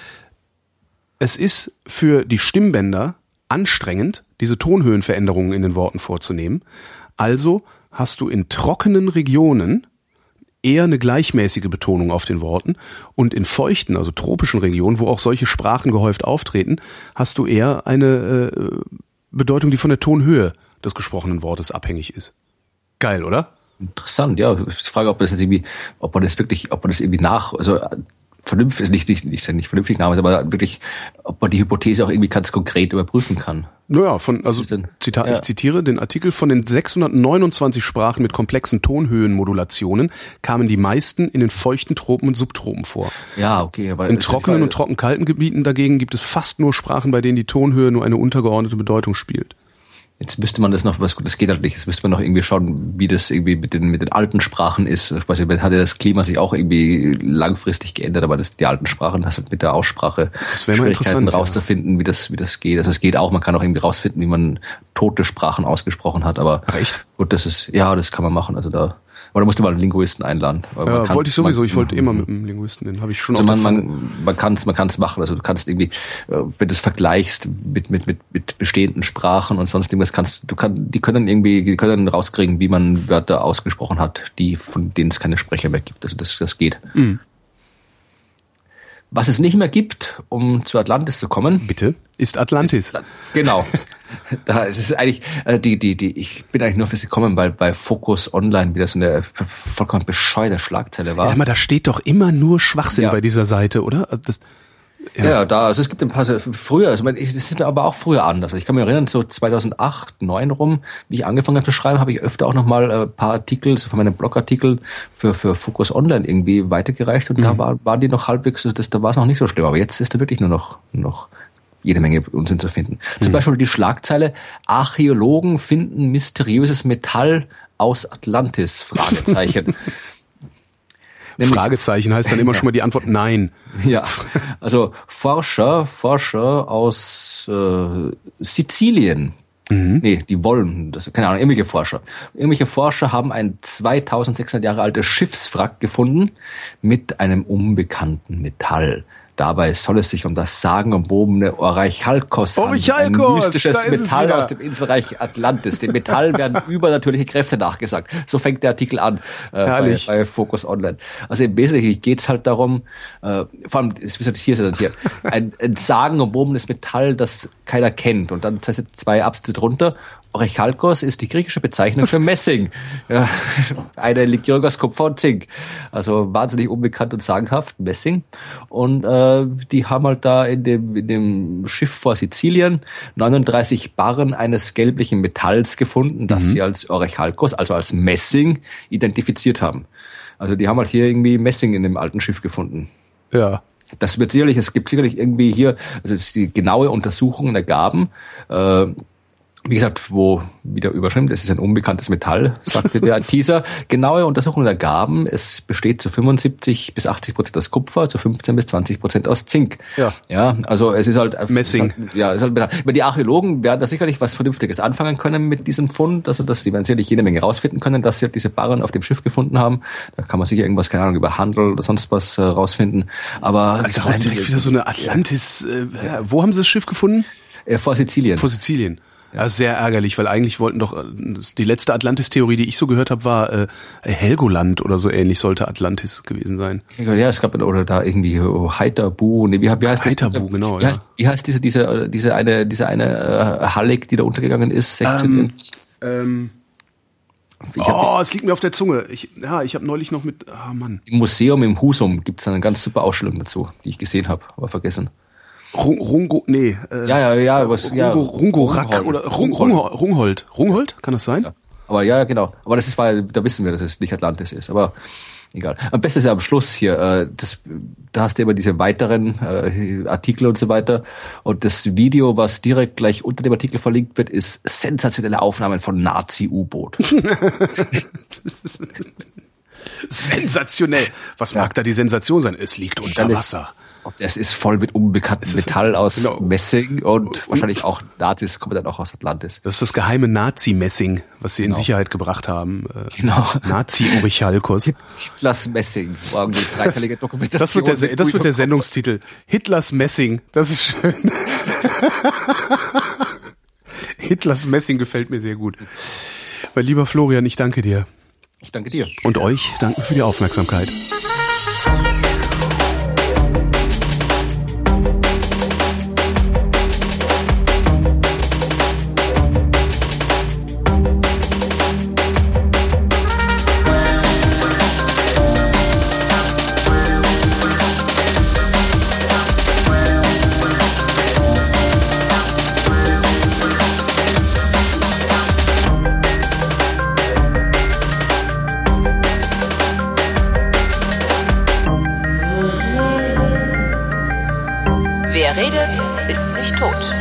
es ist für die Stimmbänder anstrengend, diese Tonhöhenveränderungen in den Worten vorzunehmen. Also hast du in trockenen Regionen eher eine gleichmäßige Betonung auf den Worten, und in feuchten, also tropischen Regionen, wo auch solche Sprachen gehäuft auftreten, hast du eher eine äh, Bedeutung, die von der Tonhöhe des gesprochenen Wortes abhängig ist. Geil, oder? Interessant, ja. Ich frage, ob das jetzt irgendwie, ob man das wirklich, ob man das irgendwie nach, also vernünftig, nicht, nicht, nicht, nicht vernünftig nach, aber wirklich, ob man die Hypothese auch irgendwie ganz konkret überprüfen kann. Naja, von, also, Zitat, ja. ich zitiere den Artikel, von den sechshundertneunundzwanzig Sprachen mit komplexen Tonhöhenmodulationen kamen die meisten in den feuchten Tropen und Subtropen vor. Ja, okay, aber in trockenen und trockenkalten Gebieten dagegen gibt es fast nur Sprachen, bei denen die Tonhöhe nur eine untergeordnete Bedeutung spielt. Jetzt müsste man das noch, was gut, das geht halt nicht, jetzt müsste man noch irgendwie schauen, wie das irgendwie mit den, mit den alten Sprachen ist. Ich weiß nicht, hat ja das Klima sich auch irgendwie langfristig geändert, aber das, die alten Sprachen, das halt mit der Aussprache Schwierigkeiten rauszufinden, ja. wie das, wie das geht. Also es geht auch, man kann auch irgendwie rausfinden, wie man tote Sprachen ausgesprochen hat, aber. Ach, echt? Gut, das ist, ja, das kann man machen, also da. Aber da musst du mal einen Linguisten einladen. Ja, kann, wollte ich sowieso. Man, ich wollte immer mit einem Linguisten, den habe ich schon. Also man, man, man kann es, man kann es machen. Also du kannst irgendwie, wenn du es vergleichst mit mit mit mit bestehenden Sprachen und sonst irgendwas, kannst du kann, die können irgendwie, die können rauskriegen, wie man Wörter ausgesprochen hat, die von denen es keine Sprecher mehr gibt. Also das, das geht. Mhm. Was es nicht mehr gibt, um zu Atlantis zu kommen. Bitte? Ist Atlantis. Ist, genau. Da ist es eigentlich, äh, die, die, die, ich bin eigentlich nur für sie gekommen, weil bei Focus Online wieder so eine vollkommen bescheuerte Schlagzeile war. Sag mal, da steht doch immer nur Schwachsinn ja. bei dieser Seite, oder? Das, ja. ja, da, also es gibt ein paar, früher, also es ist mir aber auch früher anders. Ich kann mich erinnern, so zweitausendacht, neun rum, wie ich angefangen habe zu schreiben, habe ich öfter auch nochmal ein paar Artikel, so von meinen Blogartikeln für, für Focus Online irgendwie weitergereicht und mhm. da war, waren die noch halbwegs, das, da war es noch nicht so schlimm, aber jetzt ist da wirklich nur noch, noch jede Menge Unsinn zu finden. Mhm. Zum Beispiel die Schlagzeile, Archäologen finden mysteriöses Metall aus Atlantis, Fragezeichen. Nämlich, Fragezeichen heißt dann immer ja. schon mal die Antwort nein. Ja, also Forscher, Forscher aus äh, Sizilien, mhm. nee, die wollen, das keine Ahnung, irgendwelche Forscher. Irgendwelche Forscher haben ein zweitausendsechshundert Jahre altes Schiffswrack gefunden mit einem unbekannten Metall. Dabei soll es sich um das sagenumwobene Orichalkos handeln, ein mystisches Metall aus dem Inselreich Atlantis. Dem Metall werden übernatürliche Kräfte nachgesagt. So fängt der Artikel an äh, bei, bei Focus Online. Also im Wesentlichen geht's halt darum, äh, vor allem, wie gesagt, hier ist er dann hier, ein, ein sagenumwobenes Metall, das keiner kennt. Und dann das heißt zwei Absätze drunter. Orichalkos ist die griechische Bezeichnung für Messing. Ja, eine Legierung aus Kupfer und Zink. Also wahnsinnig unbekannt und sagenhaft, Messing. Und äh, die haben halt da in dem, in dem Schiff vor Sizilien neununddreißig Barren eines gelblichen Metalls gefunden, das mhm. sie als Orichalkos, also als Messing, identifiziert haben. Also die haben halt hier irgendwie Messing in dem alten Schiff gefunden. Ja. Das wird sicherlich, es gibt sicherlich irgendwie hier, also die genaue Untersuchungen ergaben, äh, wie gesagt, wo wieder überschrieben, das ist ein unbekanntes Metall, sagte der Teaser. Genaue Untersuchungen ergaben, es besteht zu fünfundsiebzig bis achtzig Prozent aus Kupfer, zu fünfzehn bis zwanzig Prozent aus Zink. Ja. Ja, also es ist halt Messing. Ist halt, ja, es ist halt, aber die Archäologen werden da sicherlich was Vernünftiges anfangen können mit diesem Fund, also dass sie werden sicherlich jede Menge rausfinden können, dass sie halt diese Barren auf dem Schiff gefunden haben. Da kann man sicher irgendwas, keine Ahnung, über Handel oder sonst was äh, rausfinden. Aber also daraus direkt wieder so eine Atlantis. Äh, ja. Wo haben sie das Schiff gefunden? Äh, vor Sizilien. Vor Sizilien. Ja, sehr ärgerlich, weil eigentlich wollten doch, die letzte Atlantis-Theorie, die ich so gehört habe, war äh, Helgoland oder so ähnlich sollte Atlantis gewesen sein. Ja, es gab oder da irgendwie Haithabu, nee, wie, wie heißt das? Haithabu, genau, wie ja. Heißt, wie heißt diese, diese, diese eine, diese eine äh, Hallig, die da untergegangen ist? sechzehn Ähm, ähm, oh, es liegt mir auf der Zunge. Ich, ja, ich habe neulich noch mit, ah oh Mann. Im Museum im Husum gibt's eine ganz super Ausstellung dazu, die ich gesehen habe, aber vergessen. Rungo, nee. Äh, ja, ja, ja. Was, Rungo, ja Rungo Rack oder Rung, Rungholt. Rungholt. Rungholt, kann das sein? Ja. Aber ja, genau. Aber das ist, weil da wissen wir, dass es nicht Atlantis ist. Aber egal. Am besten ist ja am Schluss hier. Äh, das, da hast du immer diese weiteren äh, Artikel und so weiter. Und das Video, was direkt gleich unter dem Artikel verlinkt wird, ist sensationelle Aufnahmen von Nazi-U-Boot. Sensationell. Was ja. mag da die Sensation sein? Es liegt unter Wasser. Das ist voll mit unbekanntem Metall aus genau. Messing und, und wahrscheinlich auch Nazis kommen dann auch aus Atlantis. Das ist das geheime Nazi-Messing, was sie genau. in Sicherheit gebracht haben. Genau. Nazi-Orichalkos. Hitlers Messing. Die dreiteilige Dokumentation. Das wird der, das wird der Sendungstitel. Hitlers Messing. Das ist schön. Hitlers Messing gefällt mir sehr gut. Mein lieber Florian, ich danke dir. Ich danke dir. Und euch danken für die Aufmerksamkeit. Wer redet, ist nicht tot.